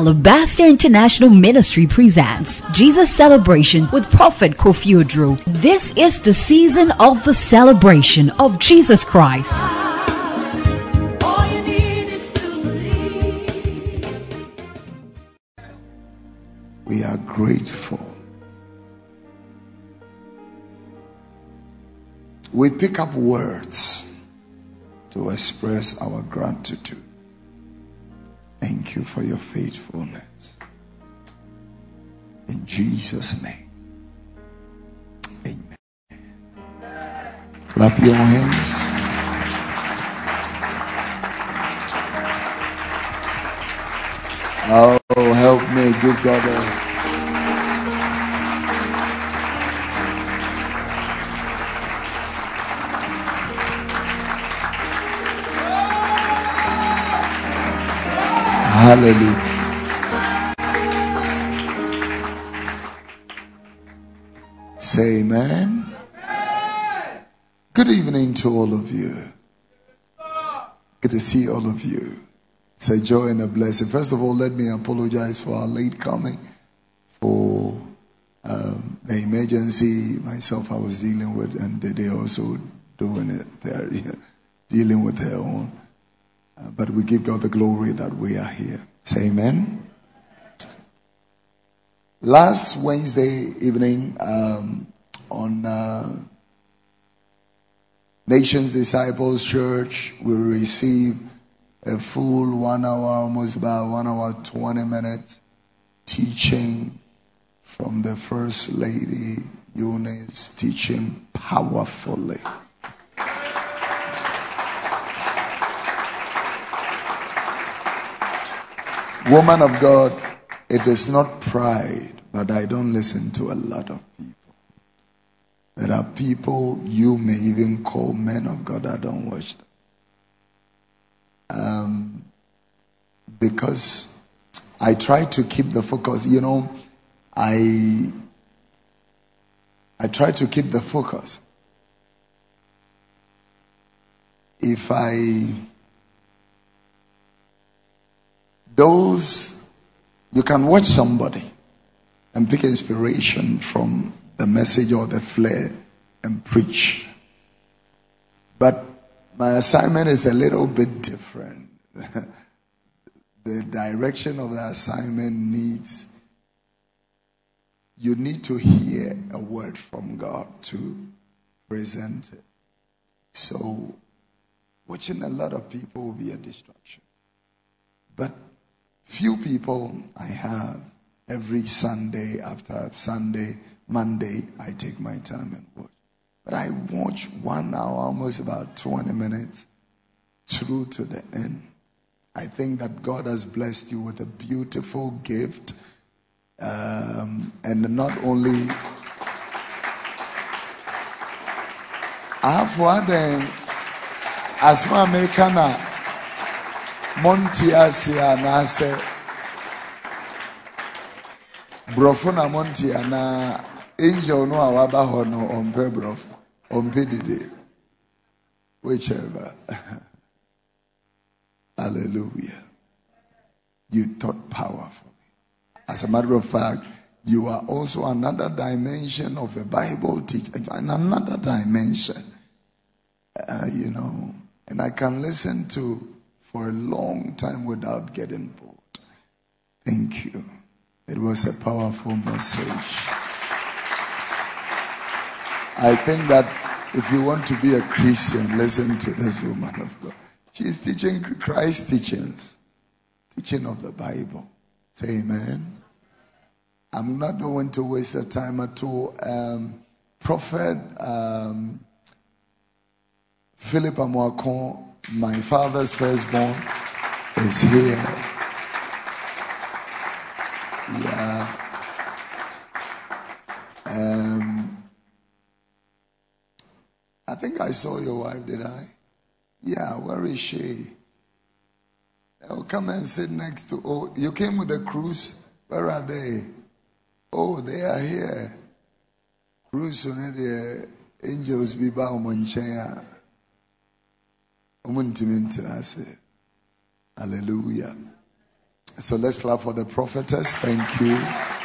Alabaster International Ministry presents Jesus Celebration with Prophet Kofi Oduro. This is the season of the celebration of Jesus Christ. We are grateful. We pick up words to express our gratitude. Thank you for your faithfulness. In Jesus' name. Amen. Clap your hands. Oh, help me. Give God a... Hallelujah. Say amen. Good evening to all of you. Good to see all of you. It's a joy and a blessing. First of all, let me apologize for our late coming, for the emergency myself I was dealing with, and they also doing it. They're dealing with their own. But we give God the glory that we are here. Say amen. Last Wednesday evening on Nations Disciples Church, we received a full 1 hour, almost about 1 hour 20 minutes teaching from the First Lady Eunice, teaching powerfully. Woman of God, it is not pride, but I don't listen to a lot of people. There are people you may even call men of God, I don't watch them. Because I try to keep the focus, I try to keep the focus. You can watch somebody and pick inspiration from the message or the flair and preach. But my assignment is a little bit different. The direction of the assignment you need to hear a word from God to present it. So watching a lot of people will be a distraction. But few people I have every Sunday, after Sunday, Monday, I take my time and watch. But I watch 1 hour, almost about 20 minutes through to the end. I think that God has blessed you with a beautiful gift. And not only... Asma Mekana Montia Siana se Brofuna Montiana Angel no awaba hono ompe brof ompe dide whichever. Hallelujah. You taught powerfully. As a matter of fact, you are also another dimension of a Bible teacher, another dimension, and I can listen to for a long time without getting bored. Thank you. It was a powerful message. I think that if you want to be a Christian, listen to this woman of God. She is teaching Christ's teachings, teaching of the Bible. Say amen. I'm not going to waste the time at all. Prophet Philip Amoakon, my father's firstborn, is here. Yeah. I think I saw your wife, did I? Yeah, where is she? I'll come and sit next to... Oh, you came with a cruise? Where are they? Oh, they are here. Cruise on the angels be ba umonchea. Hallelujah. So let's clap for the prophetess. Thank you.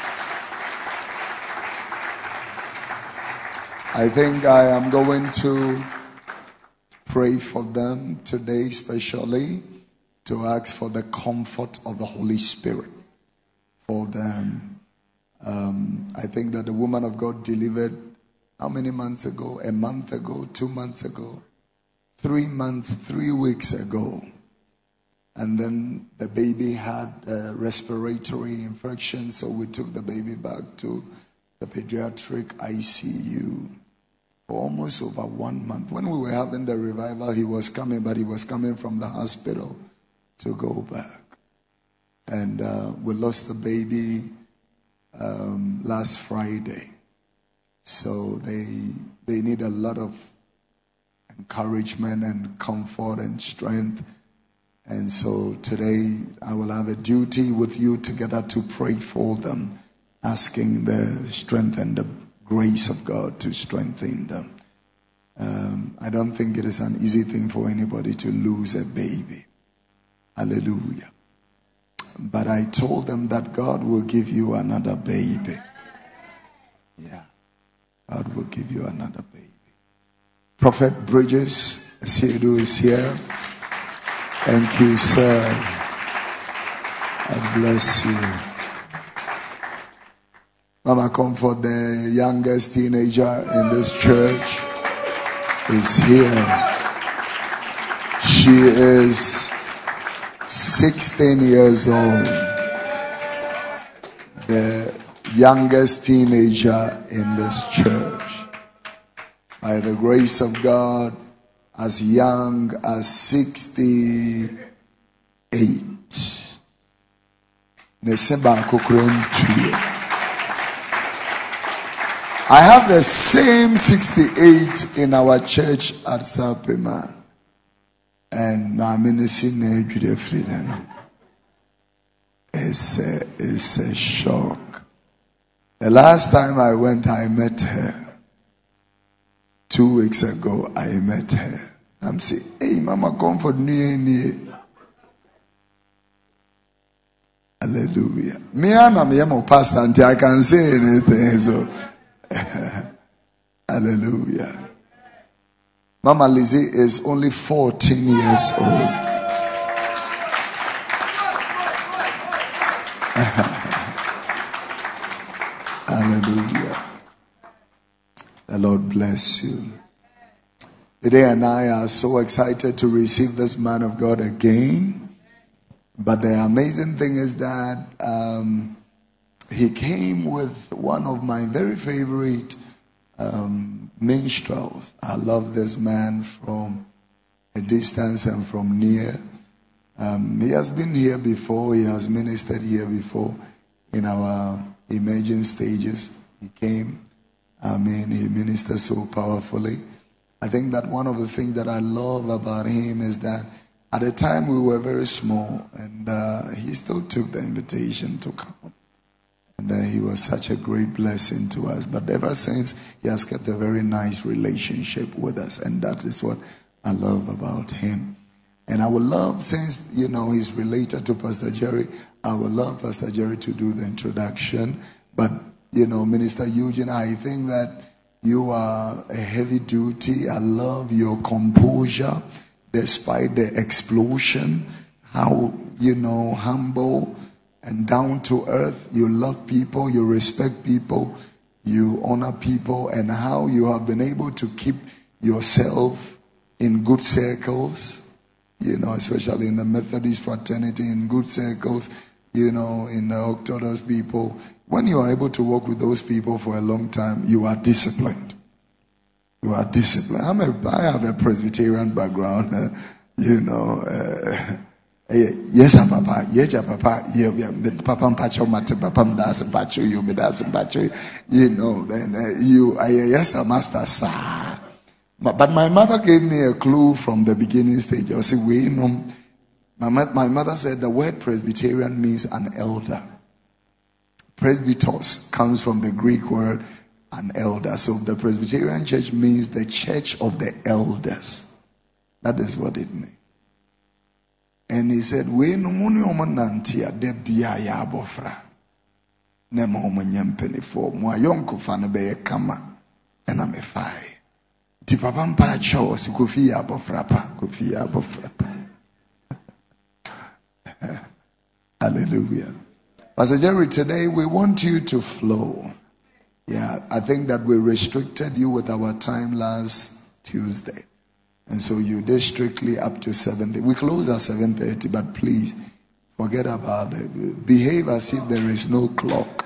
I think I am going to pray for them today, especially to ask for the comfort of the Holy Spirit for them. I think that the woman of God delivered how many months ago? A month ago, 2 months ago, 3 months, 3 weeks ago. And then the baby had a respiratory infection, so we took the baby back to the pediatric ICU for almost over 1 month. When we were having the revival, he was coming, but he was coming from the hospital to go back. And we lost the baby last Friday. So they need a lot of encouragement and comfort and strength. And so today I will have a duty with you together to pray for them, asking the strength and the grace of God to strengthen them. I don't think it is an easy thing for anybody to lose a baby. Hallelujah. But I told them that God will give you another baby. Yeah. God will give you another baby. Prophet Bridges Asiedu is here. Thank you, sir. God bless you. Mama Comfort, the youngest teenager in this church, is here. She is 16 years old. The youngest teenager in this church. By the grace of God, as young as 68. I have the same 68 in our church at Sapema. And my ministry it's a shock. The last time I went, I met her. 2 weeks ago, I met her. I'm saying, hey, Mama Comfort, hallelujah. Me, I'm a pastor until I can say anything. So, hallelujah. Mama Lizzie is only 14 years old. Hallelujah. The Lord bless you. Today and I are so excited to receive this man of God again. But the amazing thing is that he came with one of my very favorite minstrels. I love this man from a distance and from near. He has been here before. He has ministered here before in our emerging stages. He came. He ministered so powerfully. I think that one of the things that I love about him is that at the time we were very small, and he still took the invitation to come. And he was such a great blessing to us. But ever since, he has kept a very nice relationship with us. And that is what I love about him. And I would love, since, he's related to Pastor Jerry, I would love Pastor Jerry to do the introduction. But, Minister Eugene, I think that you are a heavy duty. I love your composure despite the explosion. How, humble and down to earth. You love people, you respect people, you honor people, and how you have been able to keep yourself in good circles, especially in the Methodist fraternity, in good circles, in the Orthodox people. When you are able to work with those people for a long time, you are disciplined. You are disciplined. I have a Presbyterian background, yes, Papa. Yes, Papa. Papa mpacho mate. Papa mdas mpacho. You mdas mpacho. Then yes, Master sir. But my mother gave me a clue from the beginning stage. I said, my mother said the word Presbyterian means an elder. Presbytos comes from the Greek word an elder. So the Presbyterian church means the church of the elders. That is what it means. And he said, we no money omanantia debia ya abofra. Nema omanyempeni for mo ayonko fa ne be kama and I'm a fire. Ti papa mpa cho si kofi ya abofra pa, kofi ya abofra pa. Hallelujah. Pastor Jerry, today we want you to flow. Yeah, I think that we restricted you with our time last Tuesday. And so you did strictly up to 7:30. We close at 7:30, but please forget about it. Behave as if there is no clock.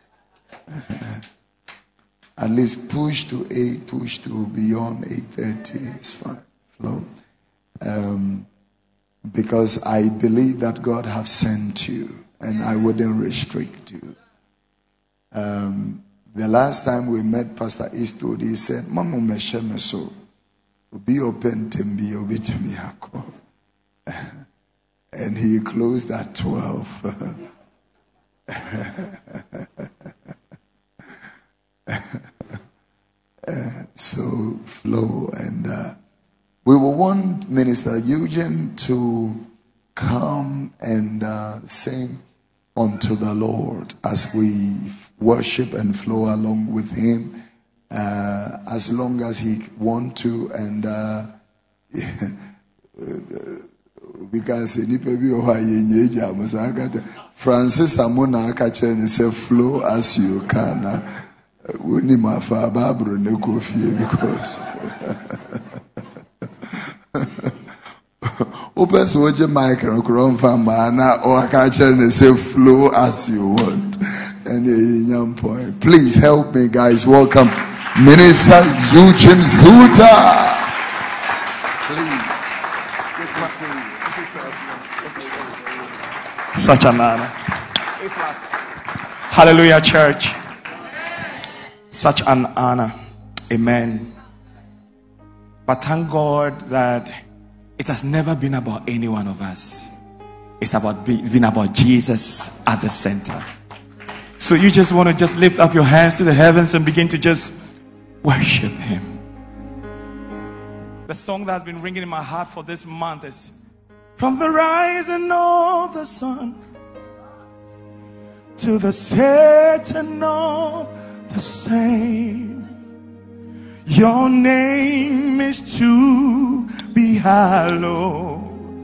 At least push to 8, push to beyond 8:30. It's fine. Flow. Because I believe that God has sent you, and I wouldn't restrict you. The last time we met Pastor Eastwood, he said, Mama Mesheme so. Be open to me, obi to me. And he closed at 12. So flow, and we will want Minister Eugene to come and sing unto the Lord as we worship and flow along with him. As long as he want to, and because Francis Amona Akachen say flow as you can. Because open switch microphone from mana or Akachen say flow as you want. And young point, please help me, guys. Welcome Minister Eugene Zuta. Please. Good to see you. Such an honor. Hallelujah, church. Such an honor. Amen. But thank God that it has never been about any one of us. It's been about Jesus at the center. So you just want to just lift up your hands to the heavens and begin to just worship him. The song that has been ringing in my heart for this month is from the rising of the sun to the setting of the same. Your name is to be hallowed.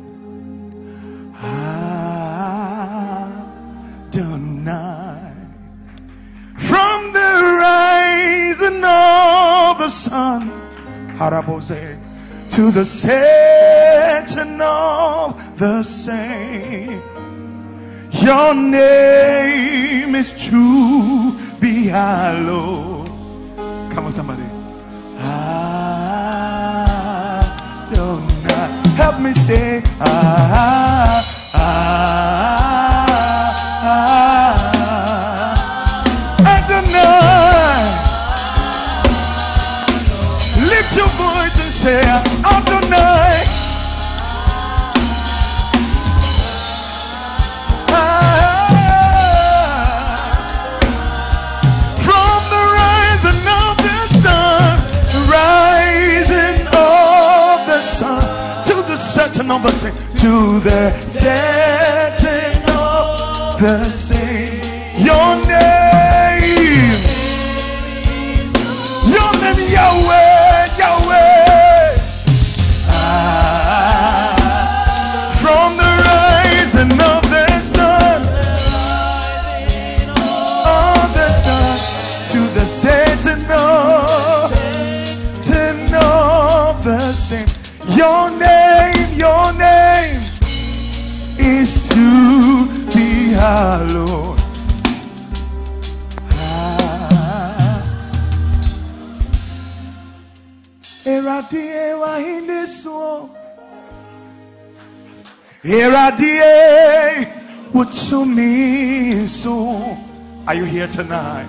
Adonai. From the rising of the sun to the setting of the same, your name is to be hallowed. Come on, somebody. Adonai. Help me say lift your voice and say Adonai. From the rising of the sun, rising of the sun to the setting of the same, to the setting of the same. Your name, Yahweh, Yahweh. From the rising of the sun, to the setting of the same. Your name is to be hallowed. Eradie wahindeso, Eradie wutumiso. Are you here tonight?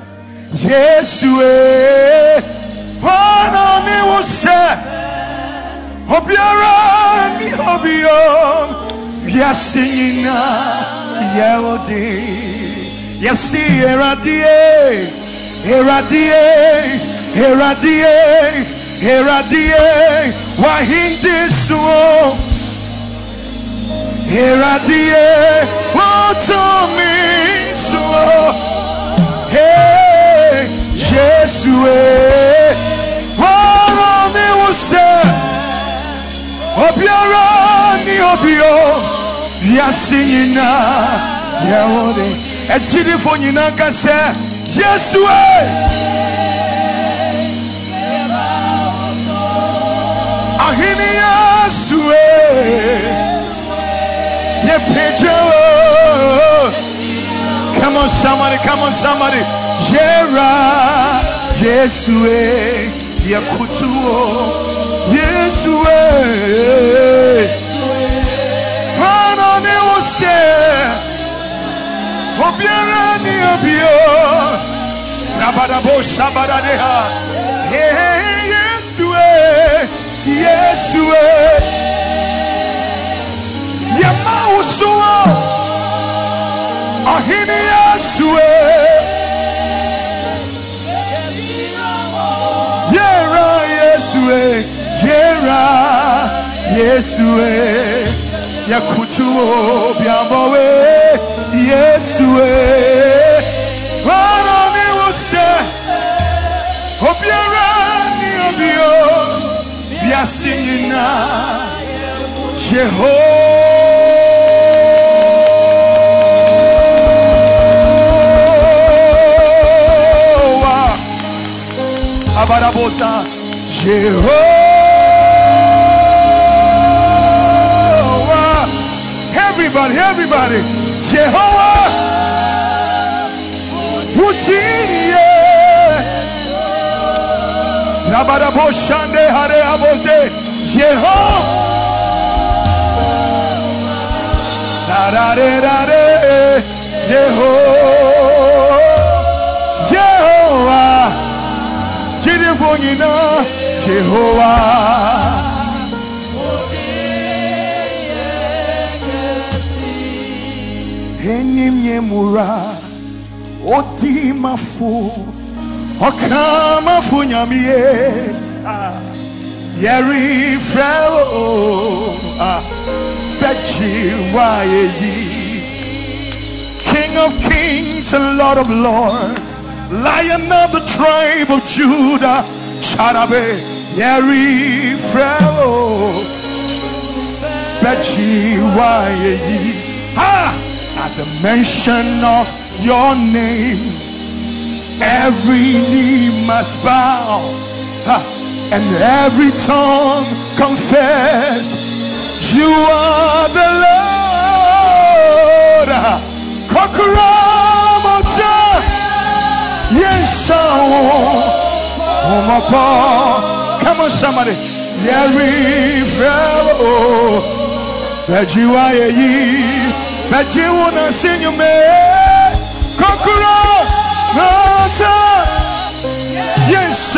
Yesue, Panami wose, Obiara mi obio, Yasinina, Yawodi, Yasi Eradie, Eradie, Eradie. Eradie wahindeso, Eradie, what to me, so, hey, Jesus, oh, me was say, Obiara ni obio, Yasinina, Yahode, a telephone in Ankasa, Jesus, Ahinia, Sue. Come on, somebody, come on, somebody. Jera, Jesue, Yakutuo, Yesue. Hanone wose, Obiara ni obio, Nabadabo Sabadadeha. Hey, Yesue, Yesue. Yamausuo Ahini Yesue Yera Yesue Yera Yesue Yakutuo Biamowe Yesue Wanoni wose Obiara ni obio Biasinina Jehovah Abarabosa Jehovah Everybody Jehovah Wutiye Nabarabosande Hare Abose Jehovah Jehovah, Jehovah, Enyemura, Odimafu, Okamafu Nyamie, Yeri Freo. King of kings and Lord of lords, Lion of the tribe of Judah, Sharabe, Yeri Freo, Bechi Waye. At the mention of your name, every knee must bow, and every tongue confess. You are the Lord, conqueror, Mocha, yes, come on, somebody, Yeri Fellow, that you are ye, that you wanna sing you may, conqueror, Mocha, yes,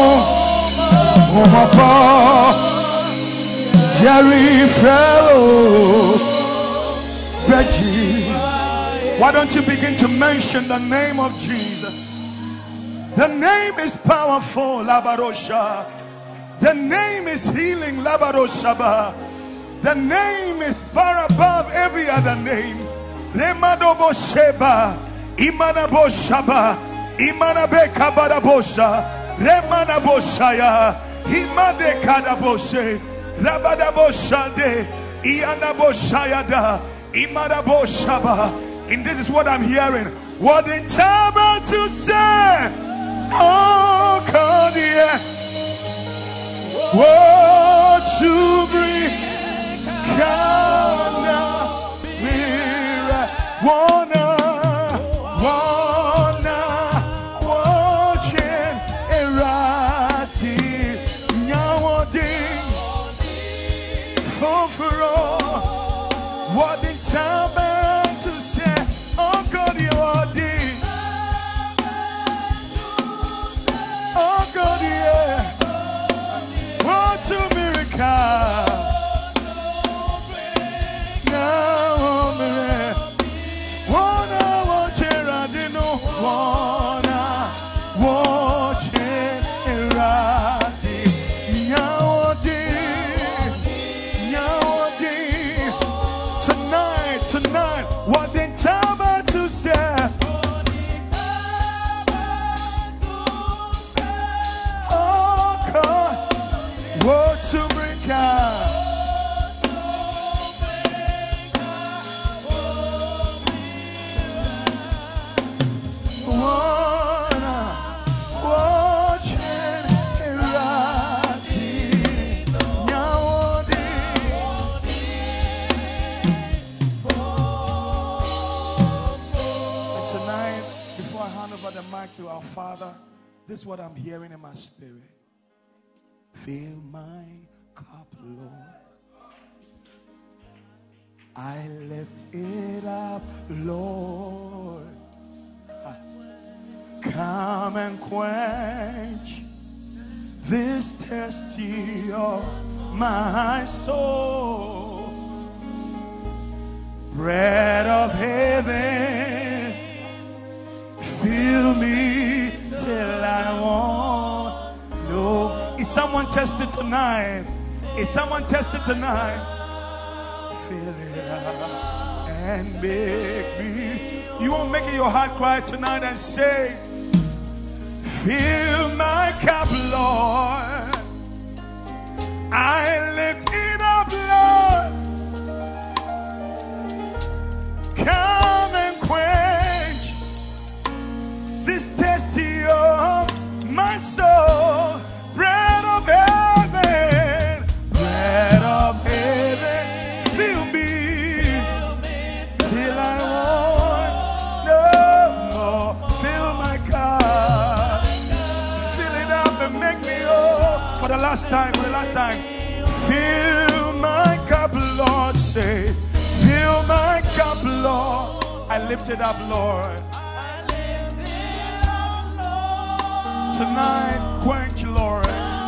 Jerry Fellow, Reggie. Why don't you begin to mention the name of Jesus? The name is powerful, Labarosha. The name is healing, Labaroshaba. The name is far above every other name. Remadobo Sheba, Imanabo Shaba, Imanabe Kabadabosha, Remanaboshaya, Imade Kadaboshe. Rabadaboshade, Ianaboshayada, Imadaboshaba. And this is what I'm hearing. What in time to say? Oh, God, yeah. What to bring? Kana, Mira, Wana, watching, Erati, Nyawadi. For all, what in time to say, oh God, you are deep. Oh God, yeah. What a miracle. Now, wanna watch it, I didn't know. Wanna watch it, tonight, what the time to say? Oh God, what to bring out? To our Father, this is what I'm hearing in my spirit. Fill my cup, Lord. I lift it up, Lord. Come and quench this thirsty of my soul. Bread of heaven, fill me till I want no. Is someone tested tonight? Is someone tested tonight? Fill it up and make me. You won't make it your heart cry tonight and say, fill my cup, Lord. I lift it up, Lord. Come and quench this thirsty of my soul. Bread of heaven, fill me till I want no more. Fill my cup, fill it up and make me whole. For the last time, fill my cup, Lord. Say, fill my cup, Lord. I lift it up, Lord. Tonight, quench, Lord.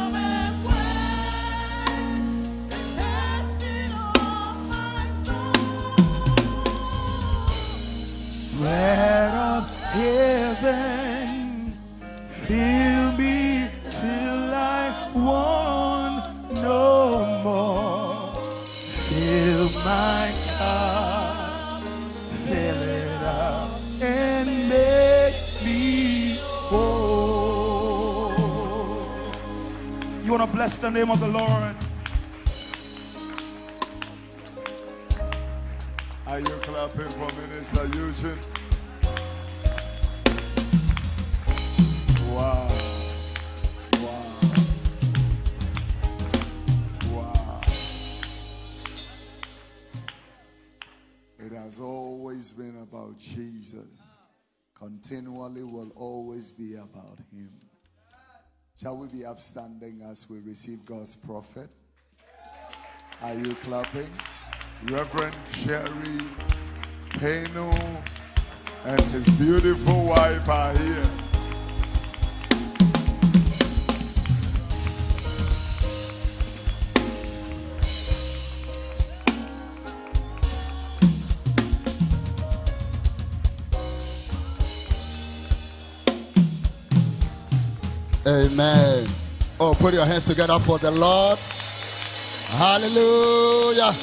Bread of heaven, fill me till I want no more. Fill my cup, fill it up, and make me whole. You want to bless the name of the Lord? Are you clapping for Minister Eugene? Wow. Wow. Wow. It has always been about Jesus. Continually will always be about him. Shall we be upstanding as we receive God's prophet? Are you clapping? Reverend Sherry Peno and his beautiful wife are here. Amen. Oh, put your hands together for the Lord. Hallelujah.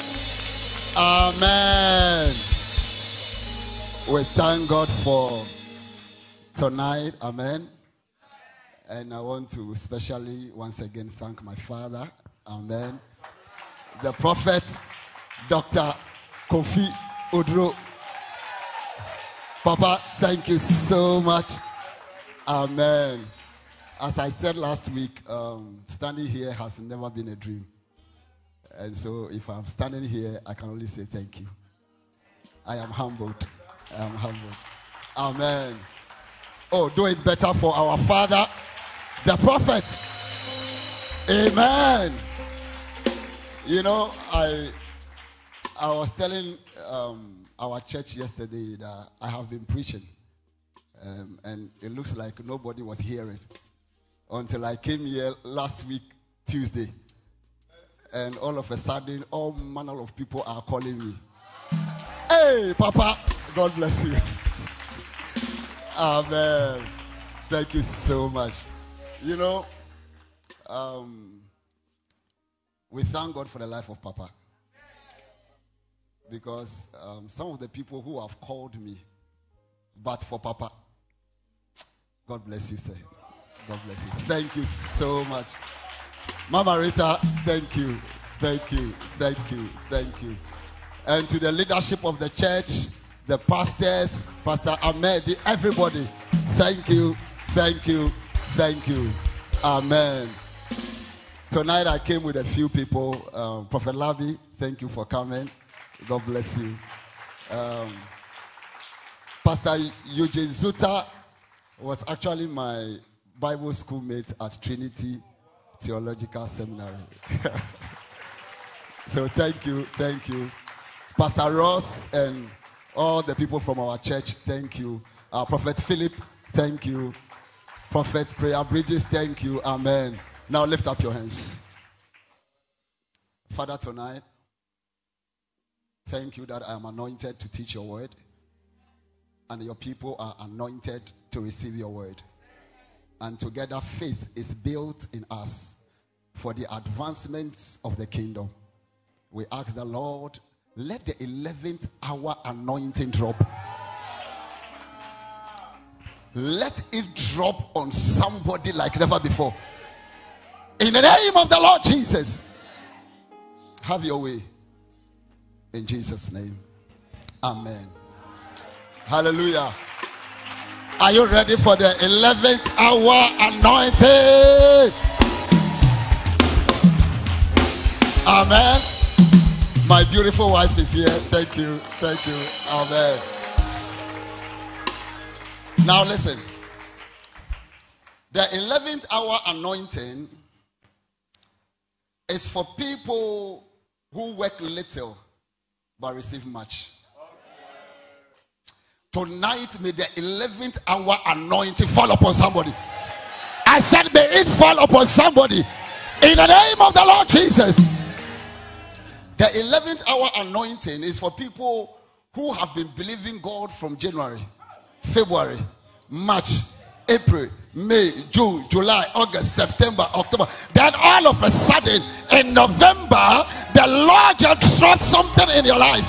Amen. We thank God for tonight. Amen. And I want to especially once again thank my father. Amen. The prophet, Dr. Kofi Udro. Papa, thank you so much. Amen. As I said last week, standing here has never been a dream. And so if I'm standing here, I can only say thank you. I am humbled. I am humbled. Amen. Oh, do it better for our father, the prophet. Amen. You know, I was telling our church yesterday that I have been preaching. And it looks like nobody was hearing until I came here last week, Tuesday. And all of a sudden, all manner of people are calling me. Hey, Papa, God bless you. Amen. Thank you so much. You know, we thank God for the life of Papa. because some of the people who have called me, but for Papa, God bless you, sir. God bless you. Thank you so much. Mama Rita, thank you. Thank you. Thank you. Thank you. And to the leadership of the church, the pastors, Pastor Ahmed, everybody, thank you. Thank you. Thank you. Amen. Tonight I came with a few people. Prophet Lavi, thank you for coming. God bless you. Pastor Eugene Zuta was actually my Bible schoolmate at Trinity Theological Seminary. So thank you. Thank you. Pastor Ross and all the people from our church, thank you. Prophet Philip, thank you. Prophet Prayer Bridges, thank you. Amen. Now lift up your hands. Father, tonight, thank you that I am anointed to teach your word, and your people are anointed to receive your word. And together faith is built in us for the advancements of the kingdom. We ask the Lord, let the 11th hour anointing drop. Let it drop on somebody like never before. In the name of the Lord Jesus. Have your way. In Jesus' name. Amen. Hallelujah. Are you ready for the 11th hour anointing? Amen. My beautiful wife is here. Thank you. Thank you. Amen. Now listen. The 11th hour anointing is for people who work little but receive much. Tonight, may the 11th hour anointing fall upon somebody. I said, may it fall upon somebody. In the name of the Lord Jesus. The 11th hour anointing is for people who have been believing God from January, February, March, April, May, June, July, August, September, October. Then all of a sudden, in November, the Lord just dropped something in your life.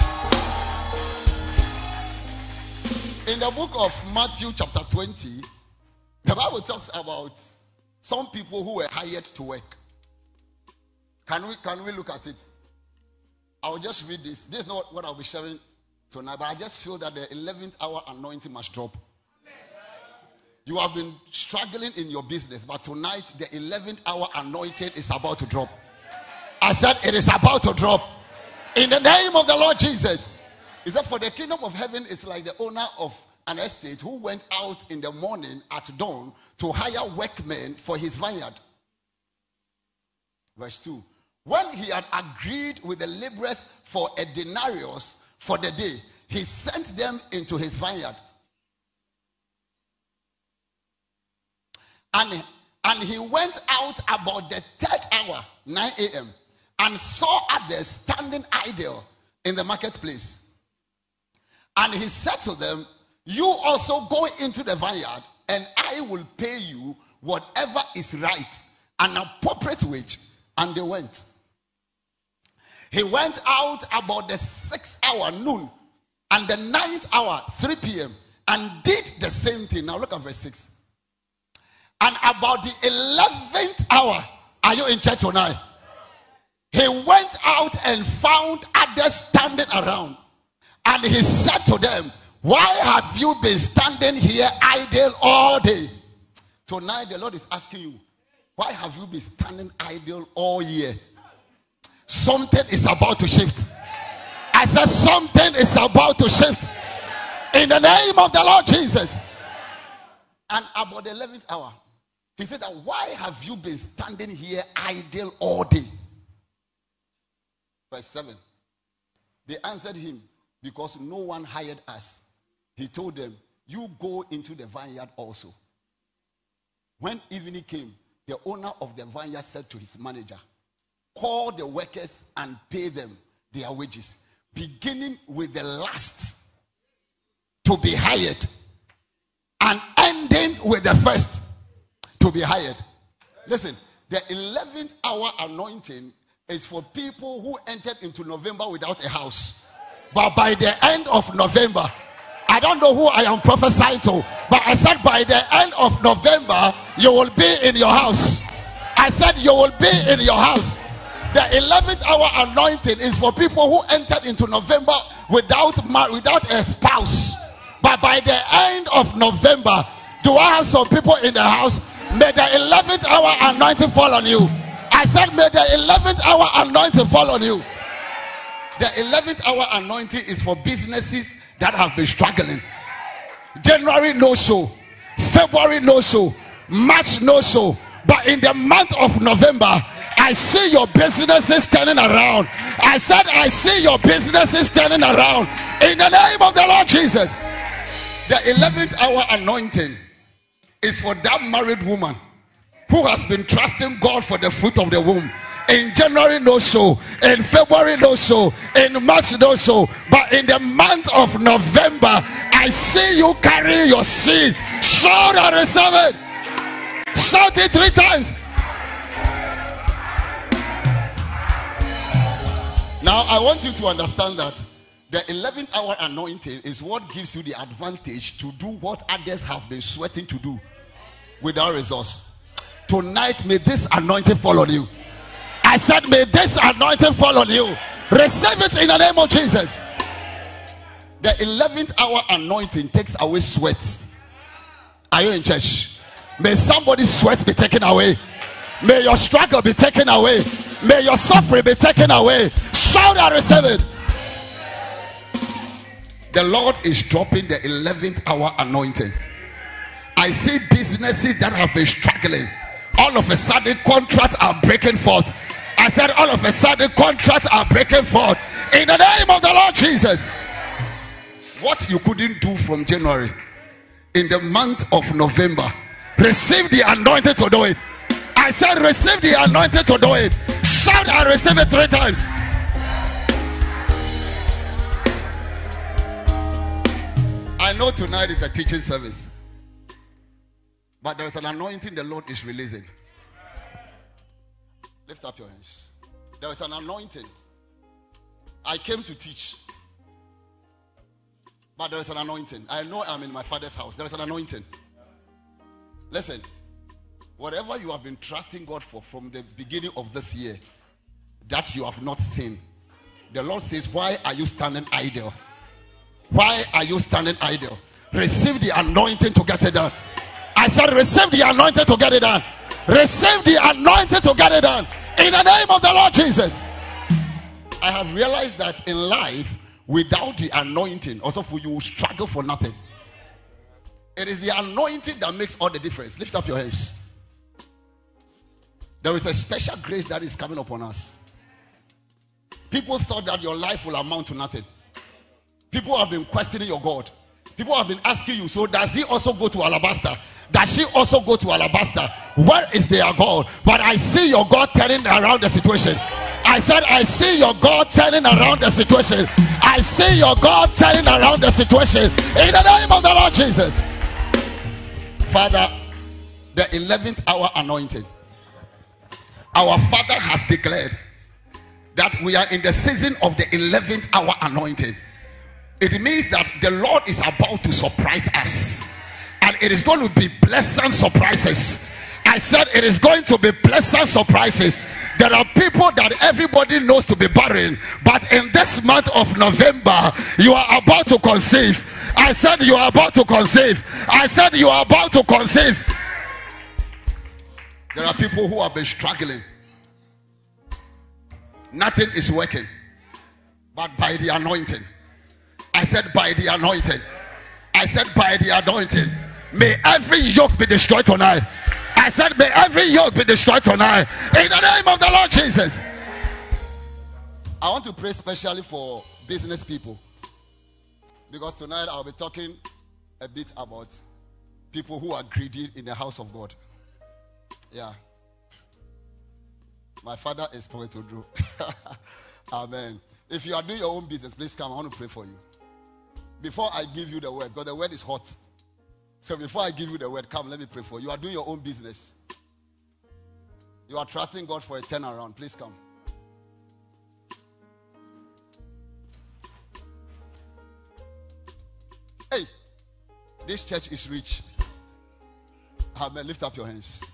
In the book of Matthew chapter 20, the Bible talks about some people who were hired to work. Can we look at it? I'll just read this. This is not what I'll be sharing tonight, but I just feel that the 11th hour anointing must drop. You have been struggling in your business, but tonight the 11th hour anointing is about to drop. I said it is about to drop. In the name of the Lord Jesus. Is that for the kingdom of heaven is like the owner of an estate who went out in the morning at dawn to hire workmen for his vineyard. Verse 2. When he had agreed with the laborers for a denarius for the day, he sent them into his vineyard. And he went out about the 3rd hour, 9 a.m., and saw others standing idle in the marketplace. And he said to them, you also go into the vineyard, and I will pay you whatever is right, an appropriate wage. And they went. He went out about the 6th hour, noon, and the 9th hour, 3 p.m., and did the same thing. Now look at verse 6. And about the 11th hour, are you in church tonight? He went out and found others standing around. And he said to them, why have you been standing here idle all day? Tonight the Lord is asking you, why have you been standing idle all year? Something is about to shift. I said something is about to shift. In the name of the Lord Jesus. And about the 11th hour, he said that why have you been standing here idle all day? Verse 7. They answered him, because no one hired us. He told them, you go into the vineyard also. When evening came, the owner of the vineyard said to his manager, call the workers and pay them their wages, beginning with the last to be hired and ending with the first to be hired. Listen, the 11th hour anointing is for people who entered into November without a house. But by the end of November, I don't know who I am prophesying to, but I said by the end of November, you will be in your house. I said you will be in your house. The 11th hour anointing is for people who entered into November without a spouse. But by the end of November, do I have some people in the house? May the 11th hour anointing fall on you. I said may the 11th hour anointing fall on you. The 11th hour anointing is for businesses that have been struggling. January no show, February no show, March no show, but in the month of November, I see your businesses turning around. I said I see your businesses turning around in the name of the Lord Jesus. The 11th hour anointing is for that married woman who has been trusting God for the fruit of the womb. In January no show, in February no show, in March no show, but in the month of November, I see you carry your seed. Shout and receive it. Shout it 3 times. Now I want you to understand that the 11th hour anointing is what gives you the advantage to do what others have been sweating to do without resource. Tonight may this anointing fall on you. I said may this anointing fall on you. Receive it in the name of Jesus. The 11th hour anointing takes away sweat. Are you in church? May somebody's sweat be taken away. May your struggle be taken away. May your suffering be taken away. Shout and receive it. The Lord is dropping the 11th hour anointing. I see businesses that have been struggling. All of a sudden contracts are breaking forth. I said all of a sudden contracts are breaking forth in the name of the Lord Jesus. What you couldn't do from January, in the month of November, receive the anointing to do it. I said receive the anointing to do it. Shout and receive it 3 times. I know tonight is a teaching service, but there is an anointing the Lord is releasing. Lift up your hands. There is an anointing. I came to teach, but there is an anointing. I know I'm in my Father's house. There is an anointing. Listen, whatever you have been trusting God for from the beginning of this year that you have not seen, the Lord says, why are you standing idle? Why are you standing idle? Receive the anointing to get it done. I said receive the anointing to get it done. Receive the anointing to get it done in the name of the Lord Jesus. I have realized that in life, without the anointing, also for you will struggle for nothing. It is the anointing that makes all the difference. Lift up your hands. There is a special grace that is coming upon us. People thought that your life will amount to nothing. People have been questioning your God. People have been asking you, so does he also go to Alabaster? Does she also go to Alabaster? Where is their God? But I see your God turning around the situation. I said, I see your God turning around the situation. I see your God turning around the situation. In the name of the Lord Jesus. Father, the 11th hour anointing. Our Father has declared that we are in the season of the 11th hour anointing. It means that the Lord is about to surprise us. And it is going to be pleasant surprises. I said it is going to be pleasant surprises. There are people that everybody knows to be barren, but in this month of November, you are about to conceive. I said you are about to conceive. I said you are about to conceive. There are people who have been struggling. Nothing is working, but by the anointing. I said by the anointing. I said by the anointing. May every yoke be destroyed tonight. I said may every yoke be destroyed tonight. In the name of the Lord Jesus. I want to pray specially for business people, because tonight I'll be talking a bit about people who are greedy in the house of God. Yeah. My father is Prophet Odro. Amen. If you are doing your own business, please come. I want to pray for you. Before I give you the word, because the word is hot. So before I give you the word, come, let me pray for you. You are doing your own business. You are trusting God for a turnaround. Please come. This church is rich. Amen. Lift up your hands.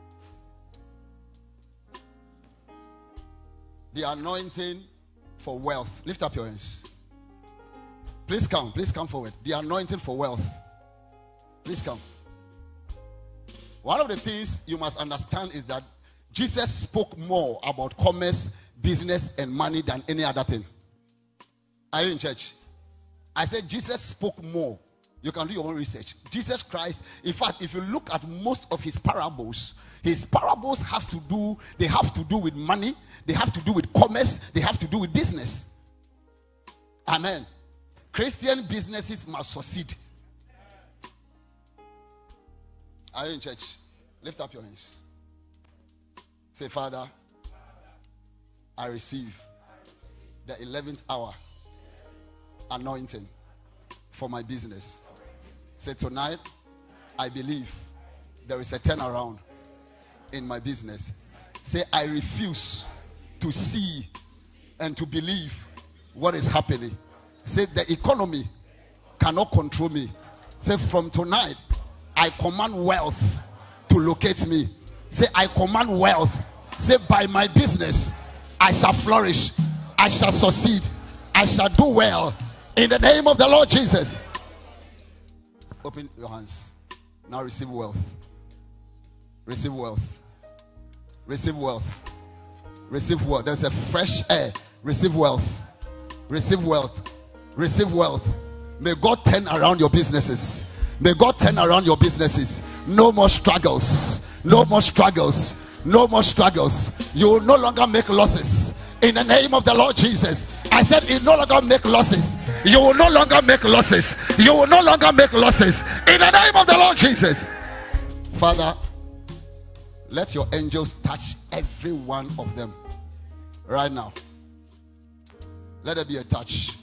The anointing for wealth. Lift up your hands. Please come forward. The anointing for wealth. Please come. One of the things you must understand is that Jesus spoke more about commerce, business, and money than any other thing. Are you in church? I said Jesus spoke more. You can do your own research. Jesus Christ, in fact, if you look at most of his parables have to do with money, they have to do with commerce, they have to do with business. Amen. Christian businesses must succeed. Are you in church? Lift up your hands. Say, Father, I receive the 11th hour anointing for my business. Say, tonight, I believe there is a turnaround in my business. Say, I refuse to see and to believe what is happening. Say, the economy cannot control me. Say, from tonight, I command wealth to locate me. Say, I command wealth. Say, by my business, I shall flourish. I shall succeed. I shall do well. In the name of the Lord Jesus. Open your hands. Now receive wealth. Receive wealth. Receive wealth. Receive wealth. There's a fresh air. Receive wealth. Receive wealth. Receive wealth. May God turn around your businesses. May God turn around your businesses. No more struggles. No more struggles. No more struggles. You will no longer make losses. In the name of the Lord Jesus. I said you no longer make losses. You will no longer make losses. You will no longer make losses. In the name of the Lord Jesus. Father, let your angels touch every one of them right now. Let there be a touch.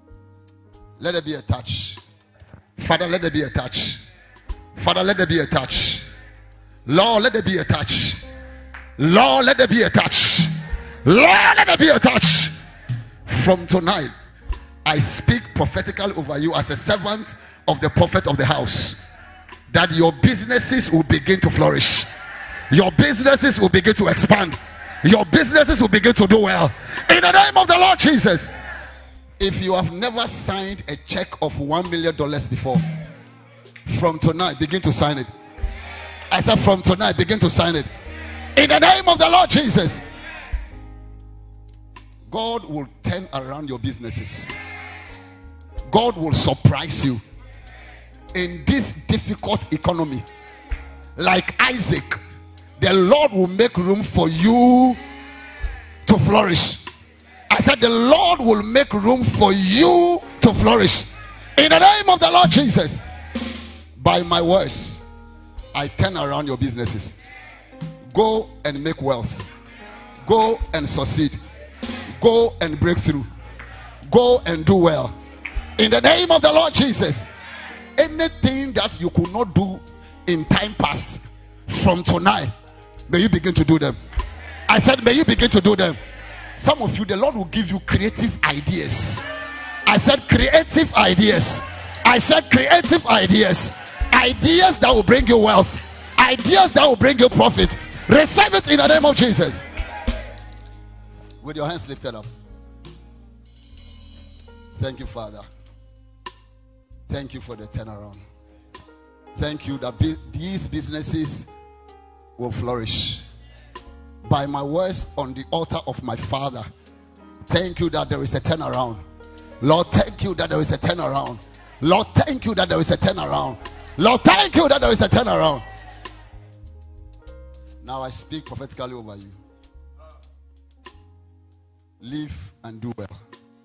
Let there be a touch. Father, let there be a touch. Father, let there be a touch. Lord, let there be a touch. Lord, let there be a touch. Lord, let there be a touch. From tonight, I speak prophetically over you as a servant of the prophet of the house, that your businesses will begin to flourish. Your businesses will begin to expand. Your businesses will begin to do well. In the name of the Lord Jesus. If you have never signed a check of $1 million before, from tonight, begin to sign it. I said from tonight, begin to sign it. In the name of the Lord Jesus. God will turn around your businesses. God will surprise you in this difficult economy. Like Isaac, the Lord will make room for you to flourish. I said the Lord will make room for you to flourish. In the name of the Lord Jesus. By my words, I turn around your businesses. Go and make wealth. Go and succeed. Go and break through. Go and do well. In the name of the Lord Jesus. Anything that you could not do in time past, from tonight, may you begin to do them. I said may you begin to do them. Some of you, the Lord will give you creative ideas. I said creative ideas. I said creative ideas. Ideas that will bring you wealth. Ideas that will bring you profit. Receive it in the name of Jesus. With your hands lifted up. Thank you, Father. Thank you for the turnaround. Thank you that these businesses will flourish. By my words on the altar of my Father, thank you that there is a turnaround. Lord, thank you that there is a turnaround. Lord, thank you that there is a turnaround. Lord, thank you that there is a turnaround. Now I speak prophetically over you. Live and do well.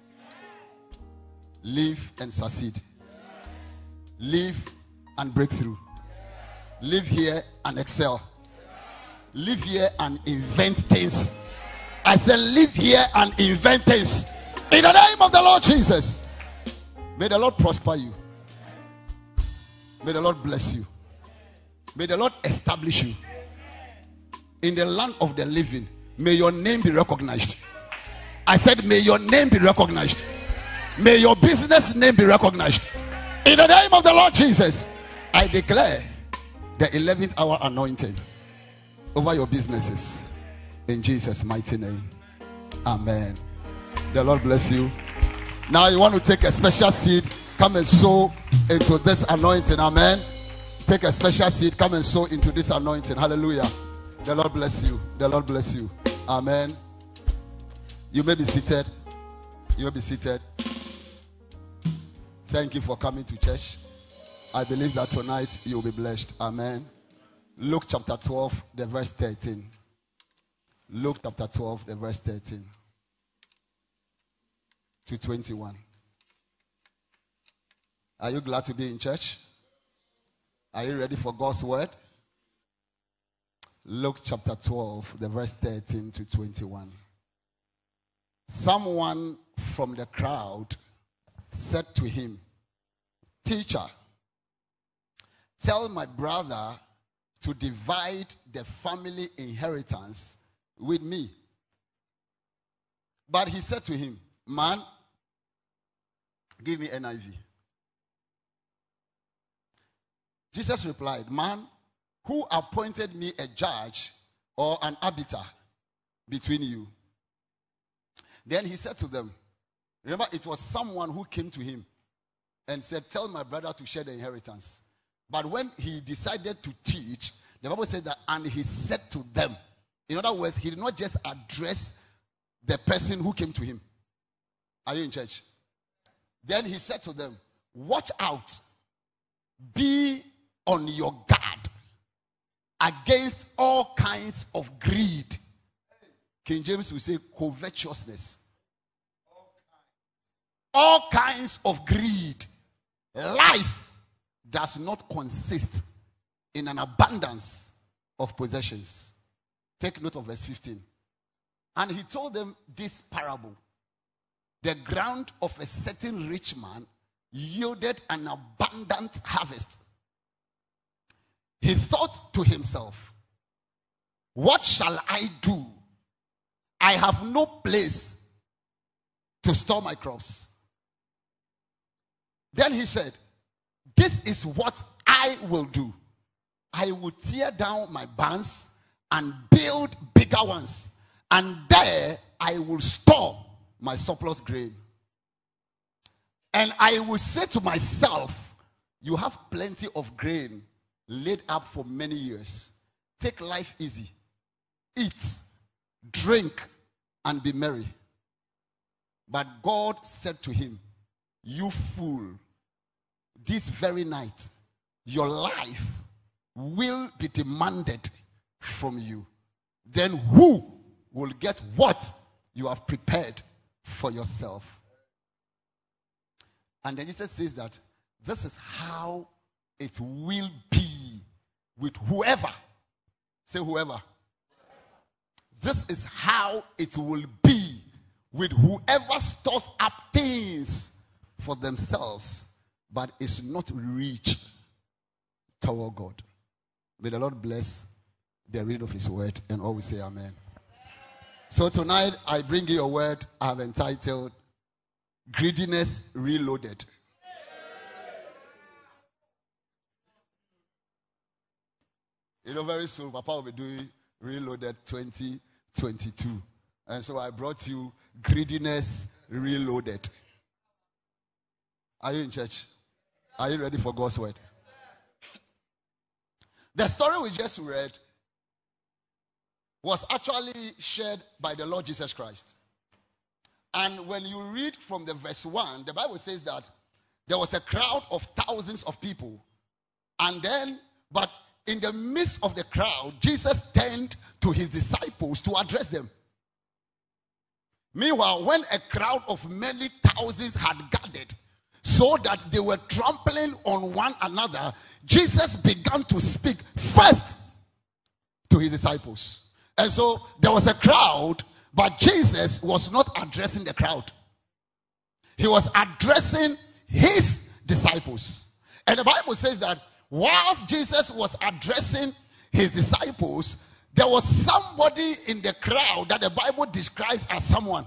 Live and succeed. Live and break through. Live here and excel. Live here and invent things. I said live here and invent things. In the name of the Lord Jesus. May the Lord prosper you. May the Lord bless you. May the Lord establish you. In the land of the living, may your name be recognized. I said may your name be recognized. May your business name be recognized. In the name of the Lord Jesus. I declare the 11th hour anointing over your businesses in Jesus' mighty name. Amen. The Lord bless you. Now you want to take a special seed, come and sow into this anointing. Amen. Take a special seed, come and sow into this anointing. Hallelujah. The Lord bless you. The Lord bless you. Amen. You may be seated. You may be seated. Thank you for coming to church. I believe that tonight you will be blessed. Amen. Luke chapter 12, the verse 13. Luke chapter 12, the verse 13 to 21. Are you glad to be in church? Are you ready for God's word? Luke chapter 12, the verse 13 to 21. Someone from the crowd said to him, "Teacher, tell my brother to divide the family inheritance with me." But he said to him, "Man," give me NIV. Jesus replied, "Man, who appointed me a judge or an arbiter between you?" Then he said to them, remember, it was someone who came to him and said, "Tell my brother to share the inheritance." But when he decided to teach, the Bible said that, and he said to them. In other words, he did not just address the person who came to him. Are you in church? Then he said to them, "Watch out. Be on your guard against all kinds of greed." King James will say covetousness. All kinds of greed. Life does not consist in an abundance of possessions. Take note of verse 15. And he told them this parable. The ground of a certain rich man yielded an abundant harvest. He thought to himself, "What shall I do? I have no place to store my crops." Then he said, "This is what I will do. I will tear down my barns and build bigger ones, and there I will store my surplus grain. And I will say to myself, you have plenty of grain laid up for many years. Take life easy. Eat, drink, and be merry." But God said to him, "You fool, this very night your life will be demanded from you. Then who will get what you have prepared for yourself?" And then Jesus says that this is how it will be with whoever. Say whoever. This is how it will be with whoever stores up things for themselves, but is not rich toward God. May the Lord bless the reading of his word, and always say amen. So tonight I bring you a word I have entitled Greediness Reloaded. You know, very soon Papa will be doing Reloaded 2022. And so I brought you Greediness Reloaded. Are you in church? Are you ready for God's word? The story we just read was actually shared by the Lord Jesus Christ. And when you read from the verse 1, the Bible says that there was a crowd of thousands of people. And then, but in the midst of the crowd, Jesus turned to his disciples to address them. Meanwhile, when a crowd of many thousands had gathered, so that they were trampling on one another, Jesus began to speak first to his disciples. And so there was a crowd, but Jesus was not addressing the crowd. He was addressing his disciples. And the Bible says that whilst Jesus was addressing his disciples, there was somebody in the crowd that the Bible describes as someone.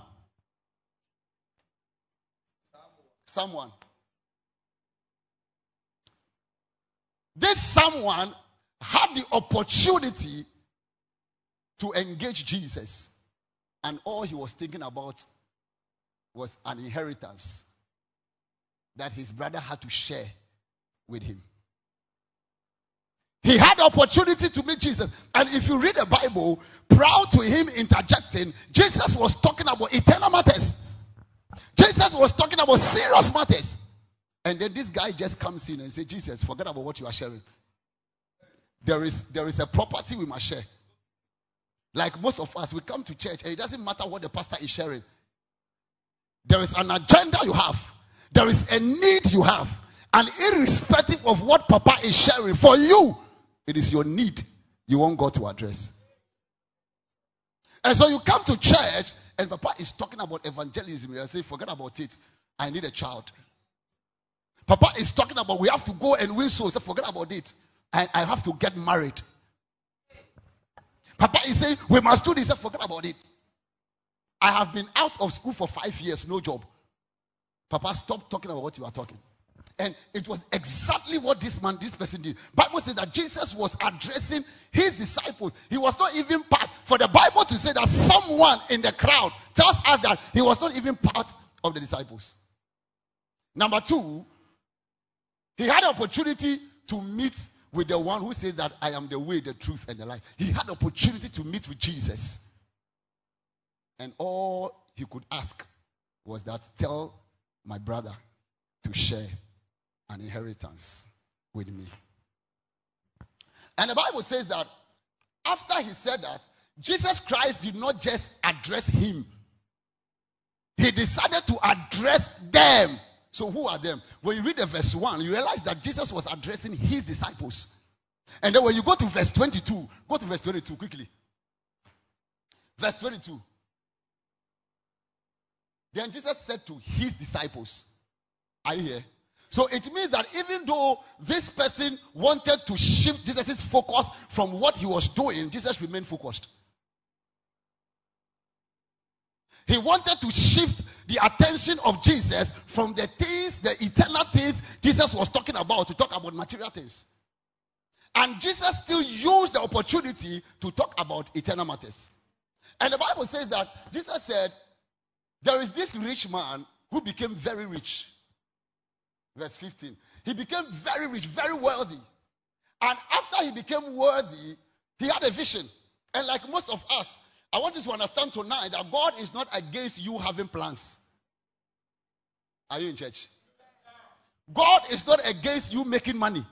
Someone. this someone had the opportunity to engage Jesus, and all he was thinking about was an inheritance that his brother had to share with him. He had the opportunity to meet Jesus. And if you read the Bible, prior to him interjecting, Jesus was talking about eternal matters. Jesus was talking about serious matters. And then this guy just comes in and says, Jesus, forget about what you are sharing. There is a property we must share. Like most of us, we come to church and it doesn't matter what the pastor is sharing. There is an agenda you have. There is a need you have. And irrespective of what Papa is sharing, for you, it is your need you want God to address. And so you come to church and Papa is talking about evangelism. You say, forget about it. I need a child. Papa is talking about we have to go and win souls. Say, forget about it. I have to get married. Papa is saying we must do this. Say, forget about it. I have been out of school for 5 years, no job. Papa, stop talking about what you are talking. And it was exactly what this person did. Bible says that Jesus was addressing his disciples. He was not even part. For the Bible to say that someone in the crowd tells us that he was not even part of the disciples. Number two, he had an opportunity to meet with the one who says that I am the way, the truth, and the life. He had an opportunity to meet with Jesus. And all he could ask was that, tell my brother to share an inheritance with me. And the Bible says that after he said that, Jesus Christ did not just address him. He decided to address them. So who are them? When you read the verse 1, you realize that Jesus was addressing his disciples. And then when you go to verse 22, go to verse 22 quickly. Verse 22. Then Jesus said to his disciples, are you here? So it means that even though this person wanted to shift Jesus' focus from what he was doing, Jesus remained focused. He wanted to shift the attention of Jesus from the things, the eternal things Jesus was talking about, to talk about material things. And Jesus still used the opportunity to talk about eternal matters. And the Bible says that Jesus said, there is this rich man who became very rich. Verse 15. He became very rich, very wealthy. And after he became worthy, he had a vision. And like most of us, I want you to understand tonight that God is not against you having plans. Are you in church? God is not against you making money.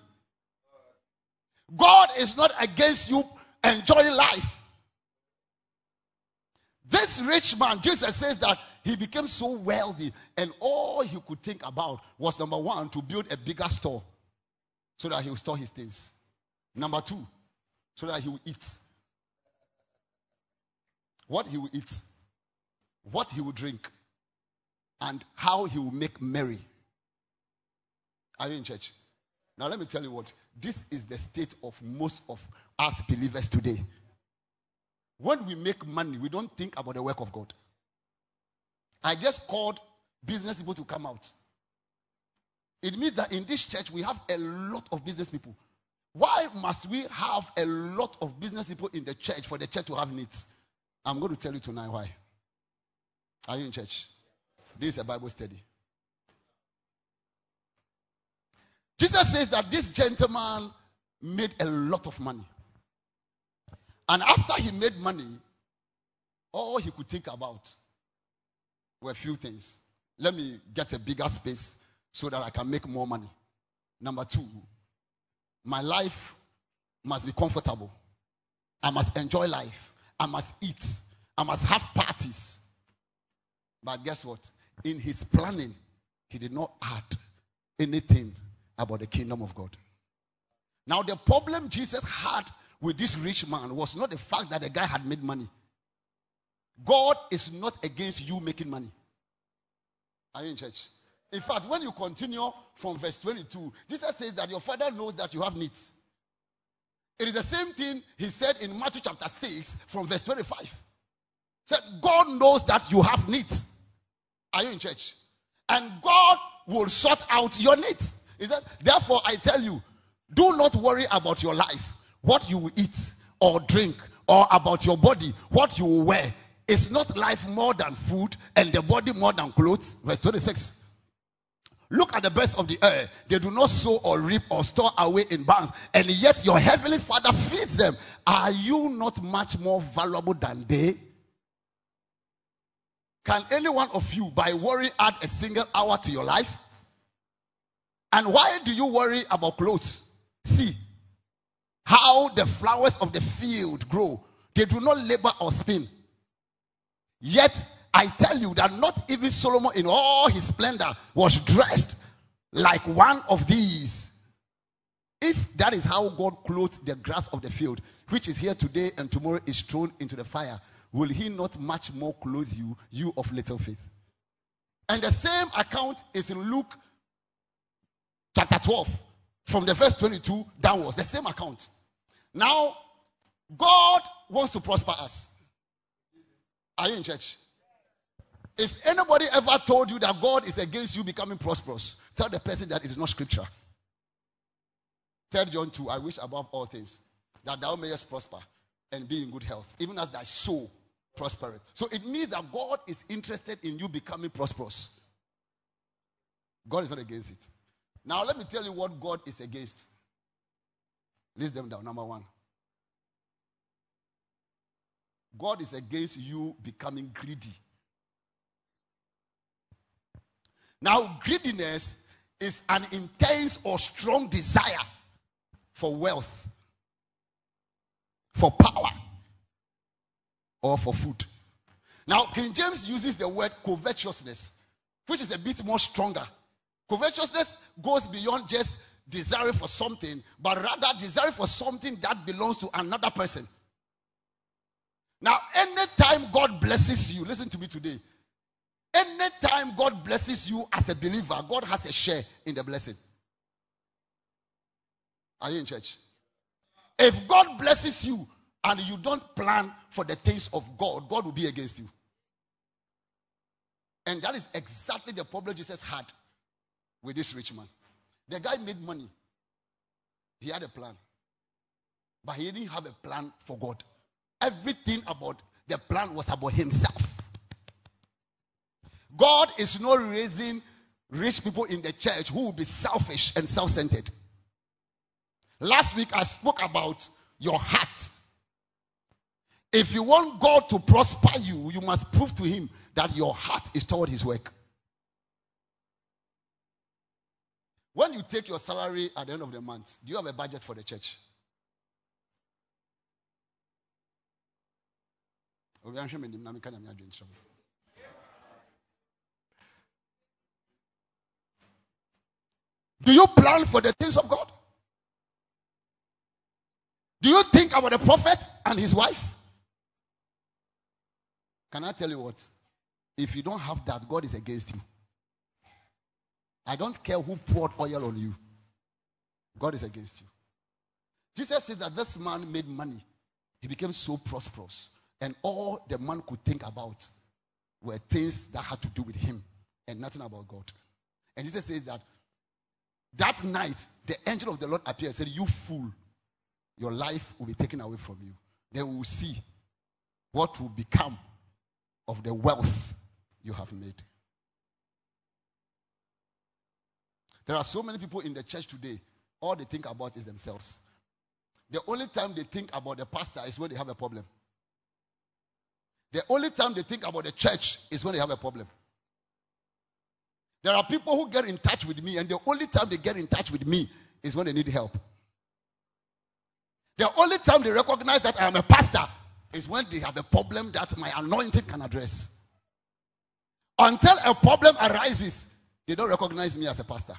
God is not against you enjoying life. This rich man, Jesus says that he became so wealthy, and all he could think about was, number one, to build a bigger store so that he will store his things. Number two, so that he will eat. What he will eat, what he will drink, and how he will make merry. Are you in church? Now let me tell you what, this is the state of most of us believers today. When we make money, we don't think about the work of God. I just called business people to come out. It means that in this church, we have a lot of business people. Why must we have a lot of business people in the church for the church to have needs? I'm going to tell you tonight why. Are you in church? This is a Bible study. Jesus says that this gentleman made a lot of money. And after he made money, all he could think about were a few things. Let me get a bigger space so that I can make more money. Number two, my life must be comfortable. I must enjoy life. I must eat. I must have parties. But guess what? In his planning, he did not add anything about the kingdom of God. Now, the problem Jesus had with this rich man was not the fact that the guy had made money. God is not against you making money. Are you in church? In fact, when you continue from verse 22, Jesus says that your father knows that you have needs. It is the same thing he said in Matthew chapter 6 from verse 25. He said, God knows that you have needs. Are you in church? And God will sort out your needs. He said, therefore I tell you, Do not worry about your life, what you will eat or drink, or about your body, what you will wear. Is not life more than food and the body more than clothes? Verse 26. Look at the birds of the air. They do not sow or reap or store away in barns, and yet your heavenly Father feeds them. Are you not much more valuable than they? Can any one of you, by worry, add a single hour to your life? And why do you worry about clothes? See how the flowers of the field grow. They do not labor or spin. Yet I tell you that not even Solomon in all his splendor was dressed like one of these. If that is how God clothed the grass of the field, which is here today and tomorrow is thrown into the fire, will he not much more clothe you, you of little faith? And the same account is in Luke chapter 12, from the verse 22 downwards. The same account. Now, God wants to prosper us. Are you in church? If anybody ever told you that God is against you becoming prosperous, tell the person that it is not scripture. 3 John 2, I wish above all things that thou mayest prosper and be in good health, even as thy soul prospereth. So it means that God is interested in you becoming prosperous. God is not against it. Now let me tell you what God is against. List them down. Number 1. God is against you becoming greedy. Now, greediness is an intense or strong desire for wealth, for power, or for food. Now, King James uses the word covetousness, which is a bit more stronger. Covetousness goes beyond just desiring for something, but rather desiring for something that belongs to another person. Now, anytime God blesses you, listen to me today. Anytime God blesses you as a believer, God has a share in the blessing. Are you in church? If God blesses you and you don't plan for the things of God, God will be against you. And that is exactly the problem Jesus had with this rich man. The guy made money. He had a plan. But he didn't have a plan for God. Everything about the plan was about himself. God is not raising rich people in the church who will be selfish and self-centered. Last week I spoke about your heart. If you want God to prosper you, you must prove to him that your heart is toward his work. When you take your salary at the end of the month, do you have a budget for the church? Do you plan for the things of God? Do you think about the prophet and his wife? Can I tell you what? If you don't have that, God is against you. I don't care who poured oil on you. God is against you. Jesus said that this man made money. He became so prosperous. And all the man could think about were things that had to do with him and nothing about God. And Jesus says that night, the angel of the Lord appeared and said, "You fool, your life will be taken away from you. Then we will see what will become of the wealth you have made." There are so many people in the church today, all they think about is themselves. The only time they think about the pastor is when they have a problem. The only time they think about the church is when they have a problem. There are people who get in touch with me, and the only time they get in touch with me is when they need help. The only time they recognize that I am a pastor is when they have a problem that my anointing can address. Until a problem arises, they don't recognize me as a pastor.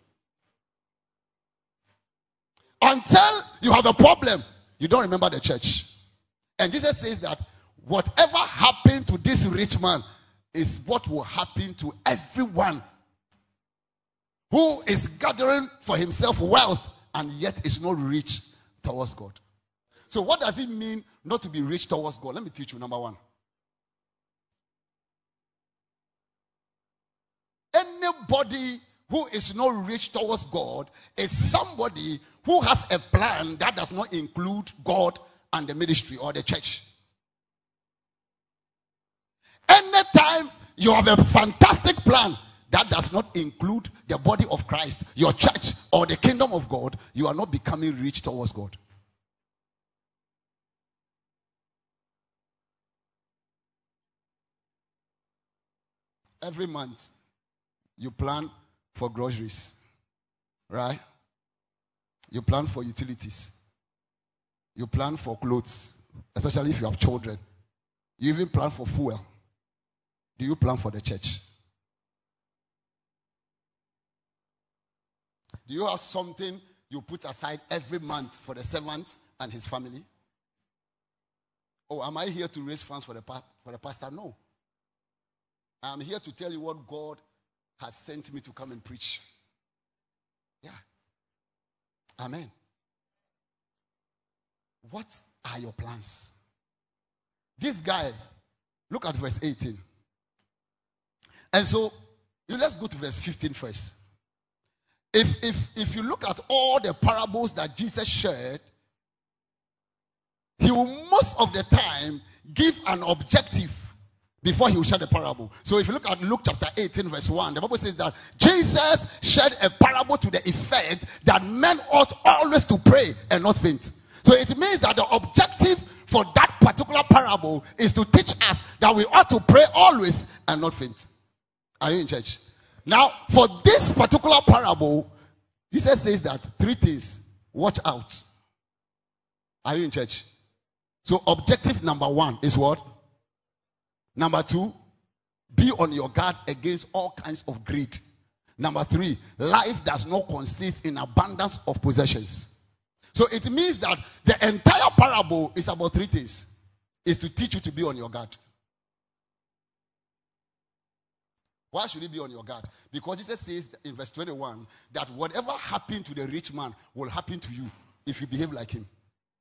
Until you have a problem, you don't remember the church. And Jesus says that whatever happened to this rich man is what will happen to everyone who is gathering for himself wealth and yet is not rich towards God. So what does it mean not to be rich towards God? Let me teach you. Number 1. Anybody who is not rich towards God is somebody who has a plan that does not include God and the ministry or the church. Anytime you have a fantastic plan that does not include the body of Christ, your church, or the kingdom of God, you are not becoming rich towards God. Every month, you plan for groceries, right? You plan for utilities. You plan for clothes, especially if you have children. You even plan for fuel. Do you plan for the church? Do you have something you put aside every month for the servant and his family? Oh, am I here to raise funds for the pastor? No. I am here to tell you what God has sent me to come and preach. Yeah. Amen. What are your plans? This guy, look at verse 18. And so, let's go to verse 15 first. If you look at all the parables that Jesus shared, he will most of the time give an objective before he will share the parable. So if you look at Luke chapter 18 verse 1, the Bible says that Jesus shared a parable to the effect that men ought always to pray and not faint. So it means that the objective for that particular parable is to teach us that we ought to pray always and not faint. Are you in church? Now, for this particular parable, Jesus says that 3 things. Watch out. Are you in church? So objective number 1 is what? Number 2, be on your guard against all kinds of greed. Number 3, life does not consist in abundance of possessions. So it means that the entire parable is about 3 things. Is to teach you to be on your guard. Why should you be on your guard? Because Jesus says in verse 21 that whatever happened to the rich man will happen to you if you behave like him.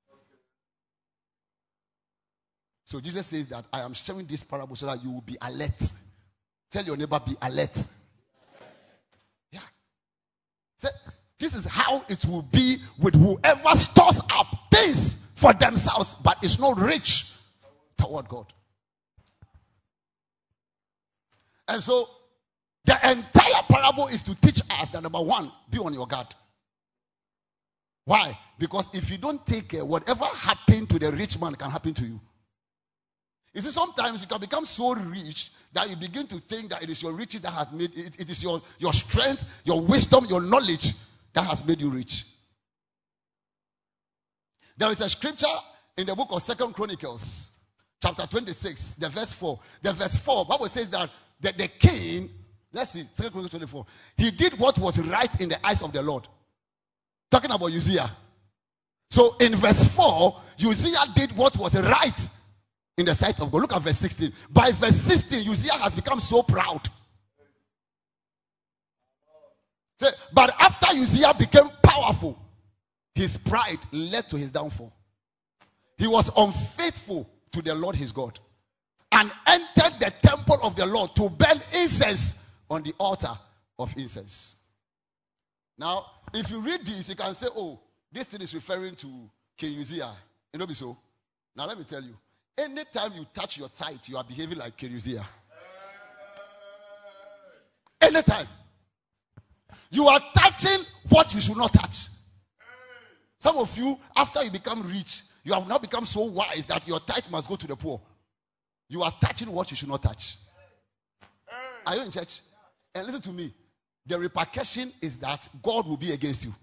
So Jesus says that I am sharing this parable so that you will be alert. Tell your neighbor, be alert. Yeah. So this is how it will be with whoever stores up things for themselves but is not rich toward God. And so the entire parable is to teach us that number 1, be on your guard. Why? Because if you don't take care, whatever happened to the rich man can happen to you. You see, sometimes you can become so rich that you begin to think that it is your riches that has made it. It is your strength, your wisdom, your knowledge that has made you rich. There is a scripture in the book of 2 Chronicles, chapter 26, the verse 4. The verse 4, Bible says that the king, let's see, 2 Chronicles 24, he did what was right in the eyes of the Lord. Talking about Uzziah. So in verse 4, Uzziah did what was right in the sight of God. Look at verse 16. By verse 16, Uzziah has become so proud. But after Uzziah became powerful, his pride led to his downfall. He was unfaithful to the Lord his God and entered the temple of the Lord to burn incense on the altar of incense. Now, if you read this, you can say, oh, this thing is referring to King Uzziah. You know be so? Now let me tell you. Anytime you touch your tithe, you are behaving like King Uzziah. Anytime. You are touching what you should not touch. Some of you, after you become rich, you have now become so wise that your tithe must go to the poor. You are touching what you should not touch. Are you in church? And listen to me. The repercussion is that God will be against you.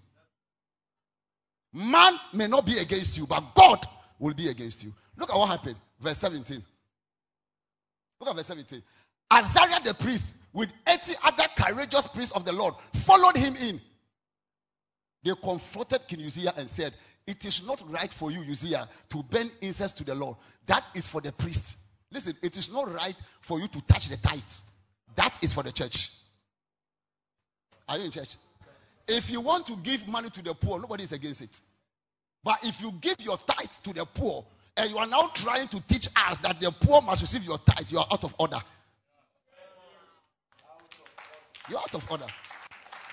Man may not be against you, but God will be against you. Look at what happened. Verse 17. Look at verse 17. Azariah the priest with 80 other courageous priests of the Lord followed him in. They confronted King Uzziah and said, it is not right for you, Uzziah, to burn incense to the Lord. That is for the priest. Listen, it is not right for you to touch the tithe. That is for the church. Are you in church? If you want to give money to the poor, nobody is against it. But if you give your tithe to the poor, and you are now trying to teach us that the poor must receive your tithe, you are out of order. You are out of order.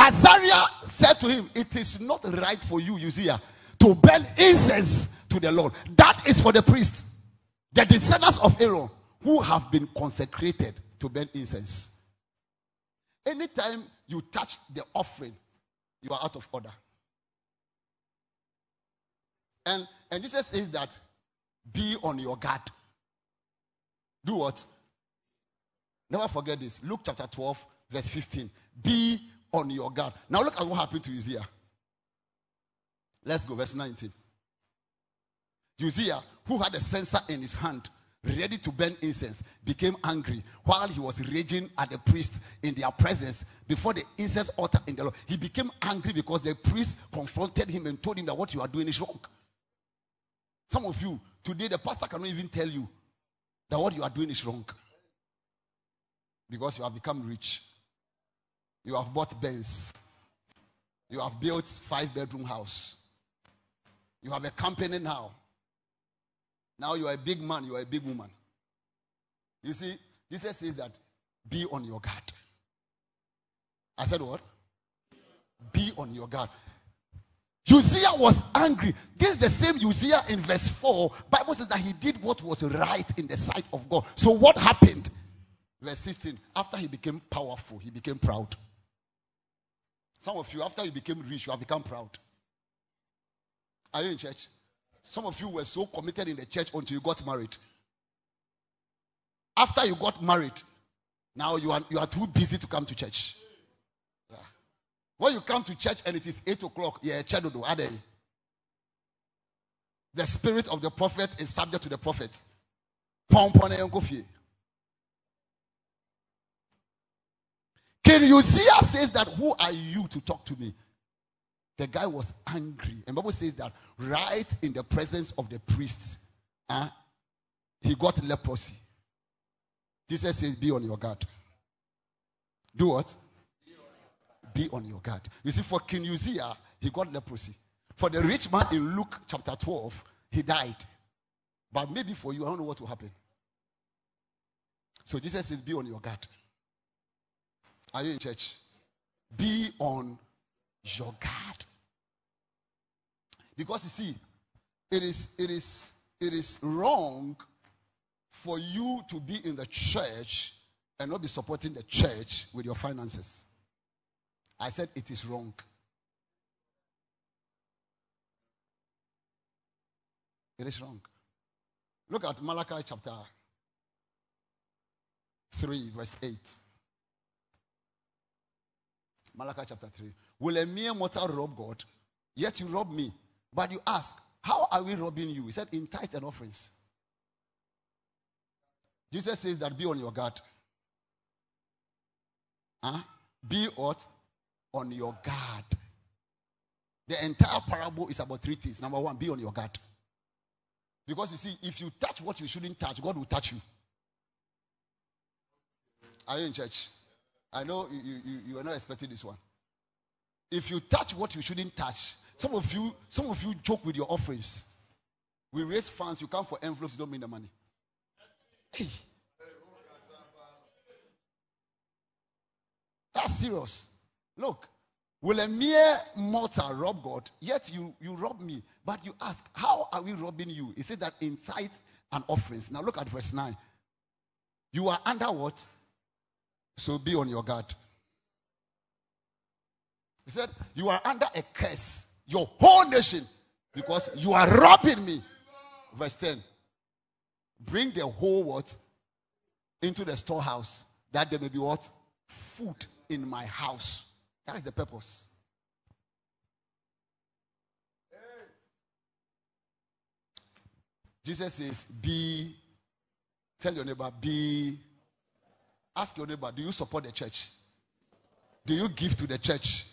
Azariah said to him, it is not right for you, Uzziah, to burn incense to the Lord. That is for the priests, the descendants of Aaron, who have been consecrated to burn incense. Anytime you touch the offering, you are out of order. And Jesus says that, be on your guard. Do what? Never forget this. Luke chapter 12, verse 15. Be on your guard. Now look at what happened to Uzziah. Let's go, verse 19. Uzziah, who had a censer in his hand, ready to burn incense, became angry while he was raging at the priest in their presence before the incense altar in the Lord. He became angry because the priest confronted him and told him that what you are doing is wrong. Some of you, today the pastor cannot even tell you that what you are doing is wrong. Because you have become rich. You have bought Benz. You have built 5-bedroom house. You have a company now. Now you are a big man, you are a big woman. You see, Jesus says that, be on your guard. I said what? Be on your guard. Uzziah was angry. This is the same Uzziah in verse 4. Bible says that he did what was right in the sight of God. So what happened? Verse 16. After he became powerful, he became proud. Some of you, after you became rich, you have become proud. Are you in church? Some of you were so committed in the church until you got married. After you got married, now you are too busy to come to church. Yeah. When you come to church and it is 8 o'clock, yeah, the spirit of the prophet is subject to the prophet. King Uzziah says that, who are you to talk to me? The guy was angry. And the Bible says that right in the presence of the priests, he got leprosy. Jesus says, be on your guard. Do what? Be on your guard. You see, for King Uzziah, he got leprosy. For the rich man in Luke chapter 12, he died. But maybe for you, I don't know what will happen. So Jesus says, be on your guard. Are you in church? Be on your guard. Because you see, it is wrong for you to be in the church and not be supporting the church with your finances. I said it is wrong. It is wrong. Look at Malachi chapter 3, verse 8. Malachi chapter 3. Will a mere mortal rob God? Yet you rob me. But you ask, how are we robbing you? He said, in tithes and offerings. Jesus says that, be on your guard. Be what? On your guard. The entire parable is about 3 things. Number 1, be on your guard. Because you see, if you touch what you shouldn't touch, God will touch you. Are you in church? I know you are not expecting this one. If you touch what you shouldn't touch, some of you joke with your offerings. We raise funds, you come for envelopes, you don't mean the money. Hey. That's serious. Look, will a mere mortal rob God? Yet you rob me. But you ask, how are we robbing you? He said that in tithes and offerings. Now look at verse 9. You are under what? So be on your guard. He said, you are under a curse, your whole nation, because you are robbing me. Verse 10. Bring the whole what? Into the storehouse, that there may be what? Food in my house. That is the purpose. Jesus says, tell your neighbor, ask your neighbor, do you support the church? Do you give to the church?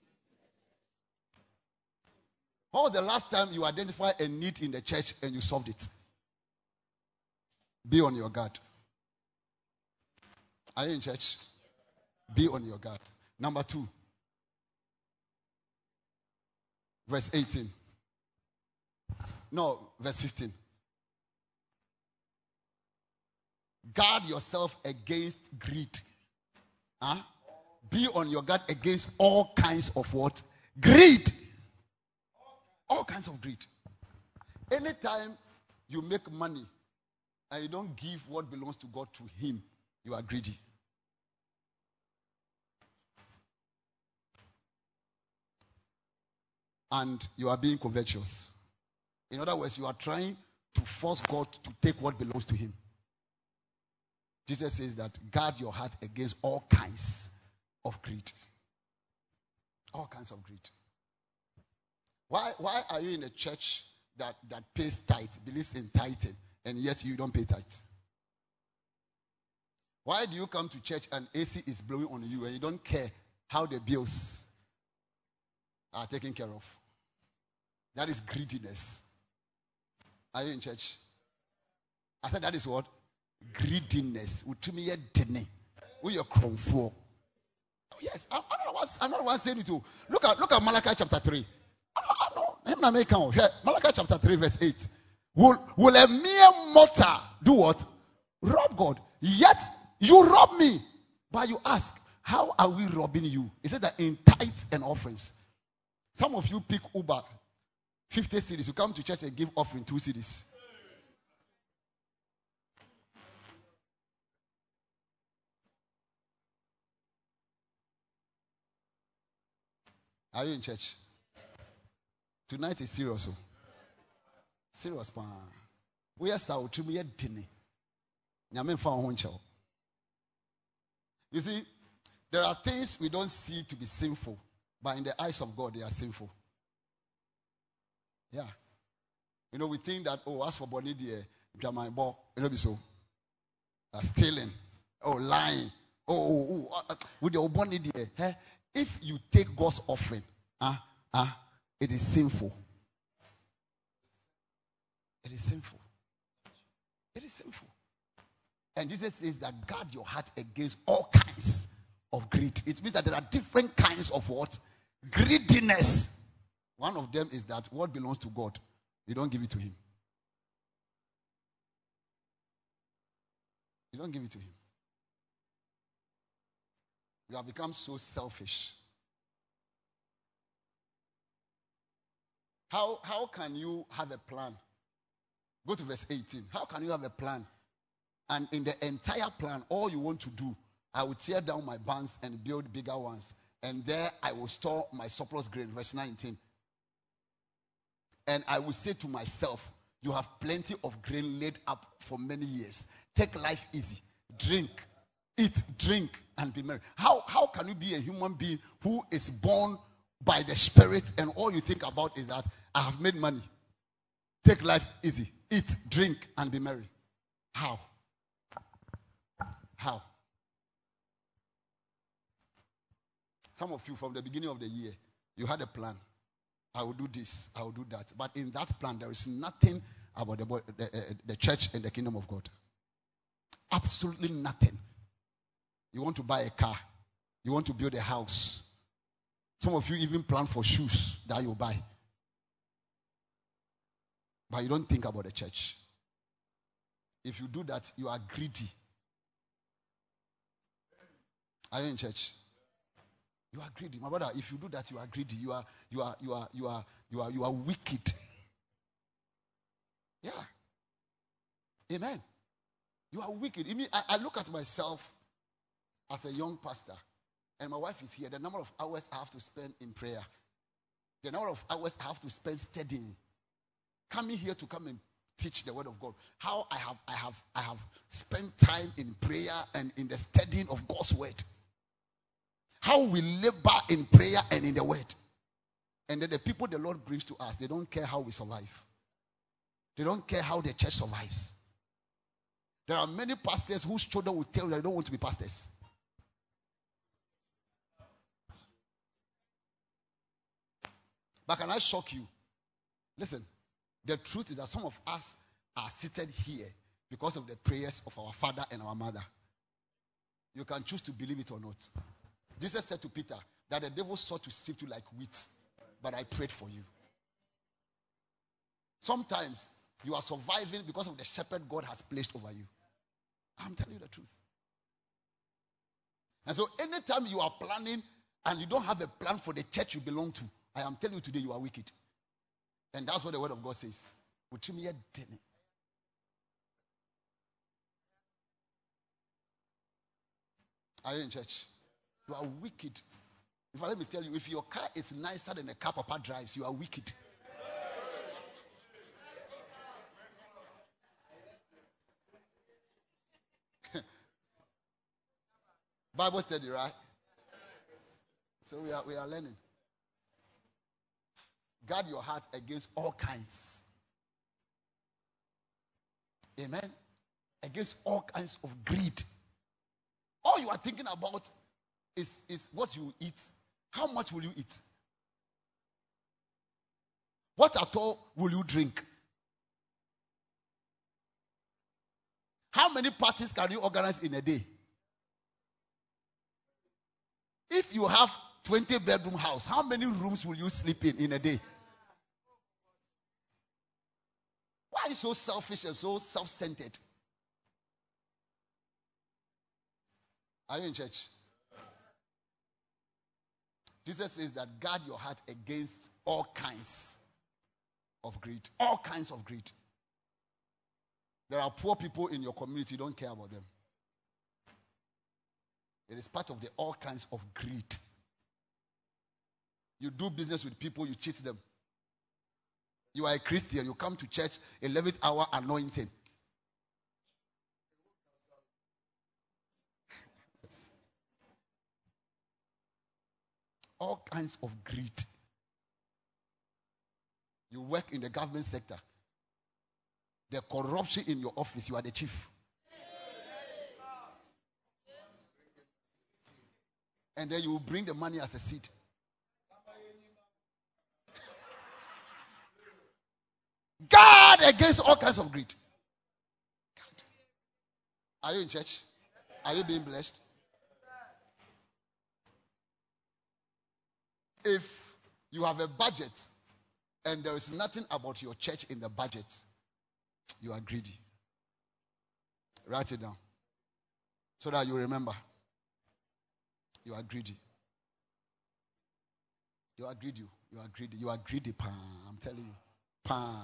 When was the last time you identified a need in the church and you solved it? Be on your guard. Are you in church? Be on your guard. Number 2. Verse 18. No, verse 15. Guard yourself against greed. Be on your guard against all kinds of what? Greed. All kinds of greed. Anytime you make money and you don't give what belongs to God to Him, you are greedy. And you are being covetous. In other words, you are trying to force God to take what belongs to Him. Jesus says that guard your heart against all kinds of greed. All kinds of greed. Why are you in a church that pays tithe, believes in tithing, and yet you don't pay tithe? Why do you come to church and AC is blowing on you and you don't care how the bills are taken care of? That is greediness. Are you in church? I said that is what? Greediness. We are conform. Oh yes, another one saying it too. Look at Malachi chapter 3. Malachi chapter 3 verse 8. Will a mere mortal do what? Rob God. Yet you rob me. But you ask, how are we robbing you? He said that in tithes and offerings. Some of you pick Uber 50 cedis. You come to church and give offering 2 cedis. Are you in church? Tonight is serious. Serious, pa. We are so to dinner. You see, there are things we don't see to be sinful, but in the eyes of God, they are sinful. Yeah. You know, we think that, as for Bonnie, drama, be so. Stealing, lying, with your Bonnie, if you take God's offering, it is sinful. It is sinful. It is sinful. And Jesus says that guard your heart against all kinds of greed. It means that there are different kinds of what? Greediness. One of them is that what belongs to God, you don't give it to Him. You don't give it to Him. You have become so selfish. How can you have a plan? Go to verse 18. How can you have a plan? And in the entire plan, all you want to do, I will tear down my barns and build bigger ones. And there I will store my surplus grain. Verse 19. And I will say to myself, you have plenty of grain laid up for many years. Take life easy. Drink, eat, drink, and be merry. How can you be a human being who is born by the Spirit and all you think about is that I have made money? Take life easy. Eat, drink, and be merry. How? How? Some of you, from the beginning of the year, you had a plan. I will do this, I will do that. But in that plan, there is nothing about the church and the kingdom of God. Absolutely nothing. You want to buy a car. You want to build a house. Some of you even plan for shoes that you buy. But you don't think about the church. If you do that, you are greedy. Are you in church? You are greedy. My brother, if you do that, you are greedy. You are wicked. Yeah. Amen. You are wicked. I look at myself as a young pastor, and my wife is here. The number of hours I have to spend in prayer, the number of hours I have to spend studying, coming here to come and teach the word of God. How I have spent time in prayer and in the studying of God's word. How we labor in prayer and in the word. And then the people the Lord brings to us, they don't care how we survive. They don't care how the church survives. There are many pastors whose children will tell you they don't want to be pastors. But can I shock you? Listen, the truth is that some of us are seated here because of the prayers of our father and our mother. You can choose to believe it or not. Jesus said to Peter that the devil sought to sift you like wheat, but I prayed for you. Sometimes you are surviving because of the shepherd God has placed over you. I'm telling you the truth. And so anytime you are planning and you don't have a plan for the church you belong to, I am telling you today, you are wicked. And that's what the word of God says. Are you in church? You are wicked. If I let me tell you, if your car is nicer than the car Papa drives, you are wicked. Bible study, right? So we are learning. Guard your heart against all kinds. Amen. Against all kinds of greed. All you are thinking about is what you eat. How much will you eat? What at all will you drink? How many parties can you organize in a day? If you have 20-bedroom house, how many rooms will you sleep in a day? Why are you so selfish and so self-centered? Are you in church? Jesus says that guard your heart against all kinds of greed. All kinds of greed. There are poor people in your community, you don't care about them. It is part of the all kinds of greed. You do business with people, you cheat them. You are a Christian, you come to church, 11th hour anointing. Yes. All kinds of greed. You work in the government sector. The corruption in your office, you are the chief. And then you will bring the money as a seed. Guard against all kinds of greed. Are you in church? Are you being blessed? If you have a budget and there is nothing about your church in the budget, you are greedy. Write it down so that you remember. You are greedy. You are greedy. You are greedy. You are greedy. Pa, I'm telling you. Pa.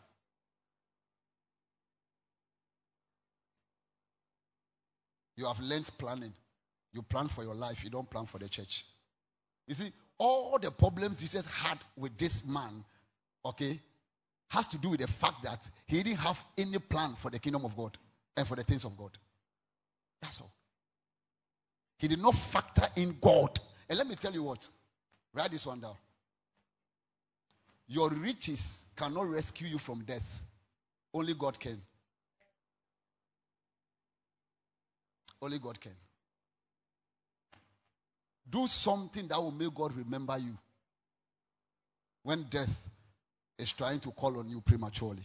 You have learned planning. You plan for your life. You don't plan for the church. You see, all the problems Jesus had with this man, okay, has to do with the fact that he didn't have any plan for the kingdom of God and for the things of God. That's all. He did not factor in God. And let me tell you what. Write this one down. Your riches cannot rescue you from death. Only God can. Only God can. Do something that will make God remember you when death is trying to call on you prematurely.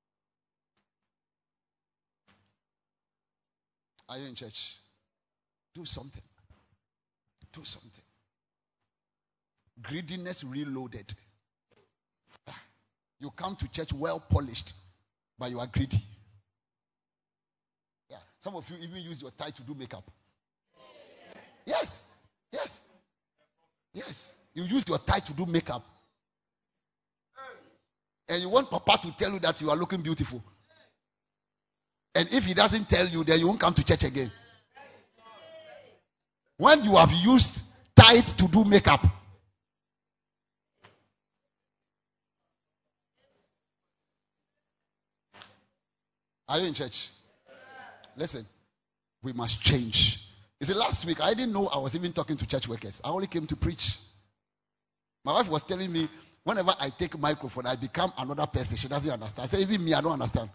Are you in church? Do something. Do something. Greediness reloaded. You come to church well polished, but you are greedy. Yeah. Some of you even use your tie to do makeup. Yes. Yes. Yes. You use your tie to do makeup. And you want Papa to tell you that you are looking beautiful. And if he doesn't tell you, then you won't come to church again. When you have used tithe to do makeup, are you in church? Listen, we must change. You see, last week I didn't know I was even talking to church workers. I only came to preach. My wife was telling me, whenever I take a microphone, I become another person. She doesn't understand. I say, even me, I don't understand.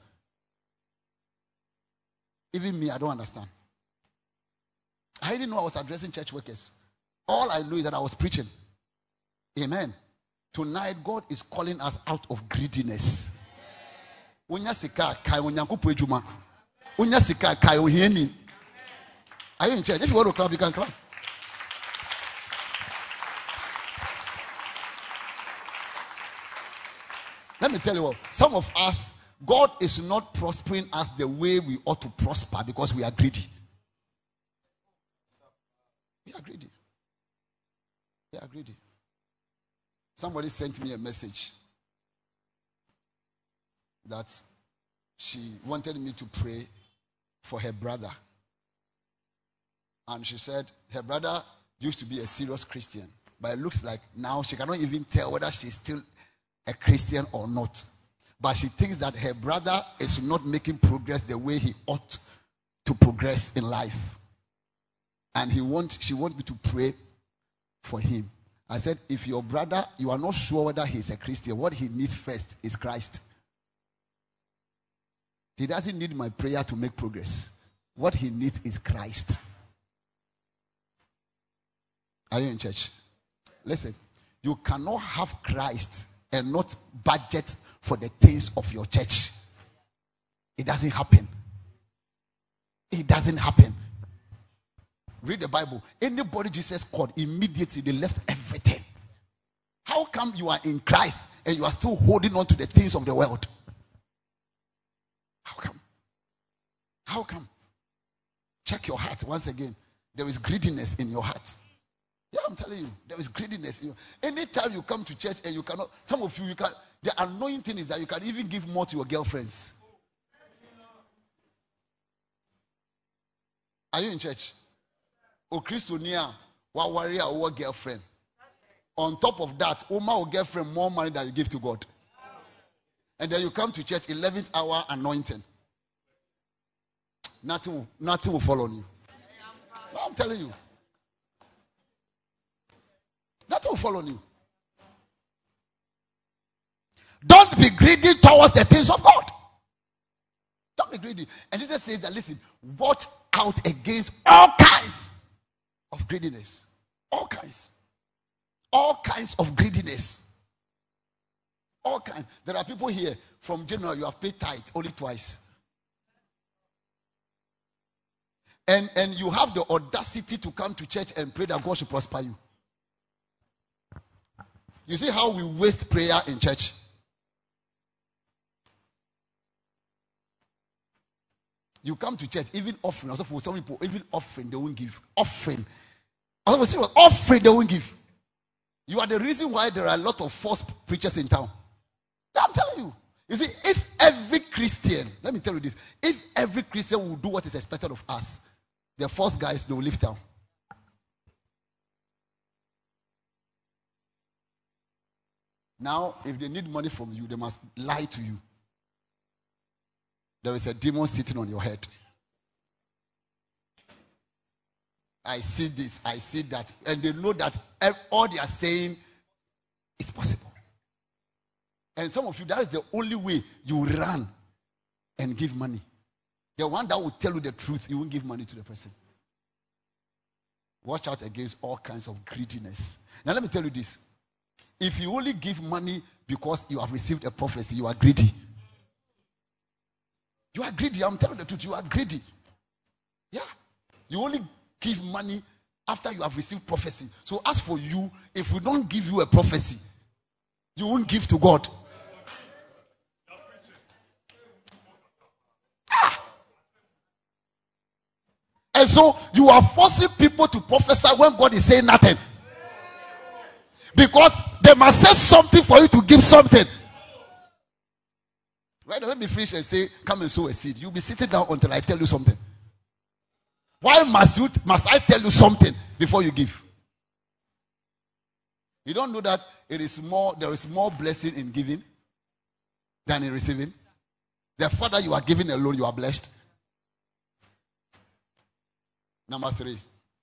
Even me, I don't understand. I didn't know I was addressing church workers. All I know is that I was preaching. Amen. Tonight, God is calling us out of greediness. Are you in church? If you want to clap, you can clap. Let me tell you what. Some of us, God is not prospering us the way we ought to prosper because we are greedy. are greedy. Somebody sent me a message that she wanted me to pray for her brother. And she said her brother used to be a serious Christian, but it looks like now she cannot even tell whether she's still a Christian or not. But she thinks that her brother is not making progress the way he ought to progress in life. And she wants me to pray for him. I said, if your brother, you are not sure whether he's a Christian, what he needs first is Christ. He doesn't need my prayer to make progress. What he needs is Christ. Are you in church? Listen, you cannot have Christ and not budget for the things of your church. It doesn't happen. It doesn't happen. Read the Bible. Anybody Jesus called, immediately they left everything. How come you are in Christ and you are still holding on to the things of the world? How come? How come? Check your heart once again. There is greediness in your heart. Yeah, I'm telling you, there is greediness in you. Anytime you come to church and you cannot, some of you can, the annoying thing is that you can even give more to your girlfriends. Are you in church? O Christonia, what warrior or girlfriend? On top of that, Oma or girlfriend more money than you give to God. And then you come to church, 11th hour anointing. Nothing will follow you. Well, I'm telling you. Nothing will follow you. Don't be greedy towards the things of God. Don't be greedy. And Jesus says that, listen, watch out against all kinds of greediness. All kinds. All kinds of greediness. All kinds. There are people here from January, you have paid tithe only twice. And you have the audacity to come to church and pray that God should prosper you. You see how we waste prayer in church? You come to church, even offering. Also for some people, even offering, they won't give. Offering. Also for offering, they won't give. You are the reason why there are a lot of false preachers in town. I'm telling you. You see, if every Christian, let me tell you this, if every Christian will do what is expected of us, the false guys, they will leave town. Now, if they need money from you, they must lie to you. There is a demon sitting on your head. I see this, I see that. And they know that all they are saying is possible. And some of you, that is the only way you run and give money. The one that will tell you the truth, you won't give money to the person. Watch out against all kinds of greediness. Now let me tell you this. If you only give money because you have received a prophecy, you are greedy. You are greedy. I'm telling you the truth. You are greedy. Yeah. You only give money after you have received prophecy. So as for you, if we don't give you a prophecy, you won't give to God. And so you are forcing people to prophesy when God is saying nothing. Because they must say something for you to give something. Right? Let me finish and say, come and sow a seed. You'll be sitting down until I tell you something. Why must I tell you something before you give? You don't know that there is more blessing in giving than in receiving? The fact that you are giving alone, you are blessed. Number 3.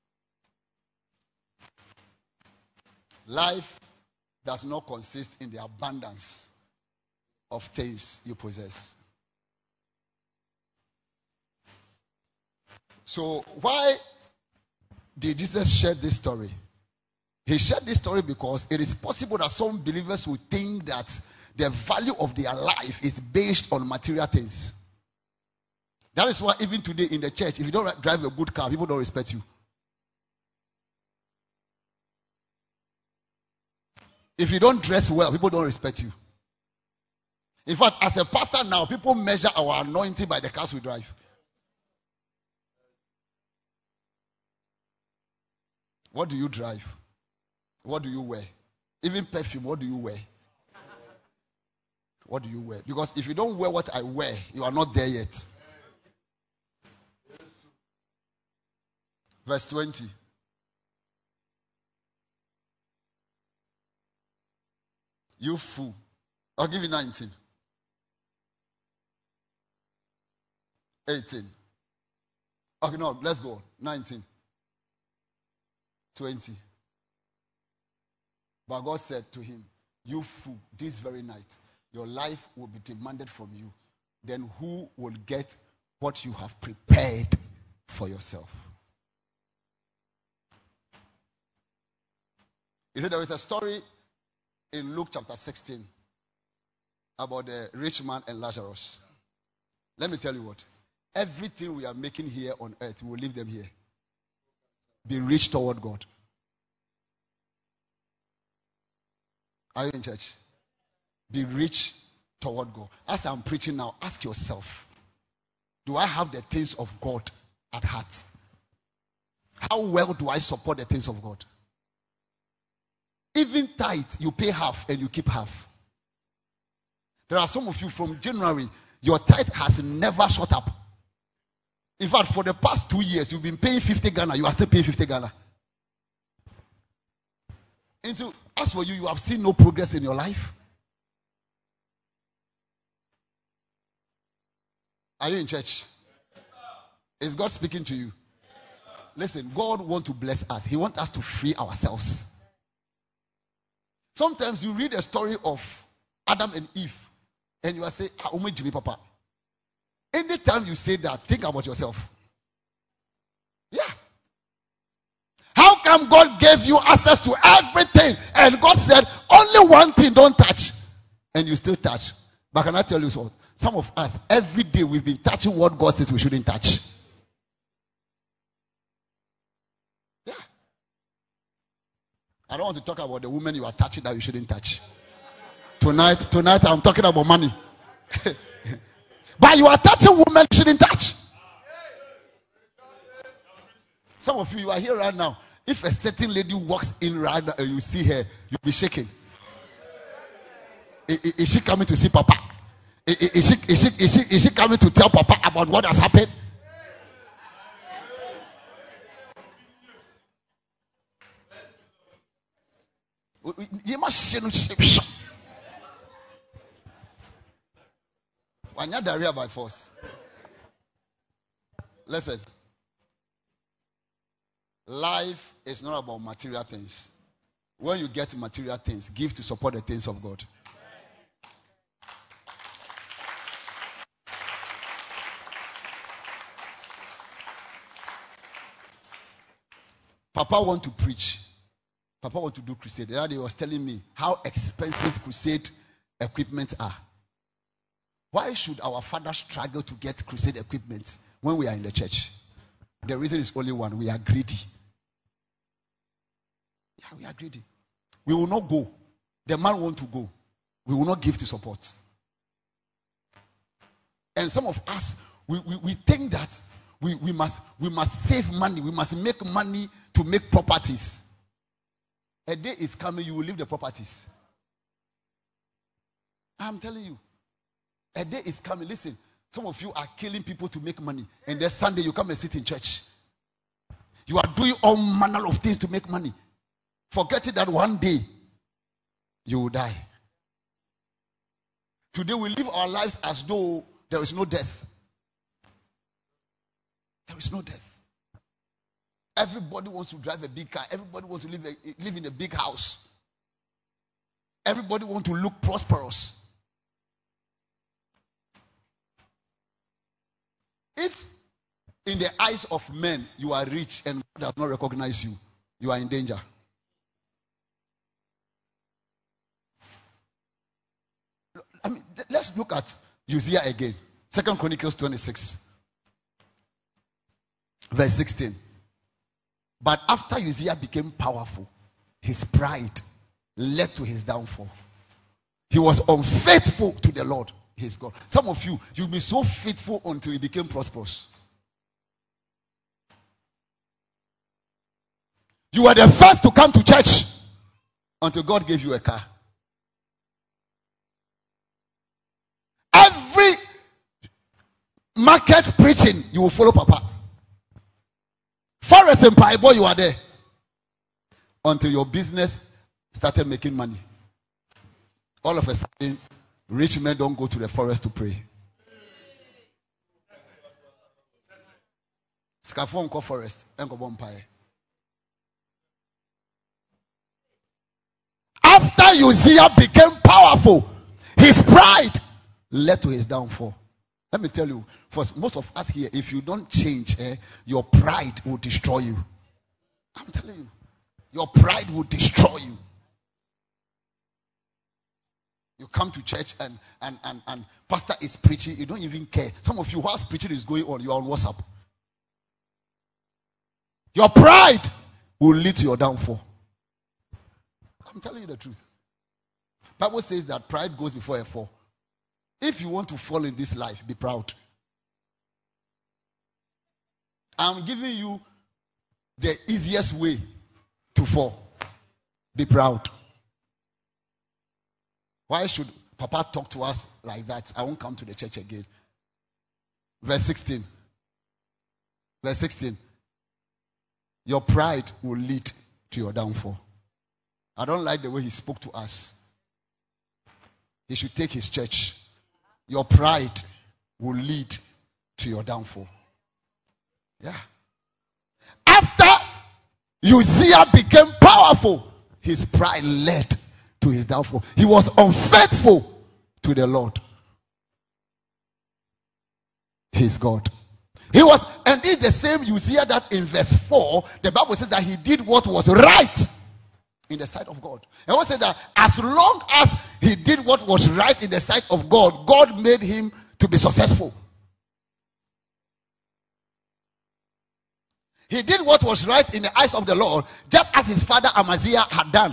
Life does not consist in the abundance of things you possess. So why did Jesus share this story? He shared this story because it is possible that some believers will think that the value of their life is based on material things. That is why even today in the church, if you don't drive a good car, people don't respect you. If you don't dress well, people don't respect you. In fact, as a pastor now, people measure our anointing by the cars we drive. What do you drive? What do you wear? Even perfume, what do you wear? What do you wear? Because if you don't wear what I wear, you are not there yet. Verse 20. You fool. I'll give you 19. 18. Okay, no, let's go. 19. 20. But God said to him, you fool, this very night, your life will be demanded from you. Then who will get what you have prepared for yourself? You see, there is a story in Luke chapter 16 about the rich man and Lazarus. Let me tell you what. Everything we are making here on earth, we will leave them here. Be rich toward God. Are you in church? Be rich toward God. As I'm preaching now, ask yourself, do I have the things of God at heart? How well do I support the things of God? Even tithe, you pay half and you keep half. There are some of you from January, your tithe has never shot up. In fact, for the past 2 years, you've been paying 50 Ghana, you are still paying 50 Ghana. As for you, you have seen no progress in your life. Are you in church? Is God speaking to you? Listen, God wants to bless us. He wants us to free ourselves. Sometimes you read a story of Adam and Eve, and you are saying, Jimmy Papa. Anytime you say that, think about yourself. Yeah. How come God gave you access to everything, and God said, only one thing don't touch, and you still touch? But can I tell you something? Some of us, every day we've been touching what God says we shouldn't touch. Yeah. I don't want to talk about the woman you are touching that you shouldn't touch. Tonight I'm talking about money. But you are touching women you shouldn't touch. Some of you are here right now. If a certain lady walks in right now and you see her, you'll be shaking. Is she coming to see Papa? Is she coming to tell Papa about what has happened? You must see. When you're diarrhea by force. Listen. Life is not about material things. When you get material things, give to support the things of God. Papa want to preach. Papa want to do crusade. The other day he was telling me how expensive crusade equipment are. Why should our father struggle to get crusade equipment when we are in the church? The reason is only one. We are greedy. Yeah, we are greedy. We will not go. The man want to go. We will not give to support. And some of us, we think that we must save money. We must make money to make properties. A day is coming, you will leave the properties. I'm telling you. A day is coming. Listen, some of you are killing people to make money. And then Sunday you come and sit in church. You are doing all manner of things to make money. Forgetting that one day you will die. Today we live our lives as though there is no death. There is no death. Everybody wants to drive a big car. Everybody wants to live in a big house. Everybody wants to look prosperous. If in the eyes of men you are rich and God does not recognize you, you are in danger. I mean, let's look at Uzziah again. 2 Chronicles 26, verse 16. But after Uzziah became powerful, his pride led to his downfall. He was unfaithful to the Lord, his God. Some of you, you'll be so faithful until you became prosperous. You were the first to come to church. until God gave you a car. Every market preaching, you will follow Papa. Forest and Bible, you are there. Until your business started making money. All of a sudden, rich men don't go to the forest to pray. Skafonko forest, after Uzziah became powerful, his pride led to his downfall. Let me tell you, for most of us here, if you don't change, your pride will destroy you. I'm telling you, your pride will destroy you. You come to church and pastor is preaching, you don't even care. Some of you, whilst preaching is going on, you are on WhatsApp. Your pride will lead to your downfall. I'm telling you the truth. Bible says that pride goes before a fall. If you want to fall in this life, be proud. I'm giving you the easiest way to fall. Be proud. Why should Papa talk to us like that? I won't come to the church again. Verse 16. Verse 16. Your pride will lead to your downfall. I don't like the way he spoke to us. He should take his church. Your pride will lead to your downfall. Yeah. After Uzziah became powerful, his pride led to his downfall. He was unfaithful to the Lord, his God. He was, and this is the same Uzziah that in verse 4, the Bible says that he did what was right in the sight of God. And what said that as long as he did what was right in the sight of God, God made him to be successful. He did what was right in the eyes of the Lord, just as his father Amaziah had done.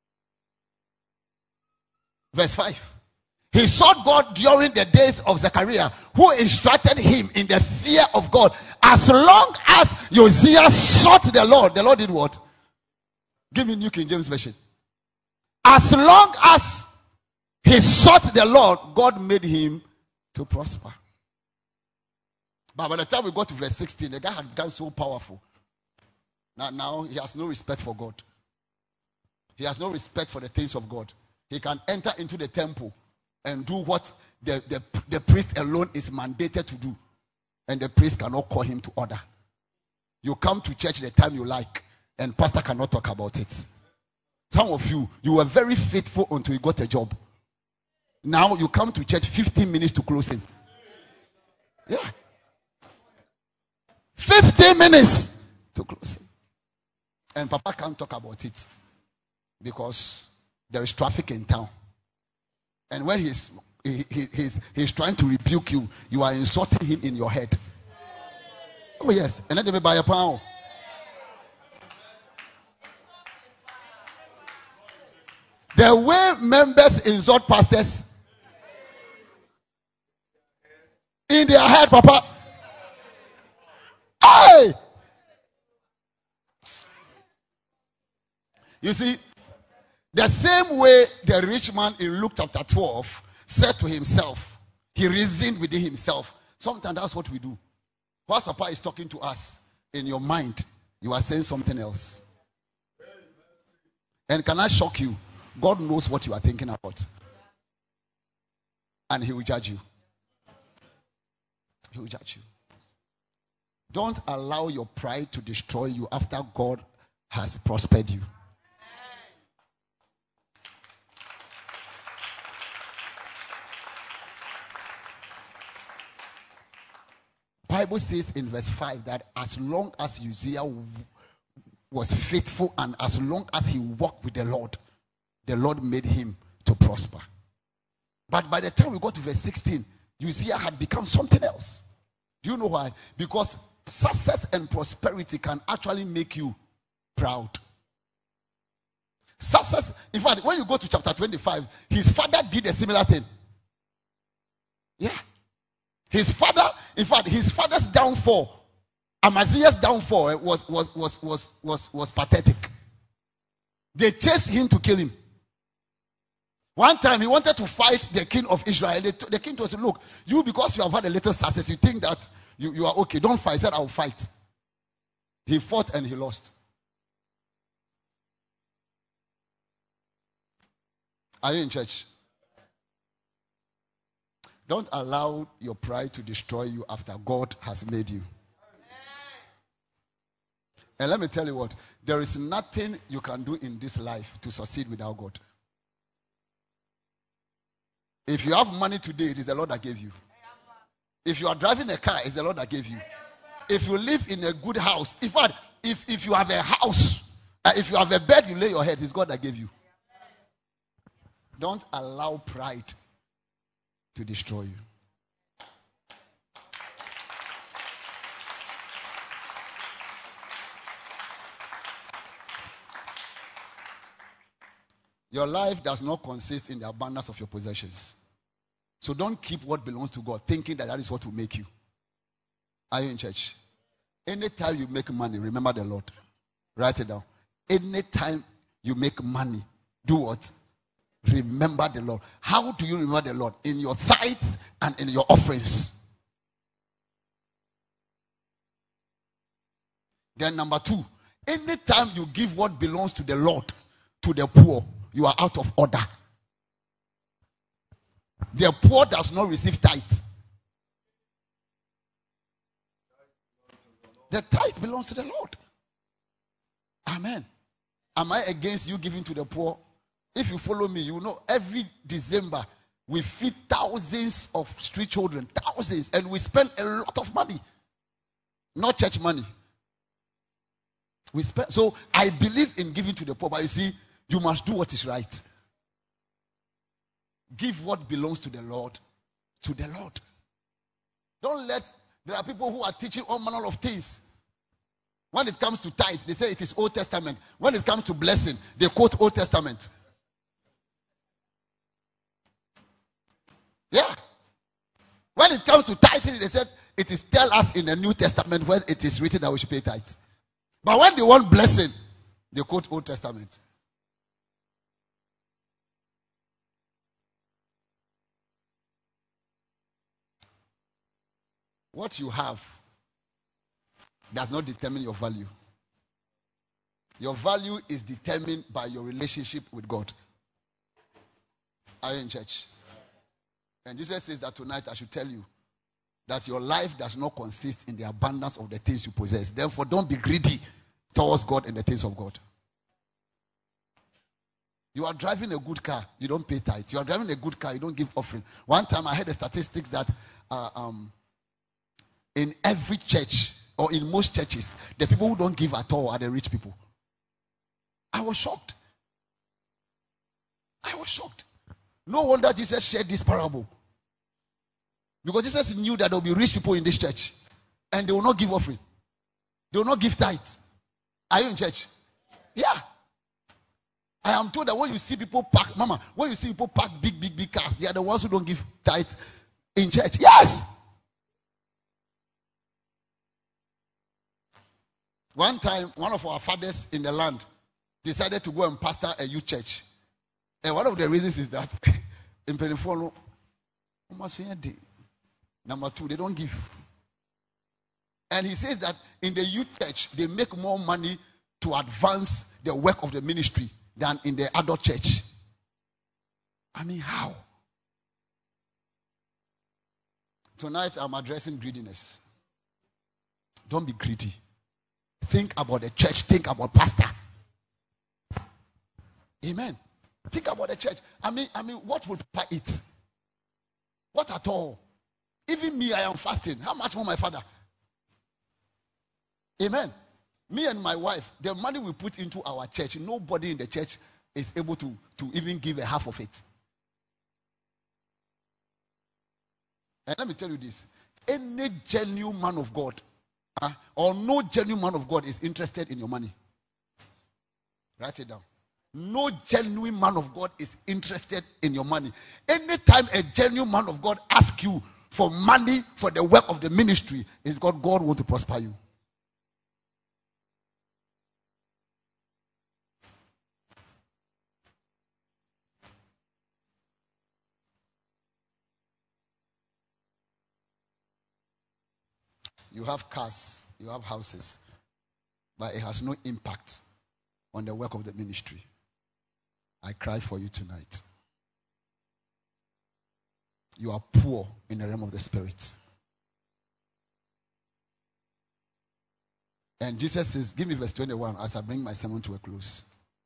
Verse 5. He sought God during the days of Zechariah, who instructed him in the fear of God. As long as Uzziah sought the Lord did what? Give me New King James Version. As long as he sought the Lord, God made him to prosper. But by the time we got to verse 16, the guy had become so powerful. Now he has no respect for God. He has no respect for the things of God. He can enter into the temple and do what the priest alone is mandated to do. And the priest cannot call him to order. You come to church the time you like, and pastor cannot talk about it. Some of you were very faithful until you got a job. Now you come to church 15 minutes to closing. Yeah. 15 minutes to closing. And Papa can't talk about it because there is traffic in town. And when he's trying to rebuke you, you are insulting him in your head. Oh yes. And then they may buy a pound. The way members insult pastors in their head, Papa. Hey! You see, the same way the rich man in Luke chapter 12 said to himself, he reasoned within himself. Sometimes that's what we do. Whilst Papa is talking to us, in your mind, you are saying something else. And can I shock you? God knows what you are thinking about. And he will judge you. He will judge you. Don't allow your pride to destroy you after God has prospered you. Bible says in verse 5 that as long as Uzziah was faithful and as long as he walked with the Lord made him to prosper. But by the time we got to verse 16, Uzziah had become something else. Do you know why? Because success and prosperity can actually make you proud. Success, in fact, when you go to chapter 25, his father did a similar thing. Yeah. His father, in fact, his father's downfall, Amaziah's downfall was pathetic. They chased him to kill him. One time he wanted to fight the king of Israel. The king told him, look, you, because you have had a little success, you think that you are okay. Don't fight. He said, I'll fight. He fought and he lost. Are you in church? Don't allow your pride to destroy you after God has made you. And let me tell you what, there is nothing you can do in this life to succeed without God. If you have money today, it is the Lord that gave you. If you are driving a car, it's the Lord that gave you. If you live in a good house, in fact, if you have a house, if you have a bed, you lay your head, it's God that gave you. Don't allow pride to destroy you. Your life does not consist in the abundance of your possessions. So don't keep what belongs to God thinking that is what will make you. Are you in church? Anytime you make money, remember the Lord. Write it down. Anytime you make money, do what? Remember the Lord. How do you remember the Lord? In your tithes and in your offerings. Then number 2, anytime you give what belongs to the Lord to the poor, you are out of order. The poor does not receive tithe. The tithe belongs to the Lord. Amen. Am I against you giving to the poor? If you follow me, you know every December we feed thousands of street children, thousands, and we spend a lot of money. Not church money. We spend. So I believe in giving to the poor, but you see, you must do what is right. Give what belongs to the Lord, to the Lord. Don't let, there are people who are teaching all manner of things. When it comes to tithe, they say it is Old Testament. When it comes to blessing, they quote Old Testament. Yeah. When it comes to tithing, they said it is tell us in the New Testament when it is written that we should pay tithe. But when they want blessing, they quote Old Testament. What you have does not determine your value. Your value is determined by your relationship with God. Are you in church? And Jesus says that tonight I should tell you that your life does not consist in the abundance of the things you possess. Therefore, don't be greedy towards God and the things of God. You are driving a good car, you don't pay tithes. You are driving a good car, you don't give offering. One time I heard the statistics that in every church, or in most churches, the people who don't give at all are the rich people. I was shocked. No wonder Jesus shared this parable. Because Jesus knew that there will be rich people in this church. And they will not give offering. They will not give tithes. Are you in church? Yeah. I am told that when you see people park, when you see people park big cars, they are the ones who don't give tithes in church. Yes. One time, one of our fathers in the land decided to go and pastor a youth church. And one of the reasons is that in Penifolo, number 2, they don't give. And he says that in the youth church, they make more money to advance the work of the ministry than in the adult church. I mean, how? Tonight, I'm addressing greediness. Don't be greedy. Think about the church. Think about pastor. Amen. Think about the church. I mean, what would Papa eat? What at all? Even me, I am fasting. How much more my father? Amen. Me and my wife, the money we put into our church, nobody in the church is able to even give a half of it. And let me tell you this. Any genuine man of God, or no genuine man of God is interested in your money. Write it down. No genuine man of God is interested in your money. Anytime a genuine man of God asks you for money for the work of the ministry, it's because God wants to prosper you. You have cars, you have houses, but it has no impact on the work of the ministry. I cry for you tonight. You are poor in the realm of the spirit. And Jesus says, give me verse 21 as I bring my sermon to a close.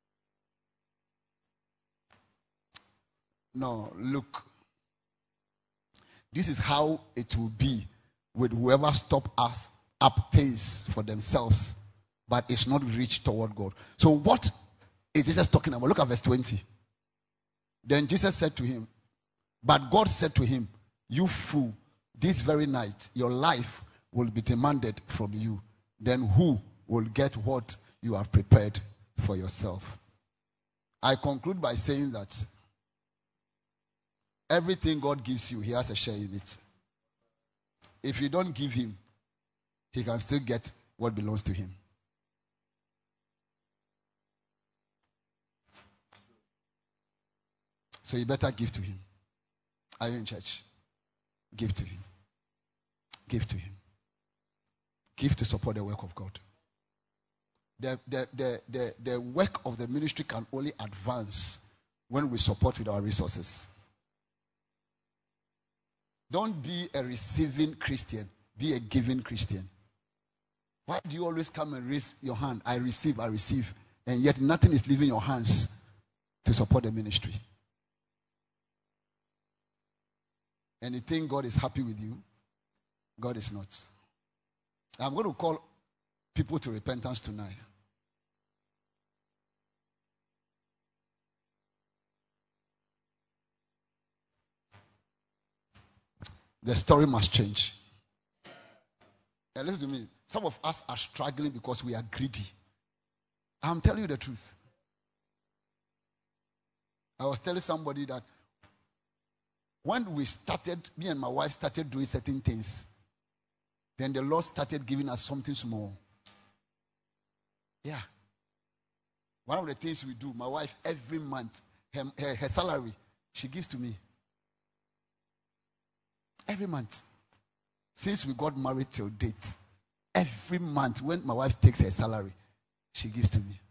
No, look. This is how it will be with whoever stop us up things for themselves, but it's not reached toward God. So what is Jesus talking about? Look at verse 20. Then Jesus said to him, but God said to him, you fool, this very night your life will be demanded from you. Then who will get what you have prepared for yourself? I conclude by saying that everything God gives you, he has a share in it. If you don't give him, he can still get what belongs to him. So you better give to him. Are you in church? Give to him. Give to him. Give to support the work of God. The work of the ministry can only advance when we support with our resources. Don't be a receiving Christian. Be a giving Christian. Why do you always come and raise your hand? I receive, and yet nothing is leaving your hands to support the ministry? And you think God is happy with you? God is not. I'm going to call people to repentance tonight. The story must change. And listen to me. Some of us are struggling because we are greedy. I'm telling you the truth. I was telling somebody that when we started, me and my wife started doing certain things, then the Lord started giving us something small. Yeah. One of the things we do, my wife, every month, her salary, she gives to me. Every month. Since we got married till date, every month when my wife takes her salary, she gives to me.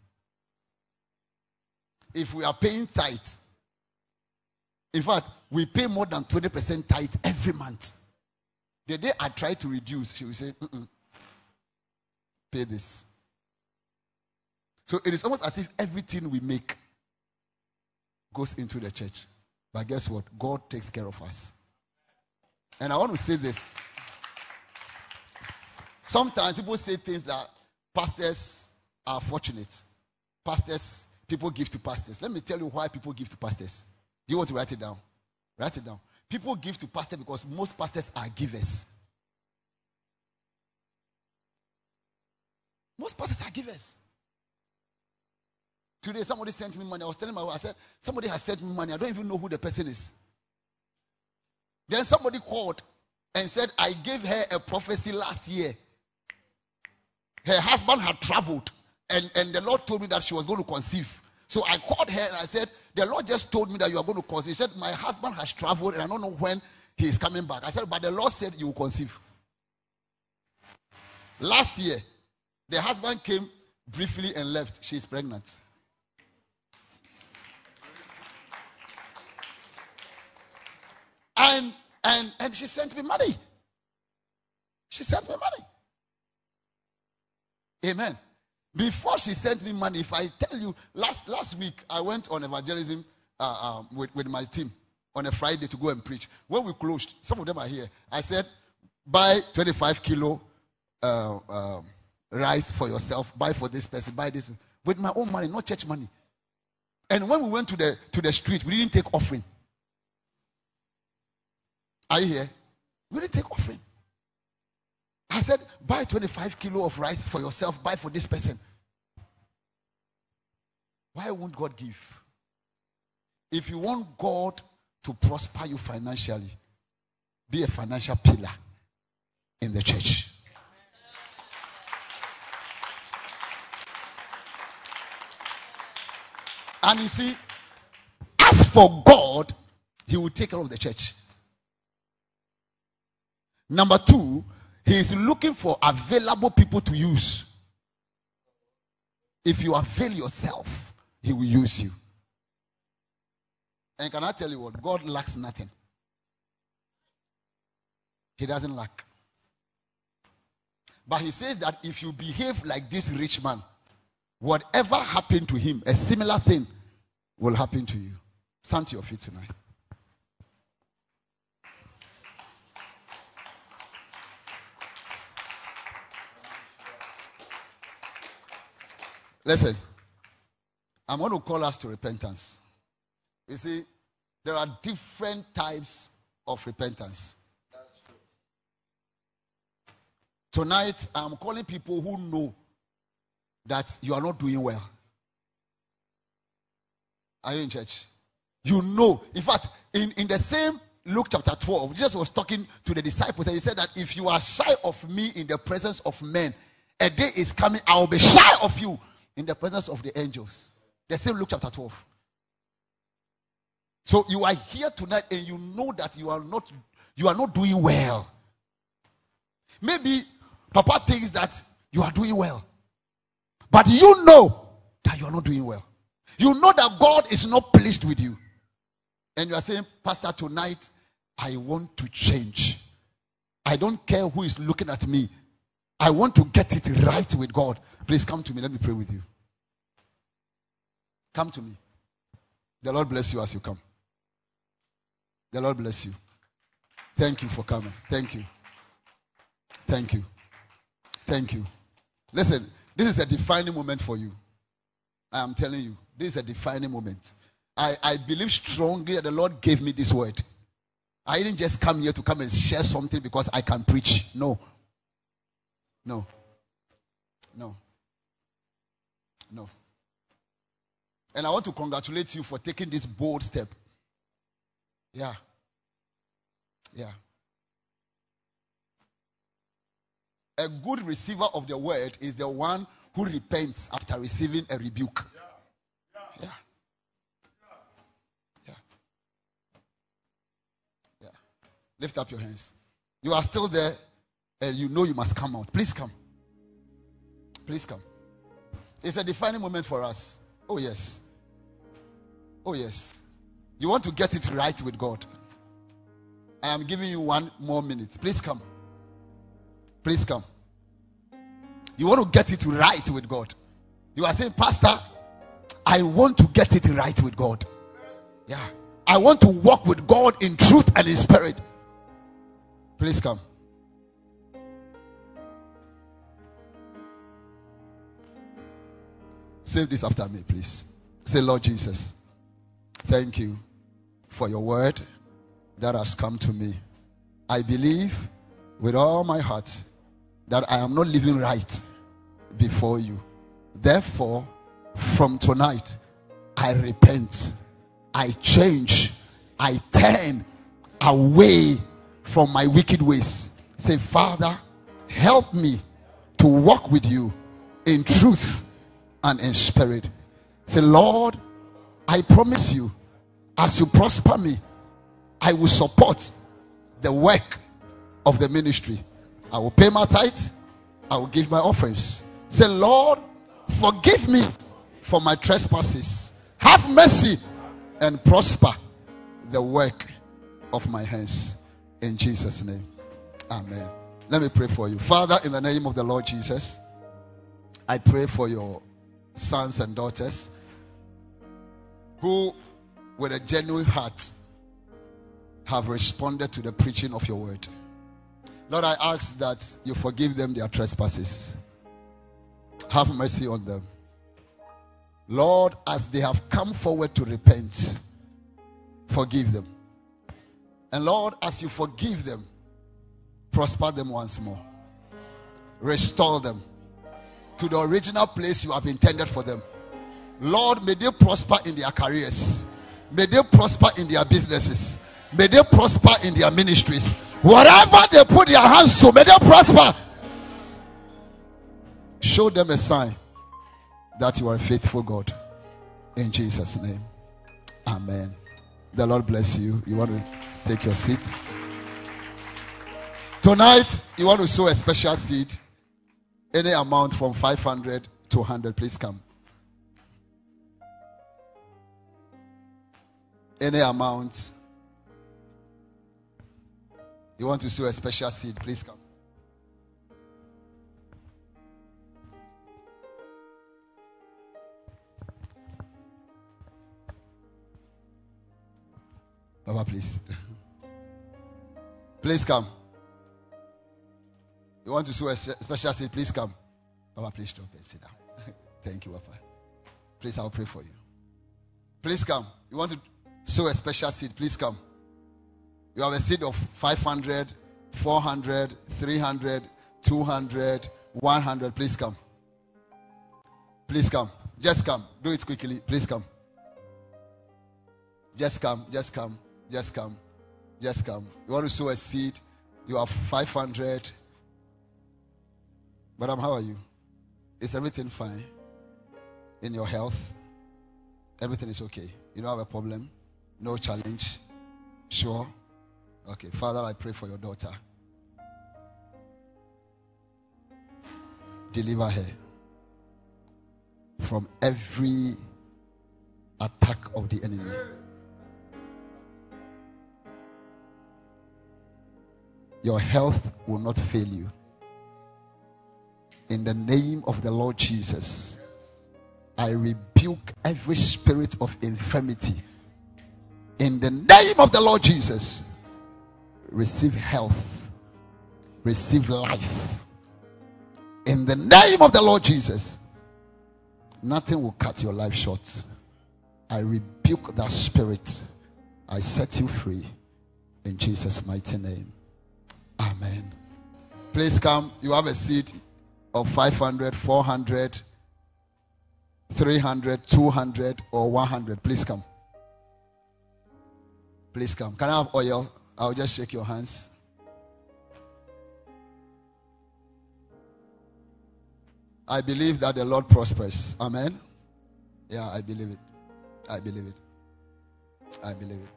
If we are paying tithe, in fact, we pay more than 20% tithe every month. The day I try to reduce, she will say, pay this. So it is almost as if everything we make goes into the church. But guess what? God takes care of us. And I want to say this. Sometimes people say things that pastors are fortunate. Pastors, people give to pastors. Let me tell you why people give to pastors. Do you want to write it down? Write it down. People give to pastors because most pastors are givers. Most pastors are givers. Today, somebody sent me money. I was telling my wife, I said, somebody has sent me money. I don't even know who the person is. Then somebody called and said, I gave her a prophecy last year. Her husband had traveled, and the Lord told me that she was going to conceive. So I called her and I said, the Lord just told me that you are going to conceive. He said, my husband has traveled and I don't know when he is coming back. I said, but the Lord said you will conceive. Last year, the husband came briefly and left. She is pregnant. And she sent me money. She sent me money. Amen. Before she sent me money, if I tell you, last week I went on evangelism with my team on a Friday to go and preach. When we closed, some of them are here. I said, buy 25 kilo rice for yourself. Buy for this person. Buy this with my own money, not church money. And when we went to the street, we didn't take offering. Are you here? We didn't take offering. I said, buy 25 kilo of rice for yourself. Buy for this person. Why won't God give? If you want God to prosper you financially, be a financial pillar in the church. And you see, as for God, he will take care of the church. Number two, He is looking for available people to use. If you avail yourself, he will use you. And can I tell you what? God lacks nothing. He doesn't lack. But he says that if you behave like this rich man, whatever happened to him, a similar thing will happen to you. Stand to your feet tonight. Listen, I'm going to call us to repentance. You see, there are different types of repentance. That's true. Tonight, I'm calling people who know that you are not doing well. Are you in church? You know. In fact, in the same Luke chapter 12, Jesus was talking to the disciples and he said that if you are shy of me in the presence of men, a day is coming, I will be shy of you in the presence of the angels. The same Luke chapter 12. So you are here tonight and you know that you are not doing well. Maybe Papa thinks that you are doing well. But you know that you are not doing well. You know that God is not pleased with you. And you are saying, Pastor, tonight I want to change. I don't care who is looking at me. I want to get it right with God. Please come to me. Let me pray with you. Come to me. The Lord bless you as you come. The Lord bless you. Thank you for coming. Thank you. Thank you. Thank you. Listen, this is a defining moment for you. I am telling you, this is a defining moment. I believe strongly that the Lord gave me this word. I didn't just come here to come and share something because I can preach. No. No. No. No. And I want to congratulate you for taking this bold step. Yeah. Yeah. A good receiver of the word is the one who repents after receiving a rebuke. Yeah. Yeah. Yeah. Lift up your hands. You are still there and you know you must come out. Please come. Please come. It's a defining moment for us. Oh, yes. Oh, yes. You want to get it right with God. I am giving you 1 more minute. Please come. Please come. You want to get it right with God. You are saying, Pastor, I want to get it right with God. Yeah. I want to walk with God in truth and in spirit. Please come. Say this after me, please. Say, Lord Jesus, thank you for your word that has come to me. I believe with all my heart that I am not living right before you. Therefore, from tonight, I repent. I change. I turn away from my wicked ways. Say, Father, help me to walk with you in truth and in spirit. Say, Lord, I promise you, as you prosper me, I will support the work of the ministry. I will pay my tithes. I will give my offerings. Say, Lord, forgive me for my trespasses. Have mercy and prosper the work of my hands. In Jesus' name. Amen. Let me pray for you. Father, in the name of the Lord Jesus, I pray for your sons and daughters who, with a genuine heart, have responded to the preaching of your word. Lord, I ask that you forgive them their trespasses. Have mercy on them. Lord, as they have come forward to repent, forgive them. And Lord, as you forgive them, prosper them once more. Restore them to the original place you have intended for them. Lord, may they prosper in their careers. May they prosper in their businesses. May they prosper in their ministries. Whatever they put their hands to, may they prosper. Show them a sign that you are a faithful God. In Jesus' name. Amen. The Lord bless you. You want to take your seat? Tonight, you want to sow a special seed. Any amount from 500 to 100, please come. Any amount. You want to sow a special seed, please come. Baba, please. Please come. You want to sow a special seed, please come. Baba, please stop and sit down. Thank you, Papa. Please, I'll pray for you. Please come. You want to sow a special seed, please come. You have a seed of 500, 400, 300, 200, 100. Please come. Please come. Just come. Do it quickly. Please come. Just come. Just come. Just come. Just come. You want to sow a seed? You have 500. Madam, how are you? Is everything fine? In your health? Everything is okay? You don't have a problem? No challenge? Sure? Okay. Father, I pray for your daughter. Deliver her from every attack of the enemy. Your health will not fail you. In the name of the Lord Jesus, I rebuke every spirit of infirmity. In the name of the Lord Jesus, receive health, receive life. In the name of the Lord Jesus, nothing will cut your life short. I rebuke that spirit. I set you free in Jesus' mighty name. Amen. Please come. You have a seed of 500, 400, 300, 200, or 100. Please come. Please come. Can I have oil? I'll just shake your hands. I believe that the Lord prospers. Amen. Yeah, I believe it. I believe it. I believe it.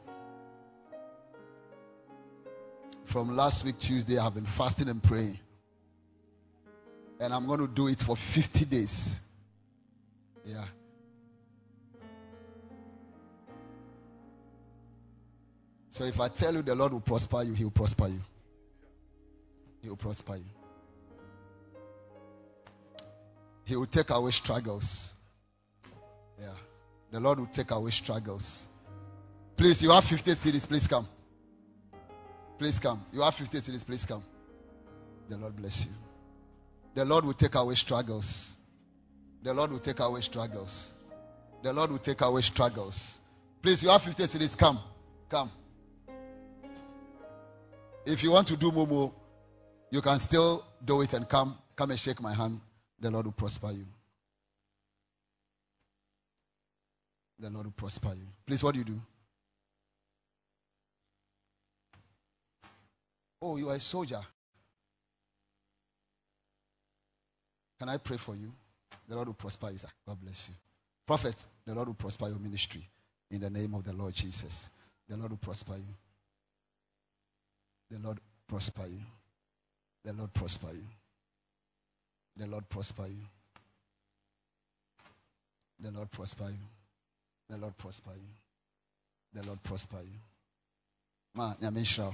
From last week, Tuesday, I have been fasting and praying. And I'm going to do it for 50 days. Yeah. So if I tell you the Lord will prosper you, He will prosper you. He will prosper you. He will take away struggles. Yeah. The Lord will take away struggles. Please, you have 50 cities, please come. Please come. You have 50 cities, please come. The Lord bless you. The Lord will take away struggles. The Lord will take away struggles. The Lord will take away struggles. Please, you have 50 cities, come. Come. If you want to do Momo, you can still do it and come. Come and shake my hand. The Lord will prosper you. The Lord will prosper you. Please, what do you do? Oh, you are a soldier. Can I pray for you? The Lord will prosper you, sir. God bless you. Prophet, the Lord will prosper your ministry in the name of the Lord Jesus. The Lord will prosper you. The Lord prosper you. The Lord prosper you. The Lord prosper you. The Lord prosper you. The Lord prosper you. The Lord prosper you. Ma, nyamishra.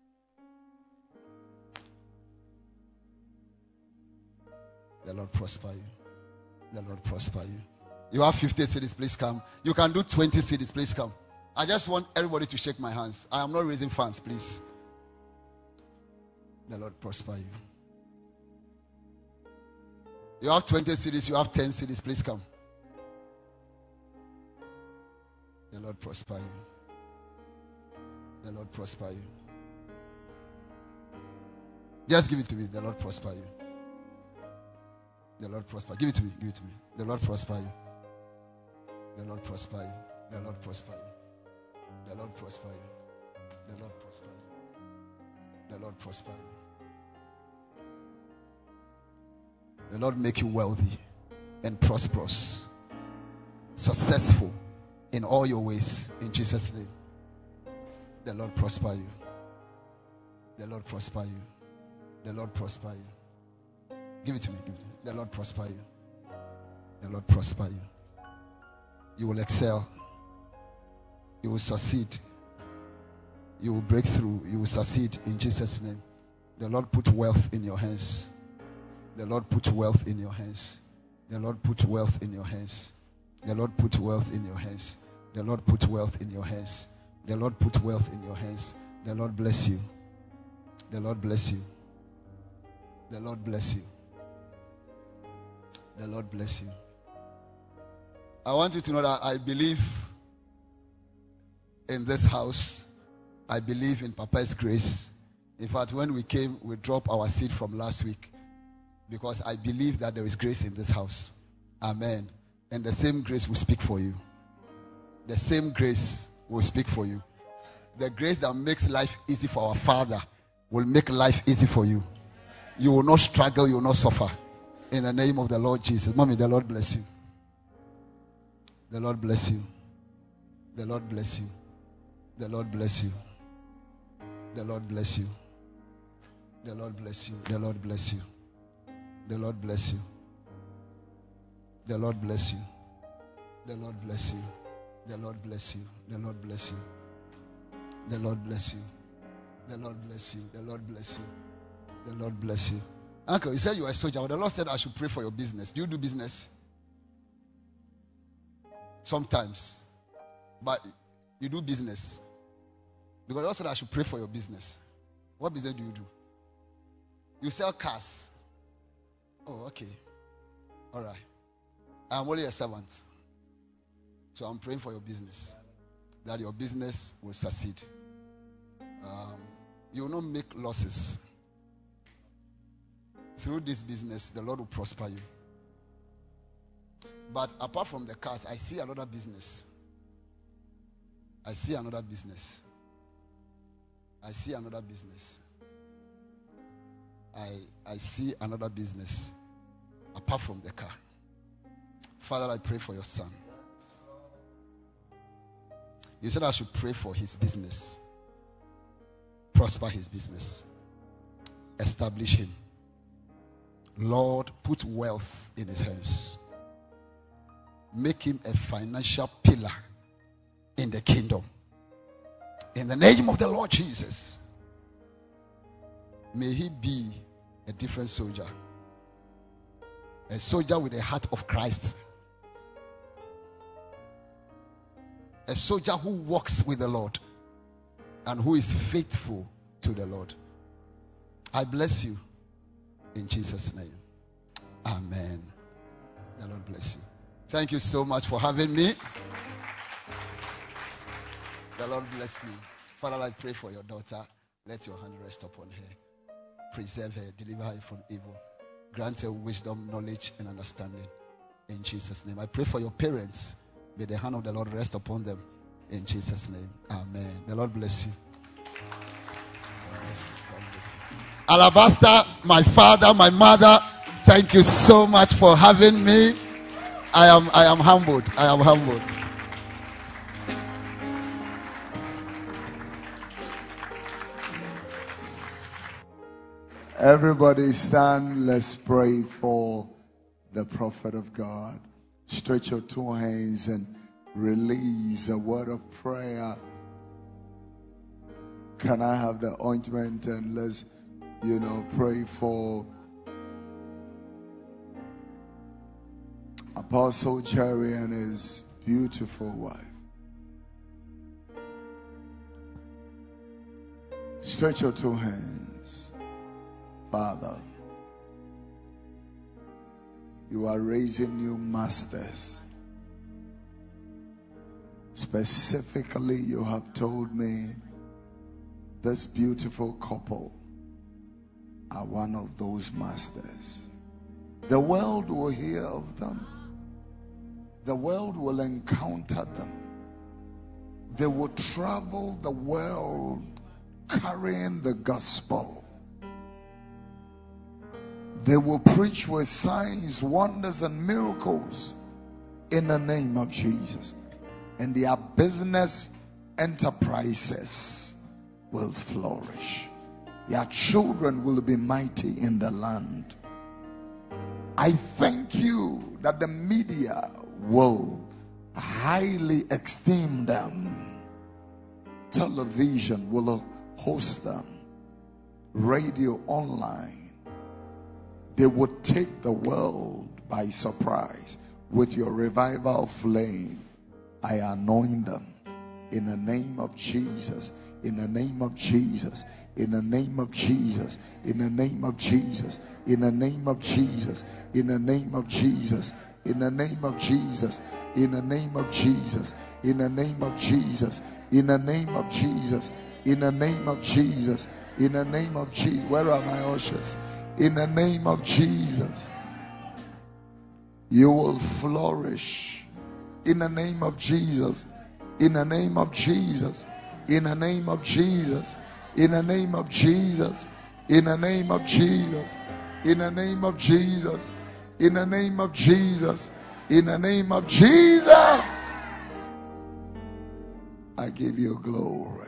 The Lord prosper you. The Lord prosper you. You have 50 cities, please come. You can do 20 cities, please come. I just want everybody to shake my hands. I am not raising funds, please. The Lord prosper you. You have 20 cities, you have 10 cities, please come. The Lord prosper you. The Lord prosper you. Just give it to me. The Lord prosper you. The Lord prosper. Give it to me. Give it to me. The Lord prosper you. The Lord prosper you. The Lord prosper you. The Lord prosper you. The Lord prosper you. The Lord prosper you. The Lord make you wealthy and prosperous, successful in all your ways. In Jesus' name. The Lord prosper you. The Lord prosper you. The Lord prosper you. Give it to me. Give it to me. The Lord prosper you. The Lord prosper you. You will excel. You will succeed. You will break through. You will succeed in Jesus' name. The Lord put wealth in your hands. The Lord put wealth in your hands. The Lord put wealth in your hands. The Lord put wealth in your hands. The Lord put wealth in your hands. The Lord put wealth in your hands. The Lord bless you. The Lord bless you. The Lord bless you. The Lord bless you. I want you to know that I believe in this house. I believe in Papa's grace. In fact, when we came, we dropped our seed from last week because I believe that there is grace in this house. Amen. And the same grace will speak for you. The same grace will speak for you. The grace that makes life easy for our Father will make life easy for you. You will not struggle, you will not suffer. In the name of the Lord Jesus. Mommy, the Lord bless you. The Lord bless you. The Lord bless you. The Lord bless you. The Lord bless you. The Lord bless you. The Lord bless you. The Lord bless you. The Lord bless you. The Lord bless you. The Lord bless you. The Lord bless you. The Lord bless you. The Lord bless you. The Lord bless you. The Lord bless you. Uncle, you said you are a soldier. Well, the Lord said I should pray for your business. Do you do business? Sometimes. But you do business. Because the Lord said I should pray for your business. What business do you do? You sell cars. Oh, okay. All right. I'm only a servant. So I'm praying for your business. That your business will succeed. You will not make losses. Through this business, the Lord will prosper you. But apart from the cars, I see another business. I see another business. I see another business. I see another business apart from the car. Father, I pray for your son. You said I should pray for his business. Prosper his business. Establish him. Lord, put wealth in his hands. Make him a financial pillar in the kingdom. In the name of the Lord Jesus. May he be a different soldier. A soldier with the heart of Christ. A soldier who walks with the Lord and who is faithful to the Lord. I bless you in Jesus' name. Amen. The Lord bless you. Thank you so much for having me. The Lord bless you. Father, I pray for your daughter. Let your hand rest upon her. Preserve her. Deliver her from evil. Grant her wisdom, knowledge, and understanding. In Jesus' name. I pray for your parents. May the hand of the Lord rest upon them. In Jesus' name. Amen. The Lord bless you. God bless you. God bless you. Alabaster, my father, my mother, thank you so much for having me. I am humbled. I am humbled. Everybody stand. Let's pray for the prophet of God. Stretch your two hands and release a word of prayer. Can I have the ointment and let's, pray for Apostle Jerry and his beautiful wife. Stretch your two hands. Father, you are raising new masters. Specifically, you have told me this beautiful couple are one of those masters. The world will hear of them. The world will encounter them. They will travel the world carrying the gospel. They will preach with signs, wonders, and miracles in the name of Jesus. And their business enterprises will flourish. Their children will be mighty in the land. I thank you that the media will highly esteem them. Television will host them. Radio, online. They would take the world by surprise with your revival flame. I anoint them in the name of Jesus. In the name of Jesus. In the name of Jesus. In the name of Jesus. In the name of Jesus. In the name of Jesus. In the name of Jesus. In the name of Jesus. In the name of Jesus. In the name of Jesus. In the name of Jesus. In the name of Jesus. Where are my ushers? In the name of Jesus. You will flourish. In the name of Jesus. In the name of Jesus. In the name of Jesus. In the name of Jesus. In the name of Jesus. In the name of Jesus. In the name of Jesus. In the name of Jesus. I give you glory.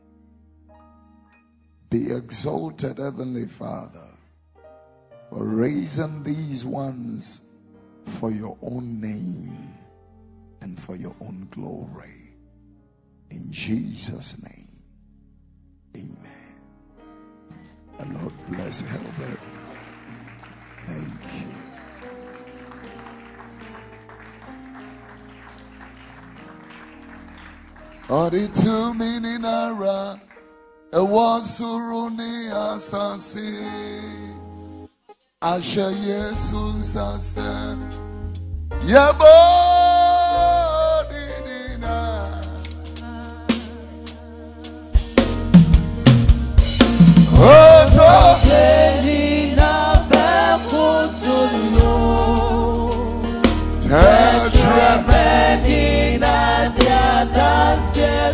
Be exalted, Heavenly Father, for raising these ones for your own name and for your own glory. In Jesus' name, amen. The Lord bless Herbert. Thank you. Oritu mininara ewasuruni asasi asha Yesu nsase yabo didina oto didina bekutuno tetra medina diadas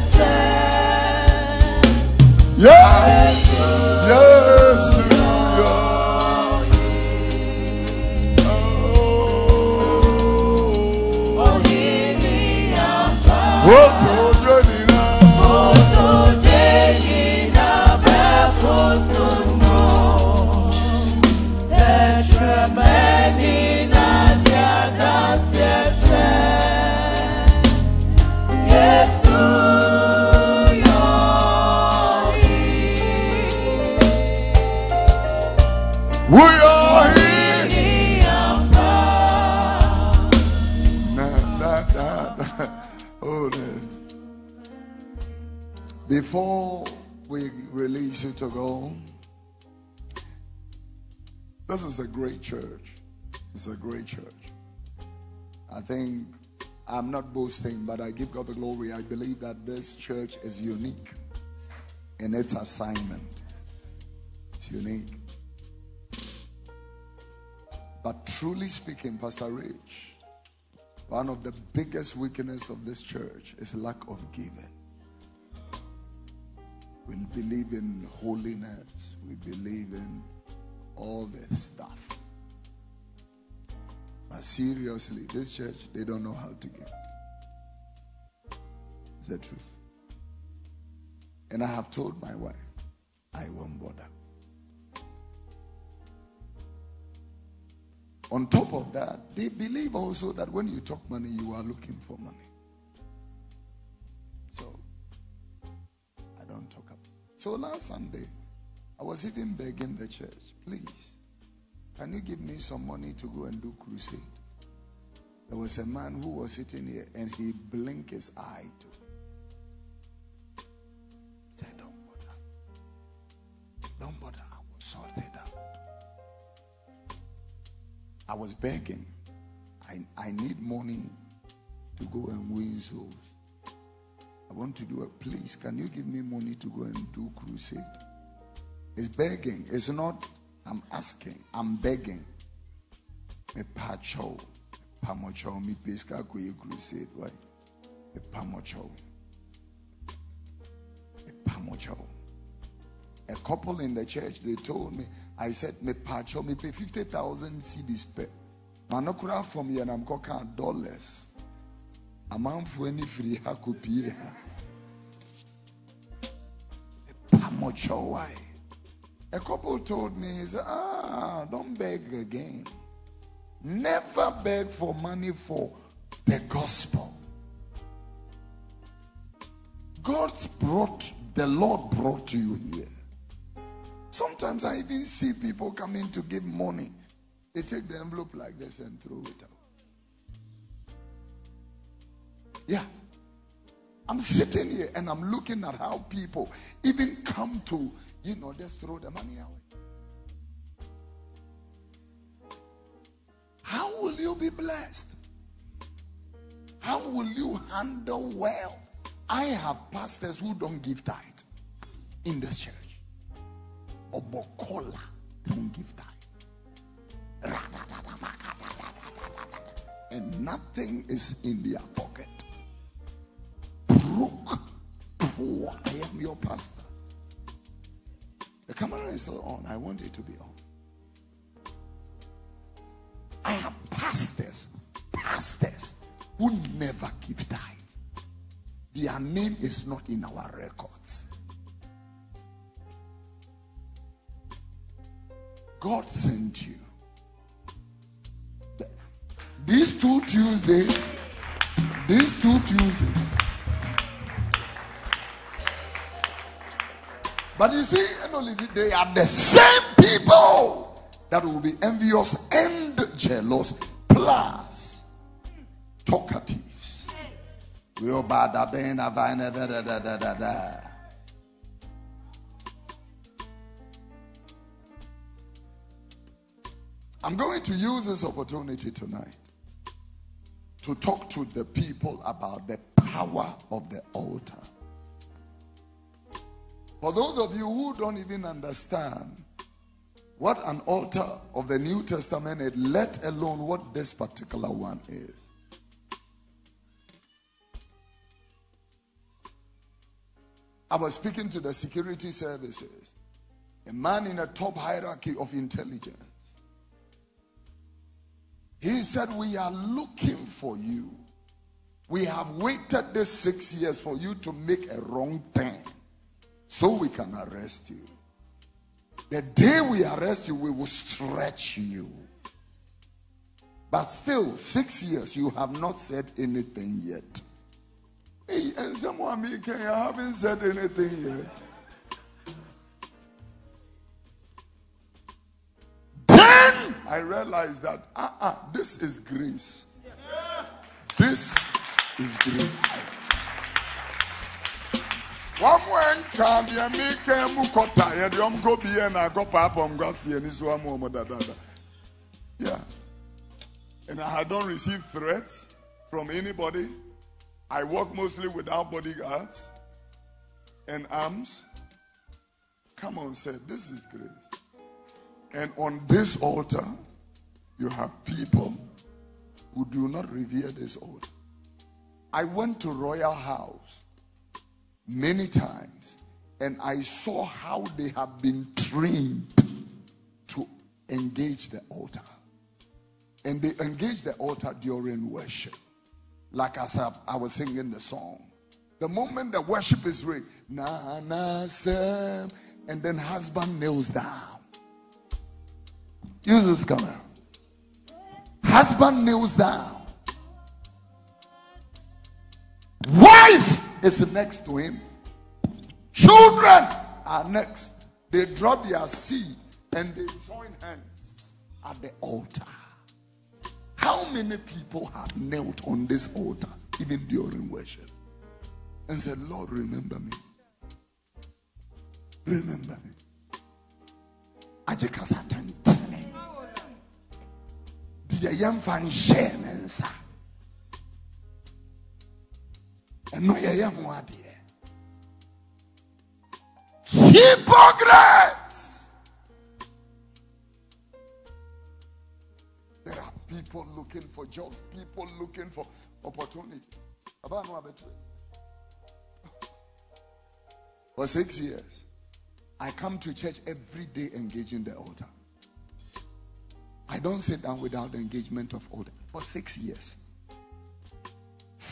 yes, yes, we are here. Oh, before we release you to go, this is a great church. It's a great church. I think I'm not boasting, but I give God the glory. I believe that this church is unique in its assignment. It's unique. But truly speaking, Pastor Rich, one of the biggest weaknesses of this church is lack of giving. We believe in holiness. We believe in all this stuff. But seriously, this church, they don't know how to give. It's the truth. And I have told my wife, I won't bother. On top of that, they believe also that when you talk money, you are looking for money. So, I don't talk about it. So last Sunday, I was even begging the church, please, can you give me some money to go and do crusade? There was a man who was sitting here and he blinked his eye to me. He said, don't bother. Don't bother, I will sort it out. I was begging. I need money to go and win souls. I want to do it. Please, can you give me money to go and do crusade? It's begging. It's not, I'm asking. I'm begging. Me pacho. Pamocho. Me peska kuye crusade. Why? Me pamocho. Me pamocho. A couple in the church, they told me, I said, me pacho, me pay 50,000 cedis per. Manokura from here, and I'm talking dollars. A man for any free hakupie. Pamocho, why? A couple told me, he said, don't beg again. Never beg for money for the gospel. The Lord brought you here. Sometimes I even see people come in to give money. They take the envelope like this and throw it out. Yeah. I'm sitting here and I'm looking at how people even come to, just throw the money away. How will you be blessed? How will you handle well? I have pastors who don't give tithe in this church. Obokola don't give tithe. And nothing is in their pocket. Broke, poor. I am your pastor. The camera is still on. I want it to be on. I have pastors who never give tithe. Their name is not in our records. God sent you. These two Tuesdays. But you see, they are the same people that will be envious and jealous, plus talkatives. I'm going to use this opportunity tonight to talk to the people about the power of the altar. For those of you who don't even understand what an altar of the New Testament is, let alone what this particular one is. I was speaking to the security services, a man in a top hierarchy of intelligence. He said, we are looking for you. We have waited this 6 years for you to make a wrong turn so we can arrest you. The day we arrest you, we will stretch you. But still, 6 years, you have not said anything yet. Hey, and someone making, you haven't said anything yet. Then I realized that, this is grace. This is grace. One man can be a maker mukota and you go be and I go pap on Gassi and Iswa Momo. Yeah. And I don't receive threats from anybody. I work mostly without bodyguards and arms. Come on, say, this is grace. And on this altar, you have people who do not revere this altar. I went to Royal House many times, and I saw how they have been trained to engage the altar. And they engage the altar during worship. Like I was singing the song. The moment the worship is ready, na na sam, and then husband kneels down. Use this camera. Husband kneels down. Wife is next to him. Children are next. They drop their seed and they join hands at the altar. How many people have knelt on this altar even during worship and said, Lord, remember me. Remember me. Young fan share mensa. And no young one dear. Hypocrites. There are people looking for jobs, people looking for opportunity. For 6 years, I come to church every day engaging the altar. I don't sit down without the engagement of altar for 6 years.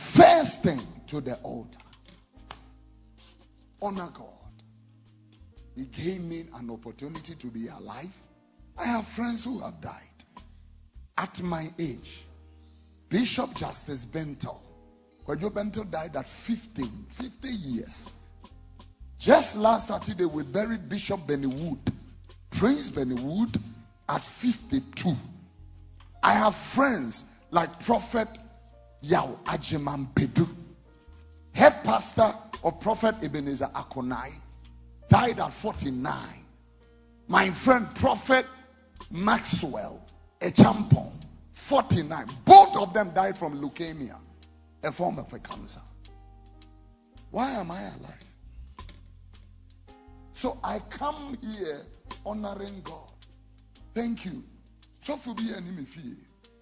First thing to the altar. Honor God. He gave me an opportunity to be alive. I have friends who have died. At my age, Bishop Justice Bento, Kwadwo Bento died at 50 years. Just last Saturday, we buried Bishop Benny Wood, Prince Benny Wood, at 52. I have friends like Prophet Yao Ajimampedu, head pastor of Prophet Ebenezer Akonai, died at 49. My friend Prophet Maxwell Echampong, 49. Both of them died from leukemia, a form of a cancer. Why am I alive? So I come here honoring God. Thank you. So for being enemy fear.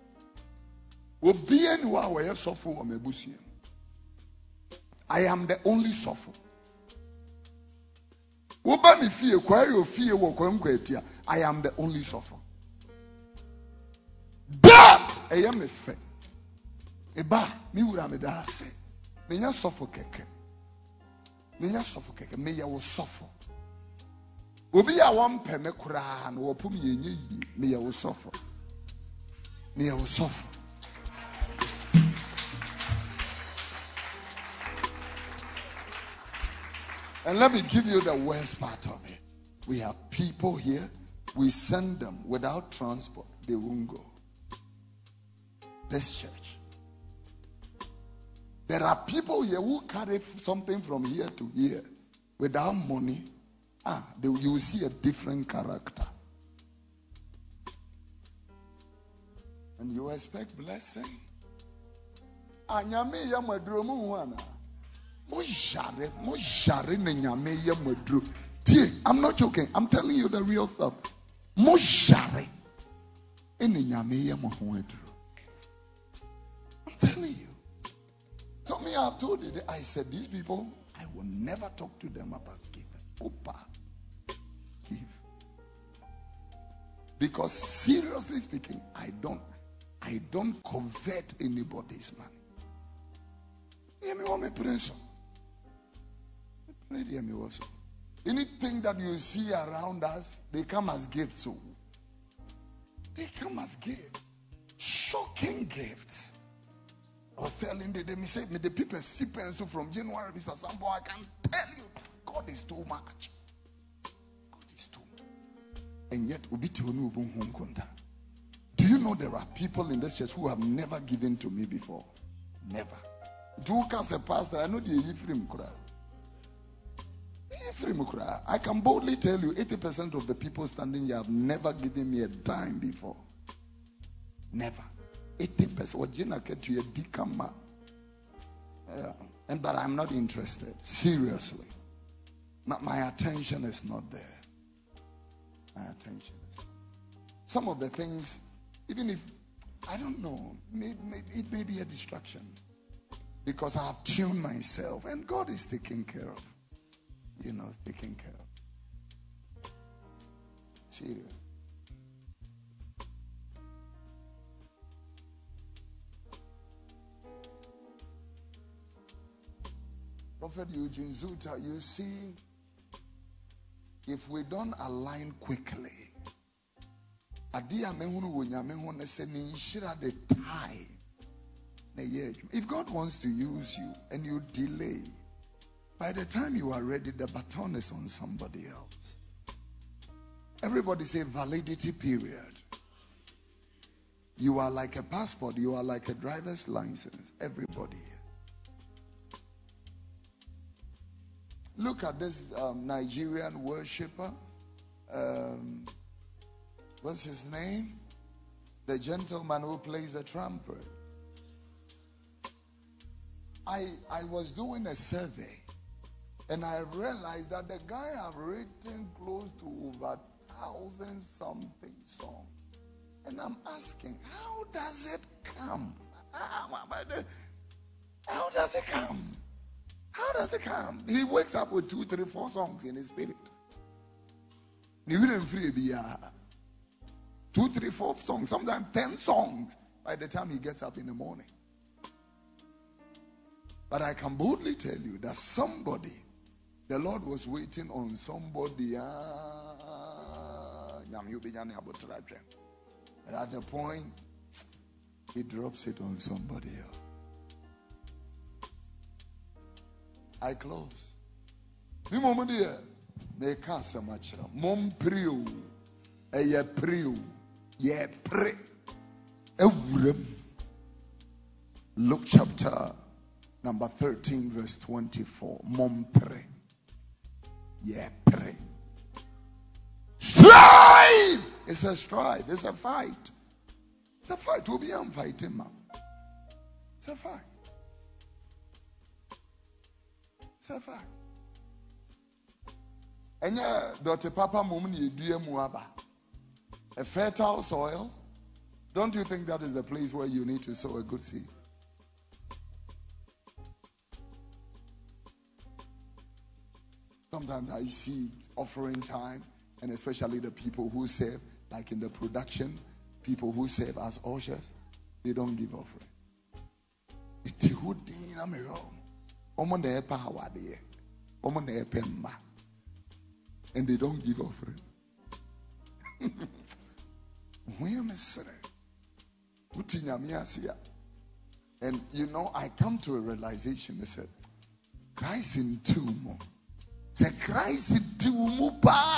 I am the only suffer. I am the only suffer. That I am a fact. Eba mi wura me da say. Menya suffer keke. Menya suffer keke. Me ya wo suffer. Obi ya won pe me kura na wo pum ye nye yi. Me ya wo suffer. Me ya wo suffer. And let me give you the worst part of it. We have people here, we send them without transport, they won't go. This church. There are people here who carry something from here to here without money. You will see a different character. And you expect blessing. I'm not joking. I'm telling you the real stuff. I'm telling you. So me, I've told you that I said these people, I will never talk to them about giving. Opa, give. Because seriously speaking, I don't covet anybody's money. Anything that you see around us, they come as gifts. So they come as gifts. Shocking gifts. I was telling them, they say, the people see pencil from January, Mr. Sambo, I can tell you, God is too much. God is too much. And yet, do you know there are people in this church who have never given to me before? Never. Do as a pastor, I know the Ephraim Kura. I can boldly tell you 80% of the people standing here have never given me a dime before. Never. 80%. But I'm not interested. Seriously. My attention is not there. My attention is not. Some of the things, even if, I don't know, it may be a distraction. Because I have tuned myself and God is taking care of. Taking care of. Serious. Prophet Eugene Zuta, you see, if we don't align quickly, if God wants to use you and you delay, by the time you are ready, the baton is on somebody else. Everybody say validity period. You are like a passport. You are like a driver's license. Everybody. Look at this Nigerian worshiper. What's his name? The gentleman who plays the trumpet. I was doing a survey. And I realized that the guy have written close to over 1,000-something songs. And I'm asking, how does it come? How does it come? How does it come? He wakes up with 2, 3, 4 songs in his spirit. 2, 3, 4 songs, sometimes 10 songs by the time he gets up in the morning. But I can boldly tell you that somebody The Lord was waiting on somebody. And at a point, he drops it on somebody else. I close. The moment here, they can't so much. Mom prio, a prio, ye pray. Luke chapter number 13, verse 24. Mom pray. Yeah, pray. Strive! It's a strive. It's a fight. It's a fight. We'll be fighting, man. It's a fight. It's a fight. And yeah, Dr. Papa Mum, you do a fertile soil. Don't you think that is the place where you need to sow a good seed? Sometimes I see offering time, and especially the people who serve, like in the production, people who serve as ushers, they don't give offering. And they don't give offering. And you know, I come to a realization. I said, Christ in two more. Say Christ in two more.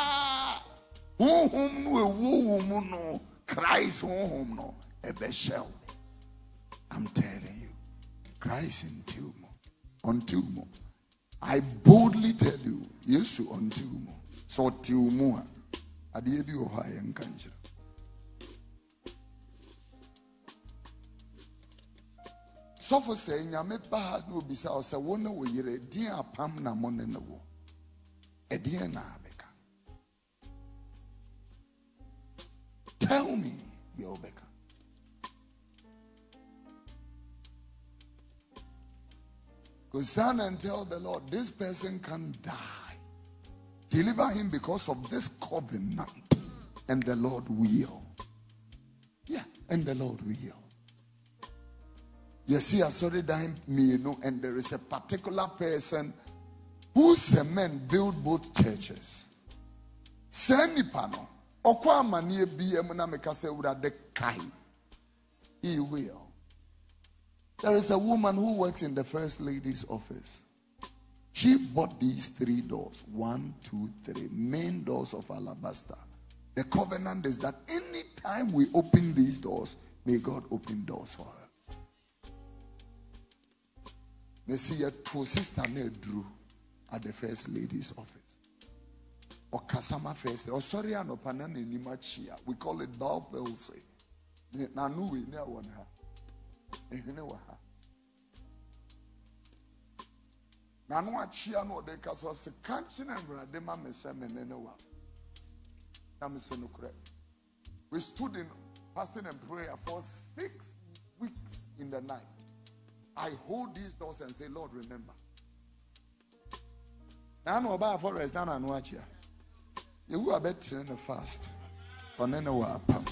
Christ no ebeshel. I'm telling you, Christ in two more. On two more. I boldly tell you, yes, on two more. So two more. Adiebi ohaya nkanjira. So for saying, Nyame ba no bisa o se wo na wo yire din apam na mo ne wo. E din na abeka. Tell me, your beka. Go stand and tell the Lord, this person can die. Deliver him because of this covenant. And the Lord will. Yeah, and the Lord will. You see, I saw it dying, and there is a particular person whose men build both churches. Senipano, okwa manie BM na mekase ura de kai. He will. There is a woman who works in the First Lady's office. She bought these 3 doors. 1, 2, 3. Main doors of alabaster. The covenant is that any time we open these doors, may God open doors for her. They see a two sister named Drew at the First Lady's office. Or Kasama First. Or sorry, no panan in Nimachia. We call it Balpelse. Nanui near one her. Nanua Chia no de Caso se canching and Radema Messemen and no one. We stood in fasting and prayer for 6 weeks in the night. I hold these doors and say, Lord, remember. Now, no about forest down and watch here. You will bet in the fast. On any pump.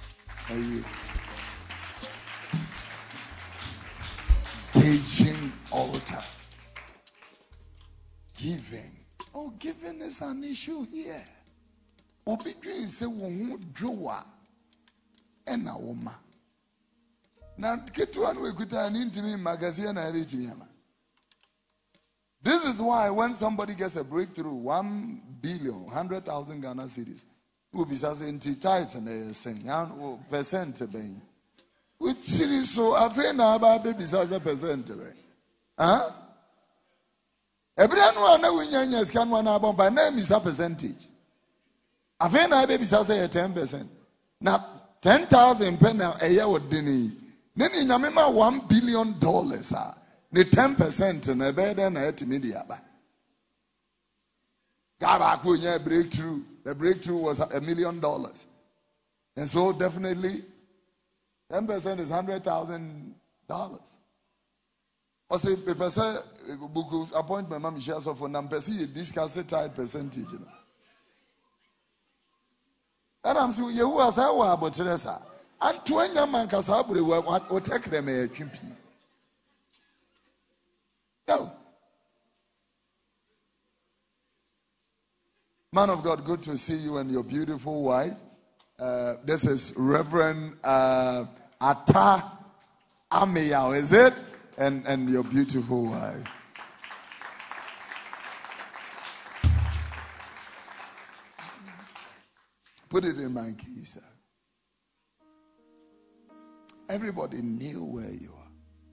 Gauging altar. Giving. Oh, giving is an issue here. Obedience say won't draw. And a woman. Now, get to one way, good an intimate magazine. This is why when somebody gets a breakthrough, 1 billion, 100,000 Ghana cedis, will be saying tithe and they saying, percent. Which series so I think now about baby size a percent. Huh? Everyone know when you can one about by name is a percentage. I think now baby size a 10%. Now 10,000 pen a year would deny. Then in Yamima $1 billion, the 10% and a better than a media. Gabakunya breakthrough. The breakthrough was $1 million. And so definitely 10% is $100,000. Or say, people say, book appointment, Mammy shares of a number, see, discuss a type percentage. And I'm saying, you was our about Teresa. And 20 man Casabri will take them a chimpy. No. Man of God, good to see you and your beautiful wife. This is Reverend Atta Ameyao, is it? And your beautiful wife. Put it in my key, sir. Everybody knew where you are.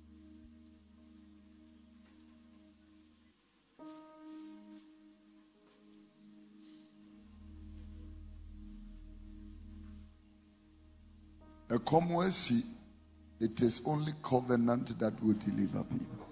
A commonwealth, it is only covenant that will deliver people.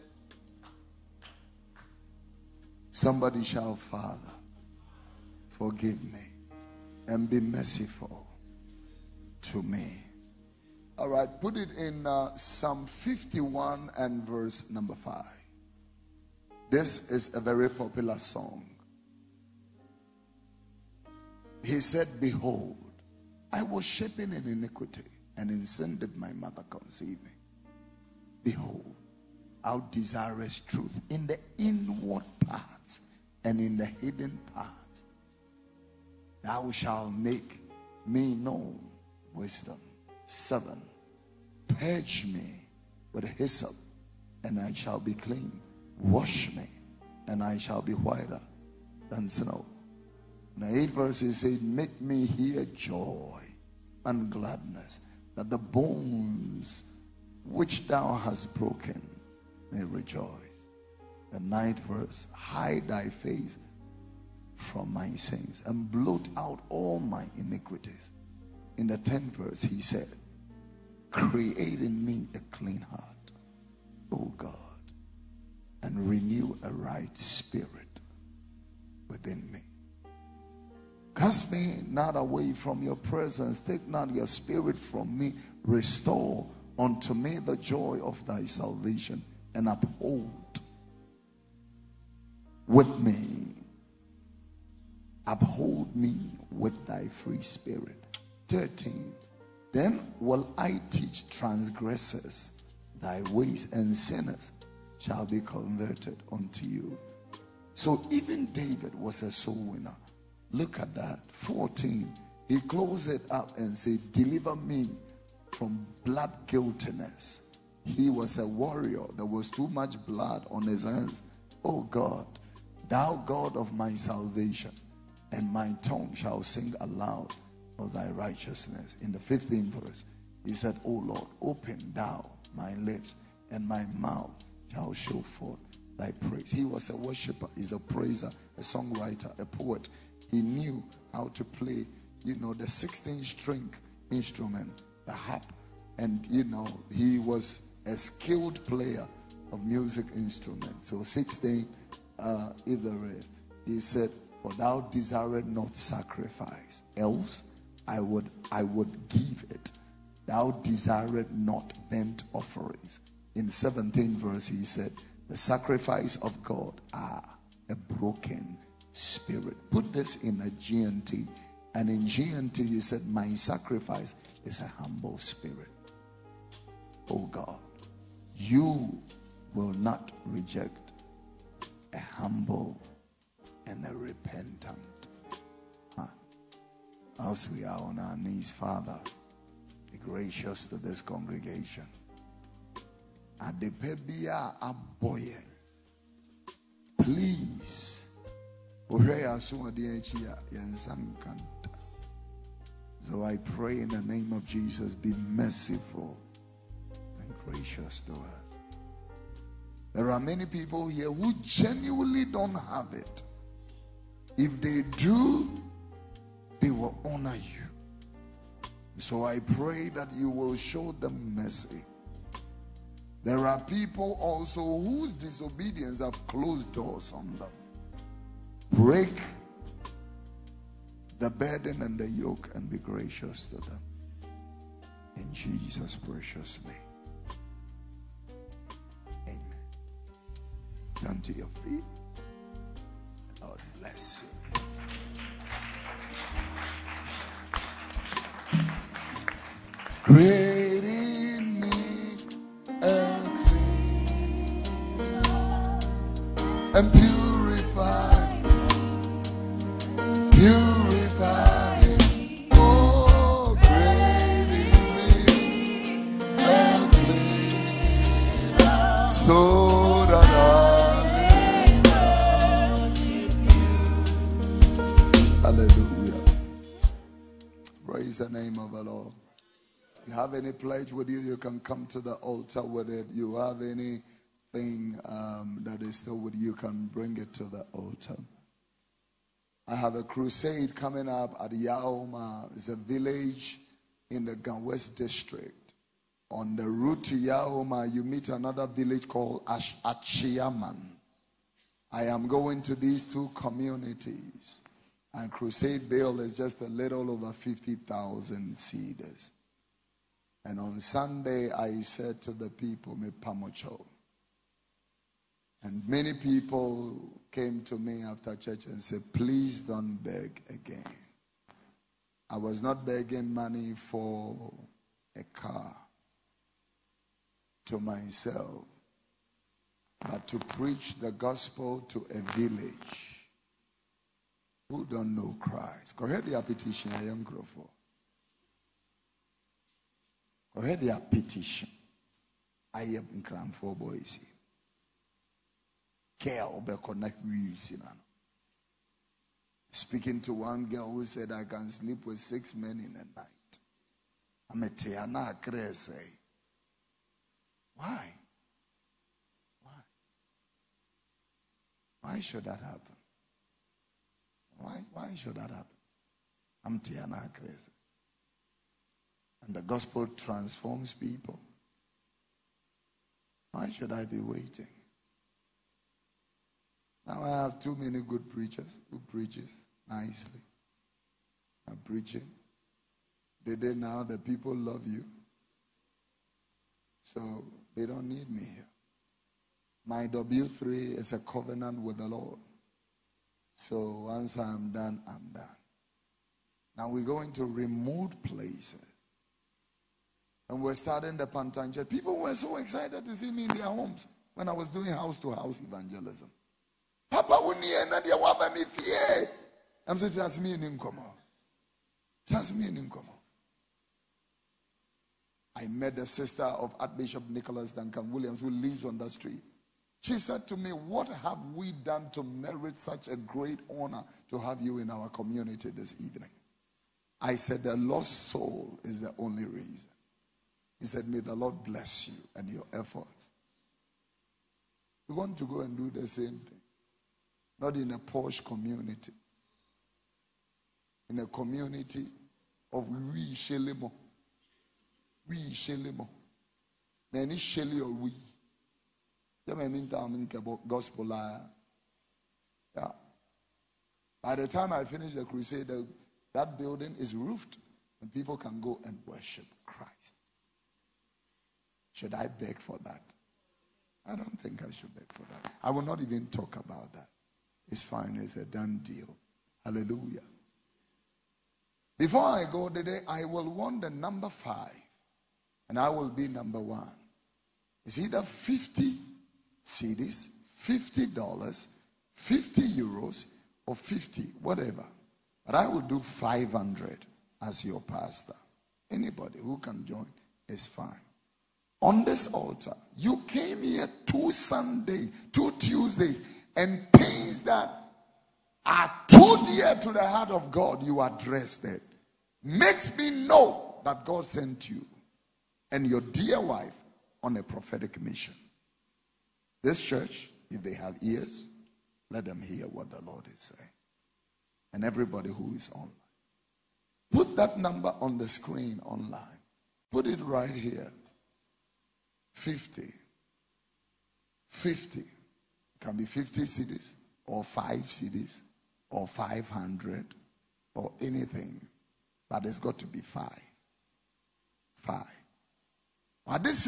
Somebody shout, Father, forgive me and be merciful to me. All right, put it in Psalm 51 and verse number 5. This is a very popular song. He said, behold, I was shapen in iniquity, and in sin did my mother conceive me. Behold, thou desirest truth in the inward parts and in the hidden parts. Thou shalt make me know wisdom. 7. Purge me with hyssop, and I shall be clean. Wash me, and I shall be whiter than snow. Now 8 verses say, make me hear joy and gladness, that the bones which thou hast broken may rejoice. The 9th verse, hide thy face from my sins and blot out all my iniquities. In the 10th verse, he said, create in me a clean heart, O God, and renew a right spirit within me. Cast me not away from your presence. Take not your spirit from me. Restore unto me the joy of thy salvation, and uphold me with thy free spirit. 13. Then will I teach transgressors thy ways, and sinners shall be converted unto you. So even David was a soul winner. Look at that. 14. He closed it up and said, deliver me from blood guiltiness. He was a warrior. There was too much blood on his hands. Oh God, thou God of my salvation, and my tongue shall sing aloud of thy righteousness. In the 15th verse, he said, O Lord, open thou my lips, and my mouth shall show forth thy praise. He was a worshiper. He's a praiser, a songwriter, a poet. He knew how to play, the 16-string instrument, the harp. And, he was a skilled player of music instruments. So 16, he said, for thou desirest not sacrifice, else I would give it. Thou desirest not burnt offerings. In the 17th verse, he said, the sacrifice of God are a broken spirit. Put this in a GNT. And in GNT, he said, my sacrifice is a humble spirit. Oh God, you will not reject a humble and a repentant. As we are on our knees, Father, be gracious to this congregation. Adepebia aboye, please. So I pray in the name of Jesus, be merciful and gracious to her. There are many people here who genuinely don't have it. If they do, they will honor you. So I pray that you will show them mercy. There are people also whose disobedience have closed doors on them. Break the burden and the yoke and be gracious to them. In Jesus' precious name. Amen. Stand to your feet. Lord bless you. Create in me a clean and purified. Praise the name of the Lord. You have any pledge with you, you can come to the altar with it. You have anything that is still with you, can bring it to the altar. I have a crusade coming up at Yaoma. It's a village in the Ganwest district. On the route to Yaoma, you meet another village called Achiaman. I am going to these two communities. And crusade bill is just a little over 50,000 cedars. And on Sunday, I said to the people, me pamocho. And many people came to me after church and said, please don't beg again. I was not begging money for a car to myself, but to preach the gospel to a village who don't know Christ. Go ahead, your petition, I am grateful. Go ahead, your petition. I am cram for boys here. Speaking to one girl who said, I can sleep with 6 men in a night. I'm a Tiana Crazy. Why? Why should that happen? Why should that happen? I'm Tiana Crazy. And the gospel transforms people. Why should I be waiting? Now I have too many good preachers who preaches nicely. I'm preaching. Now the people love you. So they don't need me here. My W3 is a covenant with the Lord. So once I'm done, I'm done. Now we're going to remote places. And we're starting the Pantan. People were so excited to see me in their homes when I was doing house-to-house evangelism. Papa wouldn't na dia waba me fie. I'm saying trust me in Nkomo. Trust me in Nkomo. I met the sister of Archbishop Nicholas Duncan Williams, who lives on that street. She said to me, what have we done to merit such a great honor to have you in our community this evening? I said, the lost soul is the only reason. He said, may the Lord bless you and your efforts. We want to go and do the same thing. Not in a posh community. In a community of we shelemo. We shelemo. Many sheli or we. Gospel. Yeah. By the time I finish the crusade, that building is roofed and people can go and worship Christ. Should I beg for that? I don't think I should beg for that. I will not even talk about that. It's fine. It's a done deal. Hallelujah. Before I go today, I will want the number 5. And I will be number 1. It's either 50 cedis, $50, 50 euros, or 50, whatever. But I will do 500 as your pastor. Anybody who can join is fine. On this altar, you came here 2 Tuesdays, and pains that are too dear to the heart of God, you addressed it. Makes me know that God sent you and your dear wife on a prophetic mission. This church, if they have ears, let them hear what the Lord is saying. And everybody who is online, put that number on the screen online. Put it right here. 50. It can be 50 cedis or 5 cedis or 500 or anything. But it's got to be 5. 5. If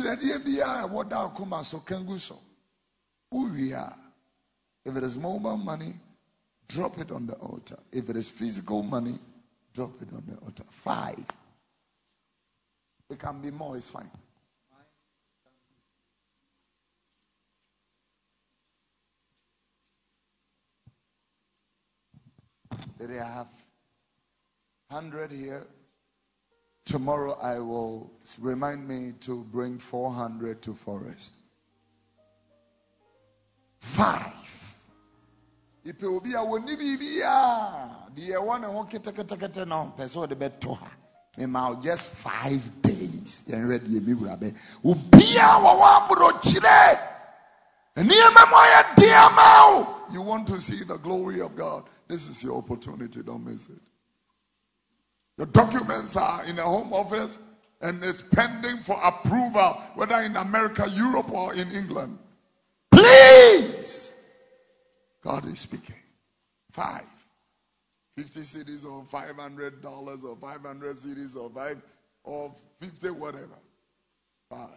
it is mobile money, drop it on the altar. If it is physical money, drop it on the altar. 5. It can be more, it's fine. Did I have 100 here? Tomorrow I will remind me to bring 400 to Forest. 5. If it will be a wonibia, the one who can take no person the bed to her. Now just 5 days. You want to see the glory of God. This is your opportunity. Don't miss it. Your documents are in a home office and it's pending for approval, whether in America, Europe, or in England. Please. God is speaking. 50 cedis or $500 or 500 cedis or 5 or 50, whatever. 5.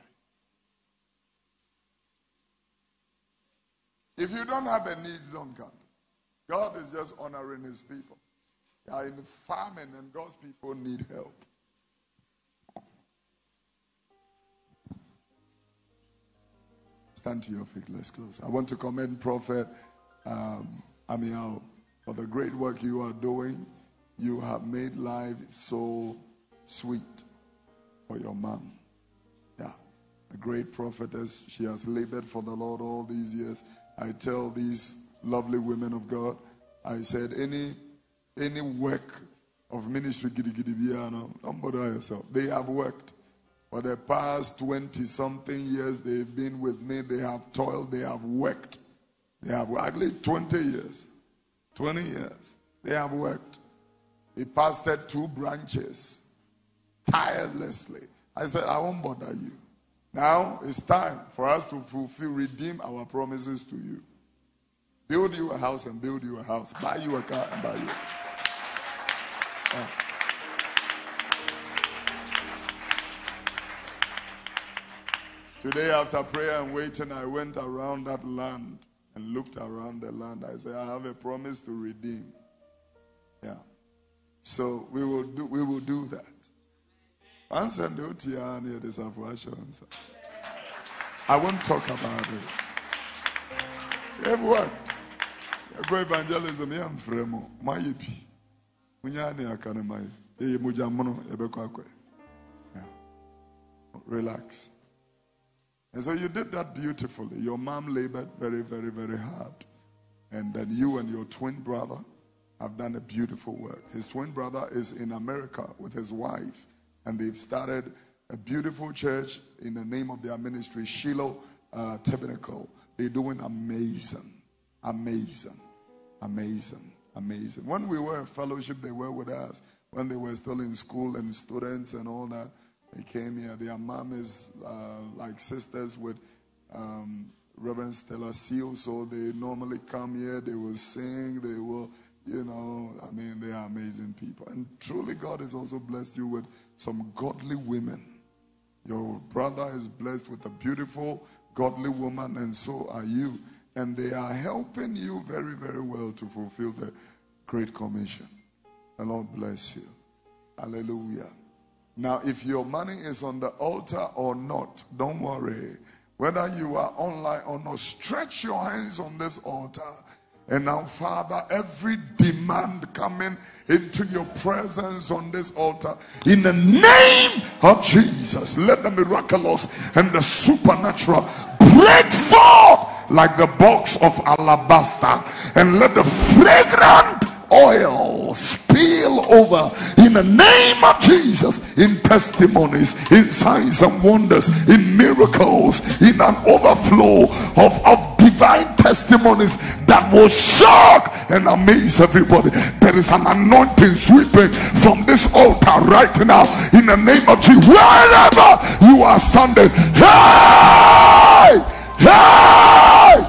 If you don't have a need, don't come. God is just honoring his people. They are in famine and God's people need help. Stand to your feet. Let's close. I want to commend Prophet Amiao for the great work you are doing. You have made life so sweet for your mom. Yeah, a great prophetess. She has labored for the Lord all these years. I tell these lovely women of God, I said, any work of ministry, don't bother yourself. They have worked. For the past 20-something years they've been with me. They have toiled. They have worked. They have actually 20 years. 20 years. They have worked. He pastored 2 branches tirelessly. I said, I won't bother you. Now it's time for us to redeem our promises to you. Build you a house and build you a house. Buy you a car and buy you a car. Today after prayer and waiting, I went around that land and looked around the land. I said, I have a promise to redeem. Yeah. So we will do that. Answer no tiani this afterwards. I won't talk about it. It worked. Go evangelism yam fremo. Mayipi. Munyani akane mai. Mujamono ebekwa. Relax. And so you did that beautifully. Your mom labored very, very, very hard. And then you and your twin brother have done a beautiful work. His twin brother is in America with his wife. And they've started a beautiful church in the name of their ministry, Shiloh Tabernacle. They're doing amazing. Amazing. Amazing. Amazing. When we were in fellowship, they were with us. When they were still in school and students and all that. They came here. Their mom is like sisters with Reverend Stella Seal. So they normally come here. They will sing. They will, they are amazing people. And truly God has also blessed you with some godly women. Your brother is blessed with a beautiful, godly woman, and so are you. And they are helping you very, very well to fulfill the Great Commission. The Lord bless you. Hallelujah. Now, if your money is on the altar or not, don't worry. Whether you are online or not, stretch your hands on this altar. And now, Father, every demand coming into your presence on this altar, in the name of Jesus, let the miraculous and the supernatural break forth like the box of alabaster, and let the fragrant oil spill over in the name of Jesus, in testimonies, in signs and wonders, in miracles, in an overflow of divine testimonies that will shock and amaze everybody. There is an anointing sweeping from this altar right now in the name of Jesus. Wherever you are standing, hey, hey,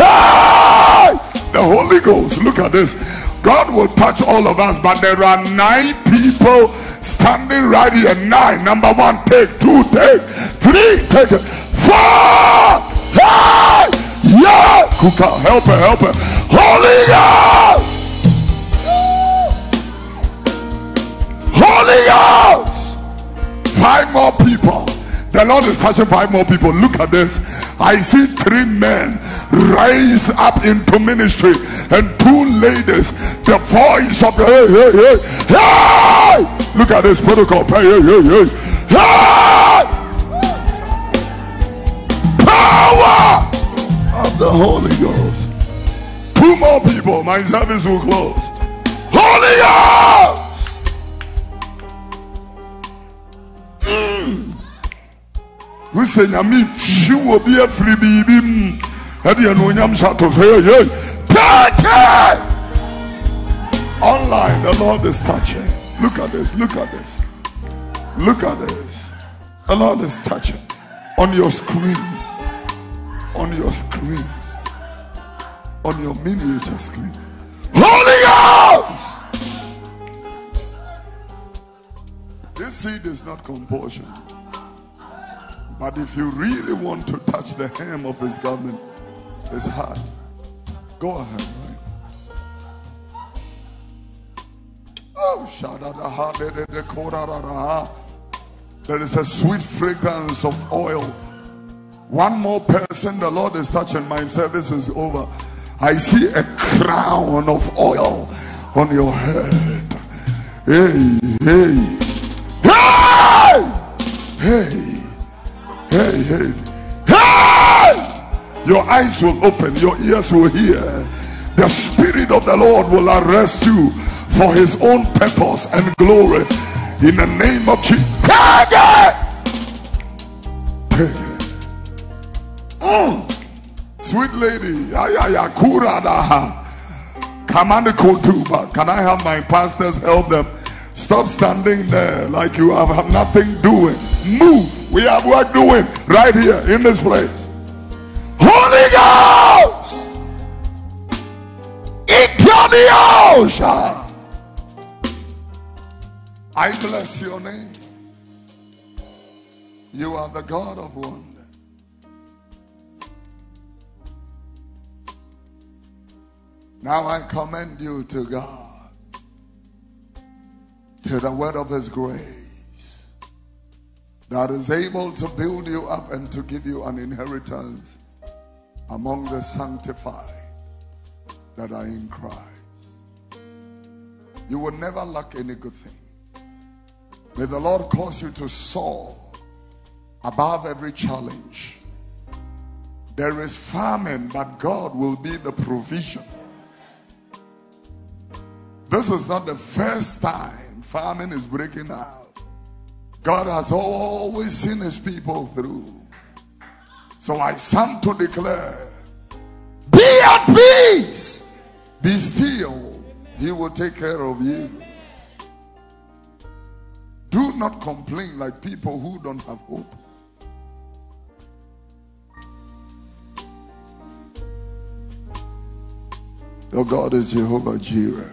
hey, the Holy Ghost, look at this. God will touch all of us, but there are 9 people standing right here. 9. Number 1, take. 2, take. 3, take it. 4, hey, yeah, Kuka, help her. Holy Ghost. 5 more people. The Lord is touching 5 more people. Look at this. I see 3 men rise up into ministry and 2 ladies. The voice of hey, hey, hey, hey. Look at this protocol. Hey, hey, hey, hey. Hey! Power of the Holy Ghost. 2 more people. My service will close. Holy Ghost. Who say Yami, she will be a free baby. Eddie no nyam shato say hey. Take it! Online, the Lord is touching. Look at this, look at this. Look at this. The Lord is touching. On your screen. On your screen. On your miniature screen. Holy Ghost! This seed is not compulsion. But if you really want to touch the hem of his garment, his heart, go ahead, right? Oh, there is a sweet fragrance of oil. One more person, the Lord is touching. My service is over. I see a crown of oil on your head. Hey, hey, hey, hey, hey, hey. Your eyes will open, your ears will hear. The Spirit of the Lord will arrest you for his own purpose and glory. In the name of Jesus. Take it! Take it. Sweet lady. Can I have my pastors help them? Stop standing there like you have nothing doing. Move. We have work doing right here in this place. Holy Ghost! Ocean. I bless your name. You are the God of wonder. Now I commend you to God, to the word of his grace that is able to build you up and to give you an inheritance among the sanctified that are in Christ. You will never lack any good thing. May the Lord cause you to soar above every challenge. There is famine, but God will be the provision. This is not the first time famine is breaking out. God has always seen his people through. So I stand to declare, be at peace, be still. He will take care of you. Do not complain like people who don't have hope. Your God is Jehovah Jireh.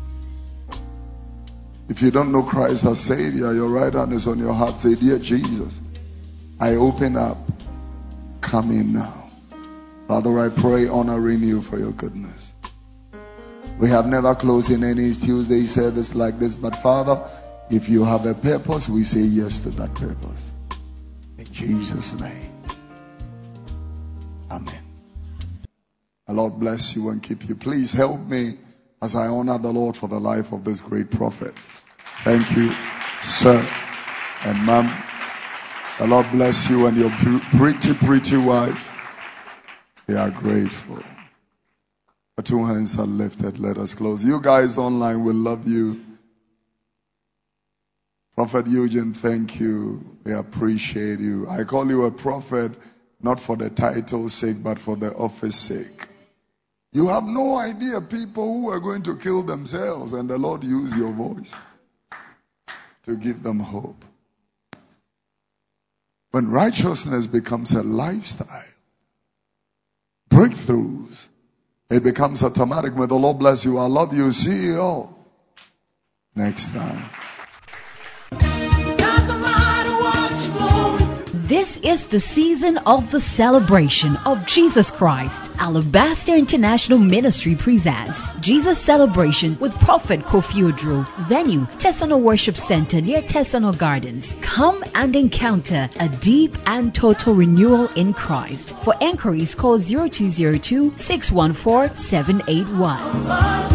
If you don't know Christ as Savior, your right hand is on your heart. Say, dear Jesus, I open up. Come in now. Father, I pray, honoring you for your goodness. We have never closed in any Tuesday service like this, but Father, if you have a purpose, we say yes to that purpose. In Jesus' name. Amen. The Lord bless you and keep you. Please help me as I honor the Lord for the life of this great prophet. Thank you, sir and ma'am. The Lord bless you and your pretty wife. We are grateful. The two hands are lifted. Let us close. You guys online, we love you. Prophet Eugene, thank you. We appreciate you. I call you a prophet, not for the title's sake, but for the office sake. You have no idea people who are going to kill themselves, and the Lord used your voice to give them hope. When righteousness becomes a lifestyle, breakthroughs, it becomes automatic. May the Lord bless you. I love you. See you all next time. This is the season of the celebration of Jesus Christ. Alabaster International Ministry presents Jesus Celebration with Prophet Kofi Odro. Venue, Tesano Worship Center near Tesano Gardens. Come and encounter a deep and total renewal in Christ. For enquiries, call 0202 614 781.